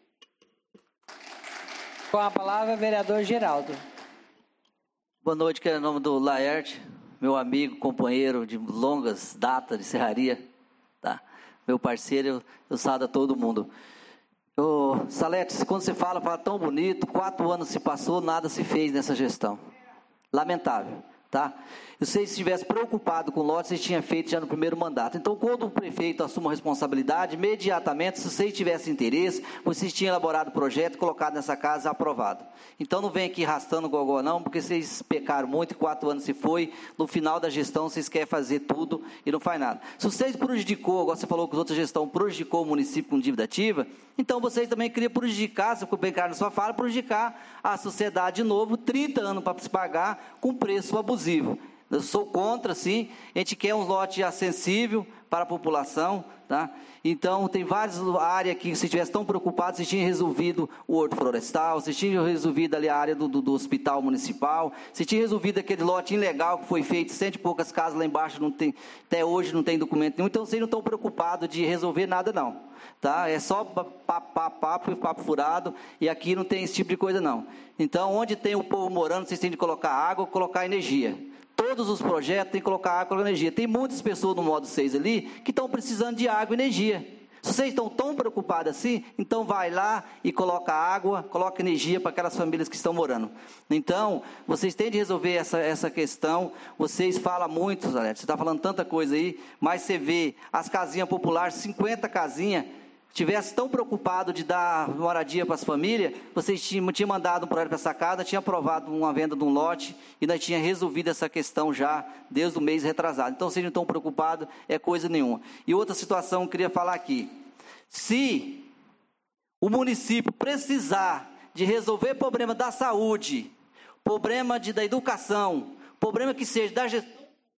Com a palavra, vereador Geraldo. Boa noite, que é em nome do Laerte, meu amigo, companheiro de longas datas de serraria, tá? Meu parceiro, eu, eu saúdo a todo mundo. Ô, Salete, quando você fala, fala tão bonito, quatro anos se passou, nada se fez nessa gestão. Lamentável. tá? Se vocês estivessem preocupados com o lote, vocês tinham feito já no primeiro mandato. Então, quando o prefeito assume a responsabilidade, imediatamente, se vocês tivessem interesse, vocês tinham elaborado o projeto, colocado nessa casa, aprovado. Então, não vem aqui arrastando gogó não, porque vocês pecaram muito, quatro anos se foi, no final da gestão, vocês querem fazer tudo e não faz nada. Se vocês prejudicou, agora você falou que os outros gestão prejudicou o município com dívida ativa, então vocês também queriam prejudicar, se eu bem claro na sua fala, prejudicar a sociedade de novo, trinta anos para se pagar com preço abusivo. Eu sou contra, sim, a gente quer um lote acessível para a população, tá? Então, tem várias áreas que, se estivesse tão preocupado, vocês tinham resolvido o horto florestal, vocês tinham resolvido ali a área do, do, do hospital municipal, vocês tinham resolvido aquele lote ilegal que foi feito, cento e poucas casas lá embaixo, não tem, até hoje não tem documento nenhum, então vocês não estão preocupados de resolver nada, não, tá? É só papo, papo, papo, papo furado, e aqui não tem esse tipo de coisa, não. Então, onde tem o povo morando, vocês têm de colocar água, colocar energia. Todos os projetos têm que colocar água e energia. Tem muitas pessoas no modo seis ali que estão precisando de água e energia. Se vocês estão tão preocupados assim, então vai lá e coloca água, coloca energia para aquelas famílias que estão morando. Então, vocês têm de resolver essa, essa questão. Vocês falam muito, Zé, você está falando tanta coisa aí, mas você vê as casinhas populares, cinquenta casinhas, tivesse tão preocupado de dar moradia para as famílias, vocês tinham, tinham mandado um projeto para essa casa, tinham aprovado uma venda de um lote, e nós tínhamos resolvido essa questão já, desde o mês retrasado. Então, vocês não estão preocupados, é coisa nenhuma. E outra situação que eu queria falar aqui, se o município precisar de resolver problema da saúde, problema de, da educação, problema que seja da gestão,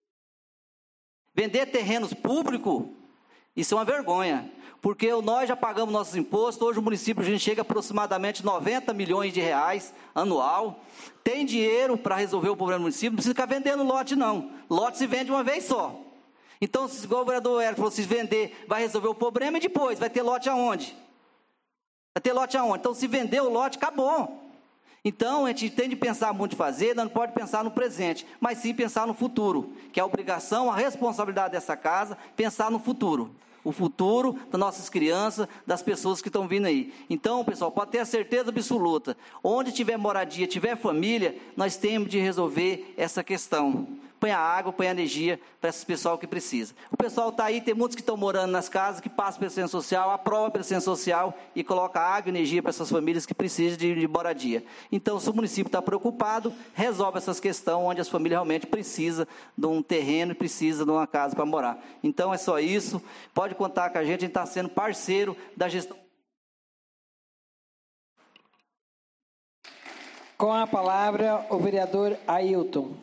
vender terrenos públicos, isso é uma vergonha. Porque nós já pagamos nossos impostos, hoje o município a gente chega a aproximadamente noventa milhões de reais anual, tem dinheiro para resolver o problema do município, não precisa ficar vendendo lote não, lote se vende uma vez só. Então, se igual o vereador Hélio falou, se vender, vai resolver o problema e depois, vai ter lote aonde? Vai ter lote aonde? Então, se vender o lote, acabou. Então, a gente tem de pensar muito em fazer, não pode pensar no presente, mas sim pensar no futuro, que é a obrigação, a responsabilidade dessa casa, pensar no futuro. O futuro das nossas crianças, das pessoas que estão vindo aí. Então, pessoal, pode ter a certeza absoluta, onde tiver moradia, tiver família, nós temos de resolver essa questão. Põe a água, põe a energia para esse pessoal que precisa. O pessoal está aí, tem muitos que estão morando nas casas, que passam pelo centro social, aprova pelo centro social e coloca água e energia para essas famílias que precisam de, de moradia. Então, se o município está preocupado, resolve essas questões onde as famílias realmente precisam de um terreno e precisam de uma casa para morar. Então, é só isso. Pode contar com a gente, a gente está sendo parceiro da gestão. Com a palavra, o vereador Ailton.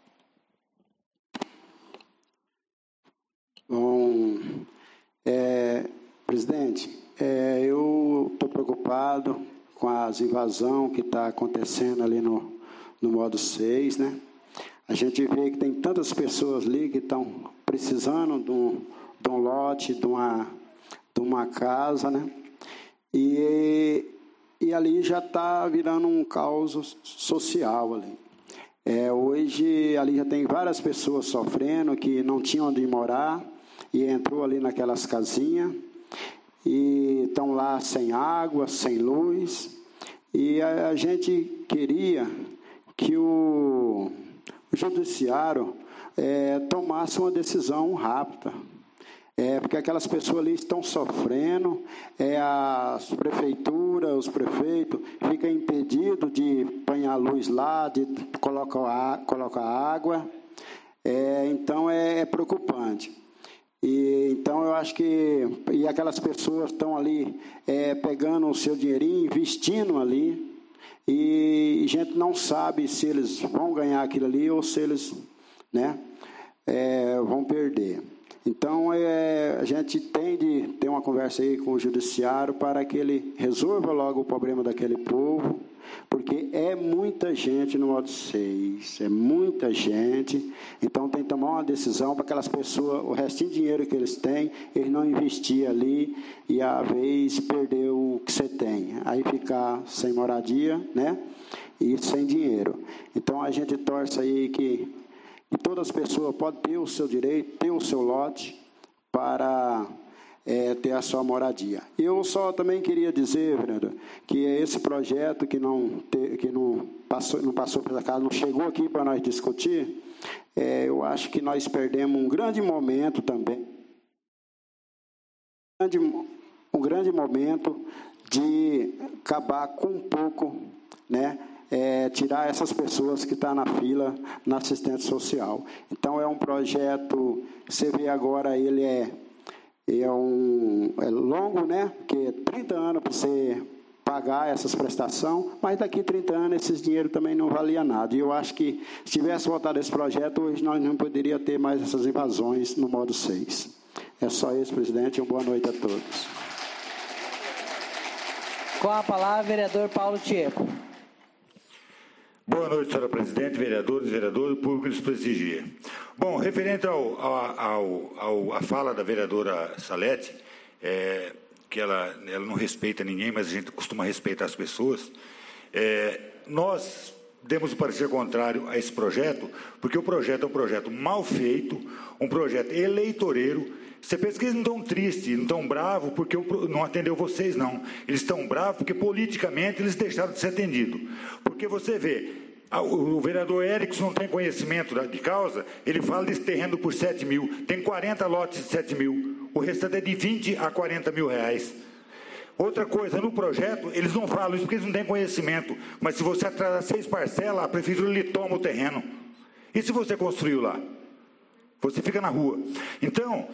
Bom, é, presidente, é, eu estou preocupado com as invasões que está acontecendo ali no, no modo seis, né? A gente vê que tem tantas pessoas ali que estão precisando de um, de um lote, de uma, de uma casa, né? E, e ali já está virando um caos social ali. É, hoje ali já tem várias pessoas sofrendo que não tinham onde morar e entrou ali naquelas casinhas e estão lá sem água, sem luz, e a, a gente queria que o, o judiciário é, tomasse uma decisão rápida, é, porque aquelas pessoas ali estão sofrendo, é, as prefeituras, os prefeitos ficam impedidos de pôr a luz lá, de colocar, colocar água, é, então é, é preocupante. E, então, eu acho que e aquelas pessoas estão ali é, pegando o seu dinheirinho, investindo ali, e a gente não sabe se eles vão ganhar aquilo ali ou se eles, né, é, vão perder. Então, é, a gente tem de ter uma conversa aí com o judiciário para que ele resolva logo o problema daquele povo, porque é muita gente no modo seis, é muita gente, então tem que tomar uma decisão para aquelas pessoas, o restinho de dinheiro que eles têm, eles não investir ali e a vez perder o que você tem, aí ficar sem moradia, né, e sem dinheiro. Então a gente torce aí que E todas as pessoas podem ter o seu direito, ter o seu lote, para é, ter a sua moradia. Eu só também queria dizer, vereador, que esse projeto que não, te, que não passou, não passou pela casa, não chegou aqui para nós discutir, é, eu acho que nós perdemos um grande momento também, um grande, um grande momento de acabar com um pouco, né, é, tirar essas pessoas que estão na fila na assistência social. Então, é um projeto, você vê agora, ele é, é, um, é longo, né? Porque trinta anos para você pagar essas prestações, mas daqui a trinta anos esses dinheiro também não valia nada. E eu acho que, se tivesse votado esse projeto, hoje nós não poderíamos ter mais essas invasões no modo seis. É só isso, presidente. Uma boa noite a todos. Com a palavra, vereador Paulo Tiepo. Boa noite, senhora presidente, vereadores, vereadores, público que nos prestigia. Bom, referente ao, ao, ao, ao, à fala da vereadora Salete, é, que ela, ela não respeita ninguém, mas a gente costuma respeitar as pessoas, é, nós demos um parecer contrário a esse projeto, porque o projeto é um projeto mal feito, um projeto eleitoreiro. Você pensa que eles não estão tristes, não estão bravos porque não atendeu vocês, não. Eles estão bravos porque politicamente eles deixaram de ser atendidos. Porque você vê, o vereador Erickson não tem conhecimento de causa, ele fala desse terreno por sete mil, tem quarenta lotes de sete mil, o restante é de vinte a quarenta mil reais. Outra coisa, no projeto, eles não falam isso porque eles não têm conhecimento, mas se você atrasar seis parcelas, a prefeitura lhe toma o terreno. E se você construiu lá? Você fica na rua. Então,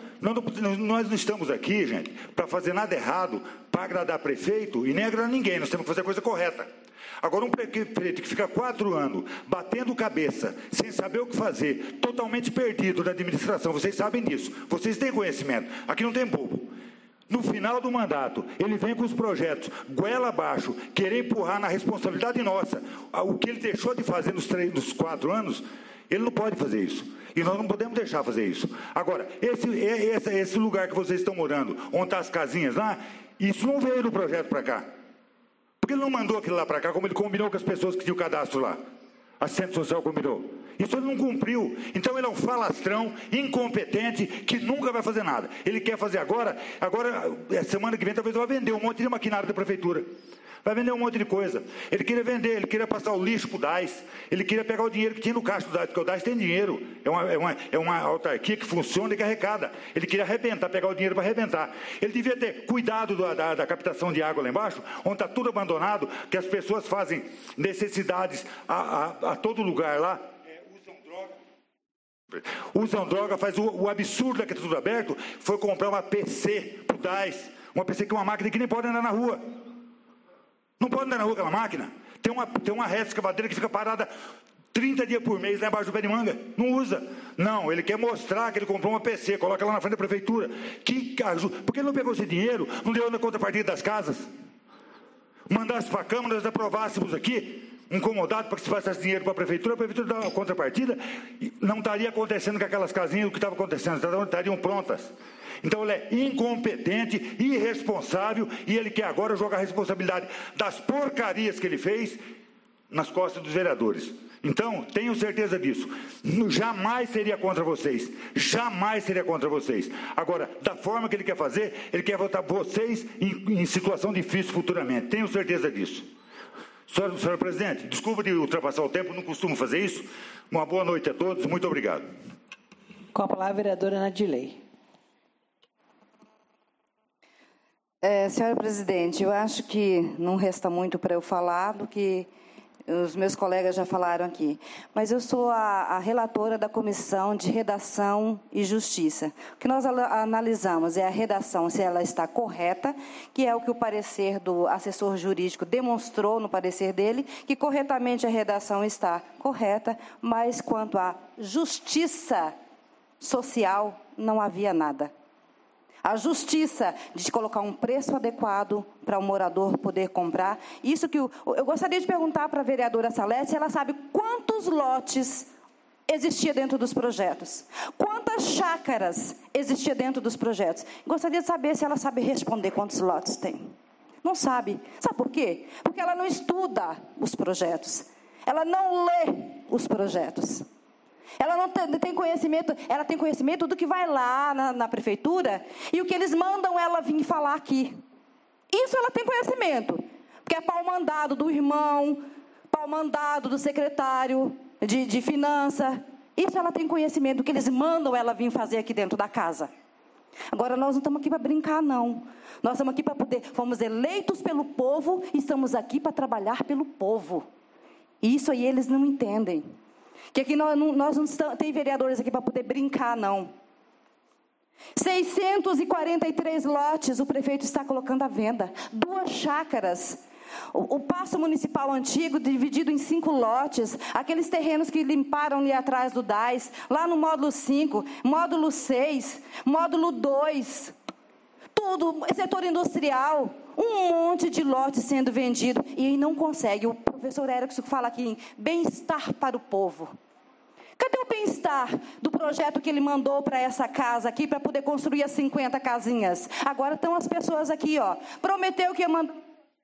nós não estamos aqui, gente, para fazer nada errado, para agradar prefeito e nem agradar ninguém. Nós temos que fazer a coisa correta. Agora, um prefeito que fica quatro anos batendo cabeça, sem saber o que fazer, totalmente perdido na administração, vocês sabem disso, vocês têm conhecimento. Aqui não tem bobo. No final do mandato, ele vem com os projetos, goela abaixo, querer empurrar na responsabilidade nossa. O que ele deixou de fazer nos, três, nos quatro anos, ele não pode fazer isso. E nós não podemos deixar fazer isso. Agora, esse, esse, esse lugar que vocês estão morando, onde estão as casinhas lá, isso não veio do projeto para cá. Porque ele não mandou aquilo lá para cá, como ele combinou com as pessoas que tinham o cadastro lá. A assistente social combinou. Isso ele não cumpriu. Então ele é um falastrão, incompetente, que nunca vai fazer nada. Ele quer fazer agora, agora, semana que vem, talvez vai vender um monte de maquinário da prefeitura. Vai vender um monte de coisa. Ele queria vender, ele queria passar o lixo para o D A I S, ele queria pegar o dinheiro que tinha no caixa do D A I S, porque o D A I S tem dinheiro, é uma, é uma, é uma autarquia que funciona e que arrecada. Ele queria arrebentar, pegar o dinheiro para arrebentar. Ele devia ter cuidado da, da, da captação de água lá embaixo, onde está tudo abandonado, que as pessoas fazem necessidades a, a, a todo lugar lá. É, usam droga. Usam droga, faz o, o absurdo que está tudo aberto, foi comprar uma P C para o D A I S, uma P C que é uma máquina que nem pode andar na rua. Não pode andar na rua aquela máquina. Tem uma, tem uma reta escavadeira que fica parada trinta dias por mês lá embaixo do pé de manga. Não usa. Não, ele quer mostrar que ele comprou uma P C, coloca lá na frente da prefeitura. Que, por que ele não pegou esse dinheiro, não deu na contrapartida das casas? Mandasse para a Câmara, nós aprovássemos aqui, incomodado para que se passasse dinheiro para a prefeitura, a prefeitura dá uma contrapartida, e não estaria acontecendo com aquelas casinhas o que estava acontecendo, estariam prontas. Então ele é incompetente, irresponsável, e ele quer agora jogar a responsabilidade das porcarias que ele fez nas costas dos vereadores. Então, tenho certeza disso. Jamais seria contra vocês. Jamais seria contra vocês. Agora, da forma que ele quer fazer, ele quer botar vocês em, em situação difícil futuramente. Tenho certeza disso. Senhora, senhora presidente, desculpa de ultrapassar o tempo, não costumo fazer isso. Uma boa noite a todos, muito obrigado. Com a palavra, a vereadora Nadilei. É, senhora presidente, eu acho que não resta muito para eu falar do que os meus colegas já falaram aqui. Mas eu sou a, a relatora da Comissão de Redação e Justiça. O que nós analisamos é a redação, se ela está correta, que é o que o parecer do assessor jurídico demonstrou no parecer dele, que corretamente a redação está correta, mas quanto à justiça social, não havia nada. A justiça de colocar um preço adequado para o morador poder comprar. Isso que eu, eu gostaria de perguntar para a vereadora Salete se ela sabe quantos lotes existia dentro dos projetos. Quantas chácaras existia dentro dos projetos. Gostaria de saber se ela sabe responder quantos lotes tem. Não sabe. Sabe por quê? Porque ela não estuda os projetos. Ela não lê os projetos. Ela não tem conhecimento, ela tem conhecimento do que vai lá na, na prefeitura e o que eles mandam ela vir falar aqui. Isso ela tem conhecimento, porque é pau mandado do irmão, pau mandado do secretário de, de finança. Isso ela tem conhecimento do que eles mandam ela vir fazer aqui dentro da casa. Agora, nós não estamos aqui para brincar, não. Nós estamos aqui para poder, fomos eleitos pelo povo e estamos aqui para trabalhar pelo povo. Isso aí eles não entendem. Que aqui nós não, nós não estamos, tem vereadores aqui para poder brincar, não. seiscentos e quarenta e três lotes o prefeito está colocando à venda. Duas chácaras. O, o paço municipal antigo, dividido em cinco lotes, aqueles terrenos que limparam ali atrás do D A S, lá no módulo cinco, módulo seis, módulo dois, tudo, setor industrial, um monte de lotes sendo vendido, e aí não consegue. O professor Érico fala aqui em bem-estar para o povo. Cadê o bem-estar do projeto que ele mandou para essa casa aqui, para poder construir as cinquenta casinhas? Agora estão as pessoas aqui, ó, prometeu que ia mandar...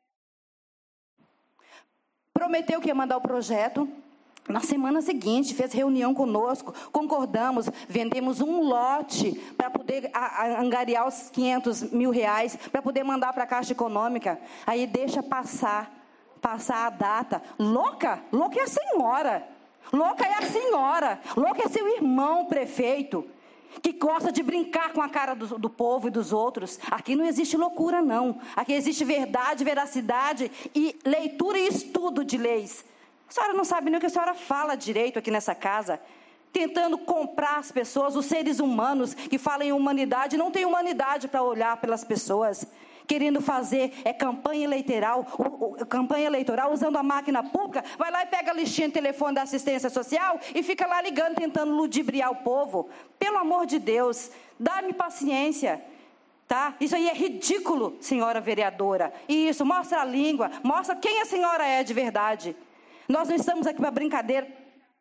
Prometeu que ia mandar o projeto. Na semana seguinte, fez reunião conosco, concordamos, vendemos um lote para poder a, a, angariar os quinhentos mil reais, para poder mandar para a Caixa Econômica. Aí deixa passar, passar a data. Louca? Louca é a senhora. Louca é a senhora. Louca é seu irmão prefeito, que gosta de brincar com a cara do, do povo e dos outros. Aqui não existe loucura, não. Aqui existe verdade, veracidade e leitura e estudo de leis. A senhora não sabe nem o que a senhora fala direito aqui nessa casa, tentando comprar as pessoas, os seres humanos que falam em humanidade, não tem humanidade para olhar pelas pessoas, querendo fazer é, campanha eleitoral, o, o, campanha eleitoral usando a máquina pública, vai lá e pega a listinha de telefone da assistência social e fica lá ligando, tentando ludibriar o povo. Pelo amor de Deus, dá-me paciência, tá? Isso aí é ridículo, senhora vereadora. E isso, mostra a língua, mostra quem a senhora é de verdade. Nós não estamos aqui para brincadeira.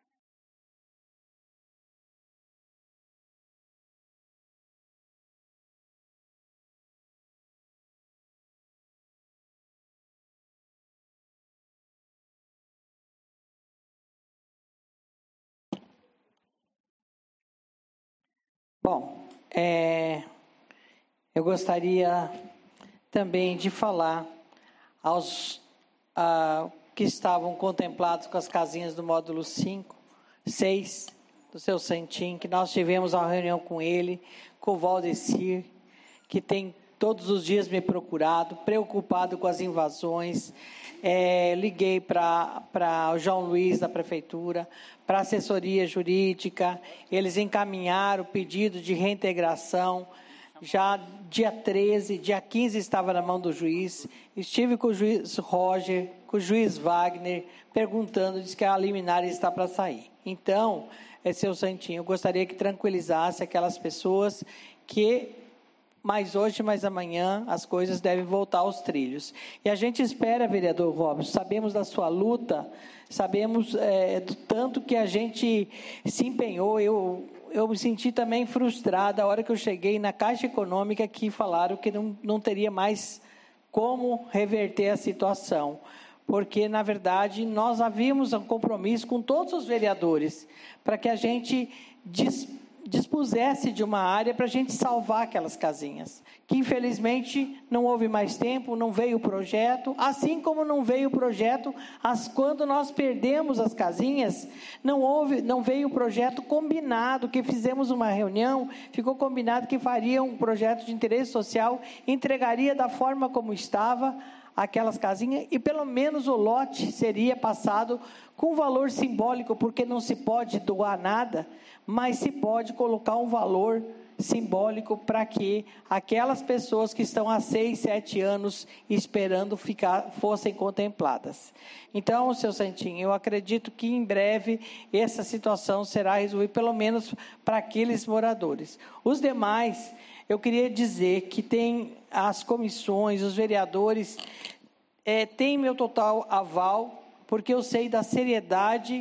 Bom, é, eu gostaria também de falar aos a, que estavam contemplados com as casinhas do módulo cinco, seis, do seu Santim, que nós tivemos uma reunião com ele, com o Valdecir, que tem todos os dias me procurado, preocupado com as invasões. É, liguei para o João Luiz da Prefeitura, para a assessoria jurídica, eles encaminharam o pedido de reintegração, já dia treze, dia quinze estava na mão do juiz, estive com o juiz Roger, com o juiz Wagner, perguntando, disse que a liminar está para sair. Então, é, seu Santinho, eu gostaria que tranquilizasse aquelas pessoas que... mas hoje, mais amanhã, as coisas devem voltar aos trilhos. E a gente espera, vereador Robson, sabemos da sua luta, sabemos é, do tanto que a gente se empenhou. Eu, eu me senti também frustrada a hora que eu cheguei na Caixa Econômica, que falaram que não, não teria mais como reverter a situação. Porque, na verdade, nós havíamos um compromisso com todos os vereadores para que a gente dis, dispusesse de uma área para a gente salvar aquelas casinhas, que infelizmente não houve mais tempo, não veio o projeto, assim como não veio o projeto, as, quando nós perdemos as casinhas, não, houve, não veio o projeto combinado, que fizemos uma reunião, ficou combinado que faria um projeto de interesse social, entregaria da forma como estava, aquelas casinhas, e pelo menos o lote seria passado com valor simbólico, porque não se pode doar nada, mas se pode colocar um valor simbólico para que aquelas pessoas que estão há seis, sete anos esperando ficar, fossem contempladas. Então, seu Santinho, eu acredito que em breve essa situação será resolvida, pelo menos para aqueles moradores. Os demais, eu queria dizer que tem as comissões, os vereadores, é, têm meu total aval, porque eu sei da seriedade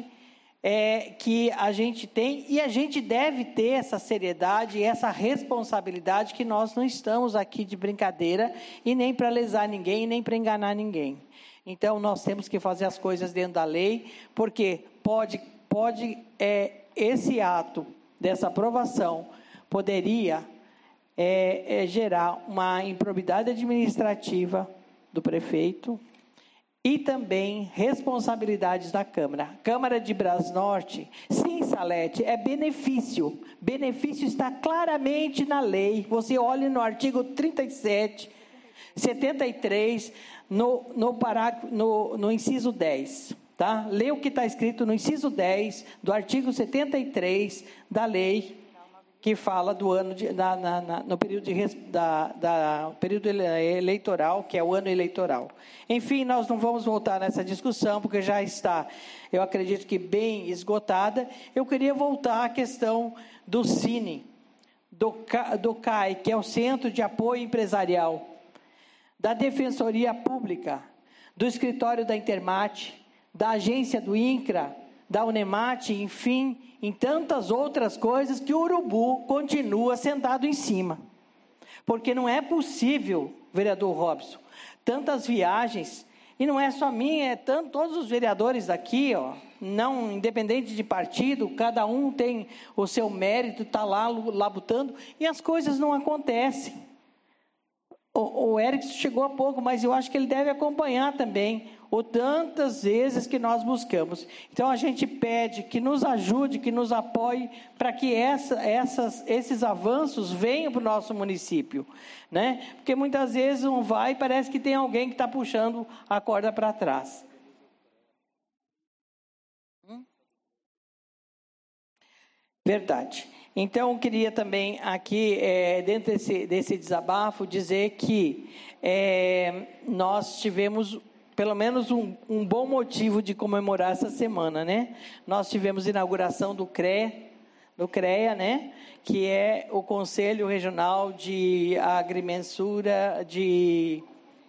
é, que a gente tem, e a gente deve ter essa seriedade e essa responsabilidade, que nós não estamos aqui de brincadeira, e nem para lesar ninguém, nem para enganar ninguém. Então, nós temos que fazer as coisas dentro da lei, porque pode, pode é, esse ato dessa aprovação poderia é, é, gerar uma improbidade administrativa do prefeito e também responsabilidades da Câmara. Câmara de Brasnorte, sim, Salete, é benefício. Benefício está claramente na lei. Você olha no artigo trinta e sete, setenta e três, no, no, parágrafo, no, no inciso dez. Tá? Lê o que está escrito no inciso dez do artigo setenta e três da lei que fala do ano de, na, na, na, no período, de, da, da, período eleitoral, que é o ano eleitoral. Enfim, nós não vamos voltar nessa discussão, porque já está, eu acredito que bem esgotada. Eu queria voltar à questão do Cine, do, do C A I, que é o Centro de Apoio Empresarial, da Defensoria Pública, do Escritório da Intermate, da Agência do INCRA, da Unemate, enfim, em tantas outras coisas que o urubu continua sentado em cima. Porque não é possível, vereador Robson, tantas viagens, e não é só minha, é tanto, todos os vereadores daqui, ó, não, independente de partido, cada um tem o seu mérito, está lá labutando, e as coisas não acontecem. O, o Erickson chegou há pouco, mas eu acho que ele deve acompanhar também ou tantas vezes que nós buscamos. Então, a gente pede que nos ajude, que nos apoie, para que essa, essas, esses avanços venham para o nosso município, né? Porque muitas vezes não vai e parece que tem alguém que está puxando a corda para trás. Hum? Verdade. Então, eu queria também aqui, é, dentro desse, desse desabafo, dizer que é, nós tivemos pelo menos um, um bom motivo de comemorar essa semana, né? Nós tivemos a inauguração do CREA, do CREA, né? Que é o Conselho Regional de Agrimensura, de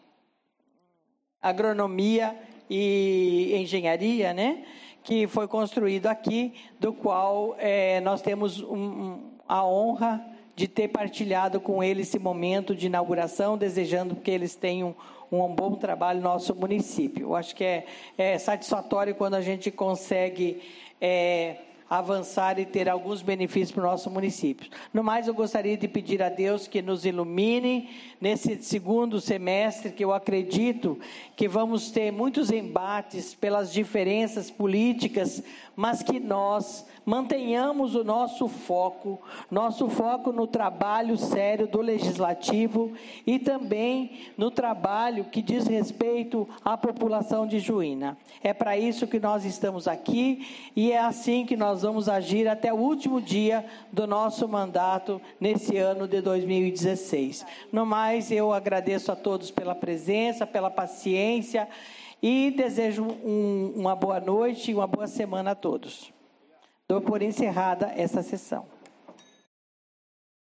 Agronomia e Engenharia, né? Que foi construído aqui, do qual é, nós temos um, um, a honra de ter partilhado com eles esse momento de inauguração, desejando que eles tenham um bom trabalho no nosso município. Eu acho que é, é satisfatório quando a gente consegue é, avançar e ter alguns benefícios para o nosso município. No mais, eu gostaria de pedir a Deus que nos ilumine nesse segundo semestre, que eu acredito que vamos ter muitos embates pelas diferenças políticas, mas que nós mantenhamos o nosso foco, nosso foco no trabalho sério do Legislativo e também no trabalho que diz respeito à população de Juína. É para isso que nós estamos aqui e é assim que nós vamos agir até o último dia do nosso mandato nesse ano de dois mil e dezesseis. No mais, eu agradeço a todos pela presença, pela paciência e desejo um, uma boa noite e uma boa semana a todos. Dou por encerrada essa sessão.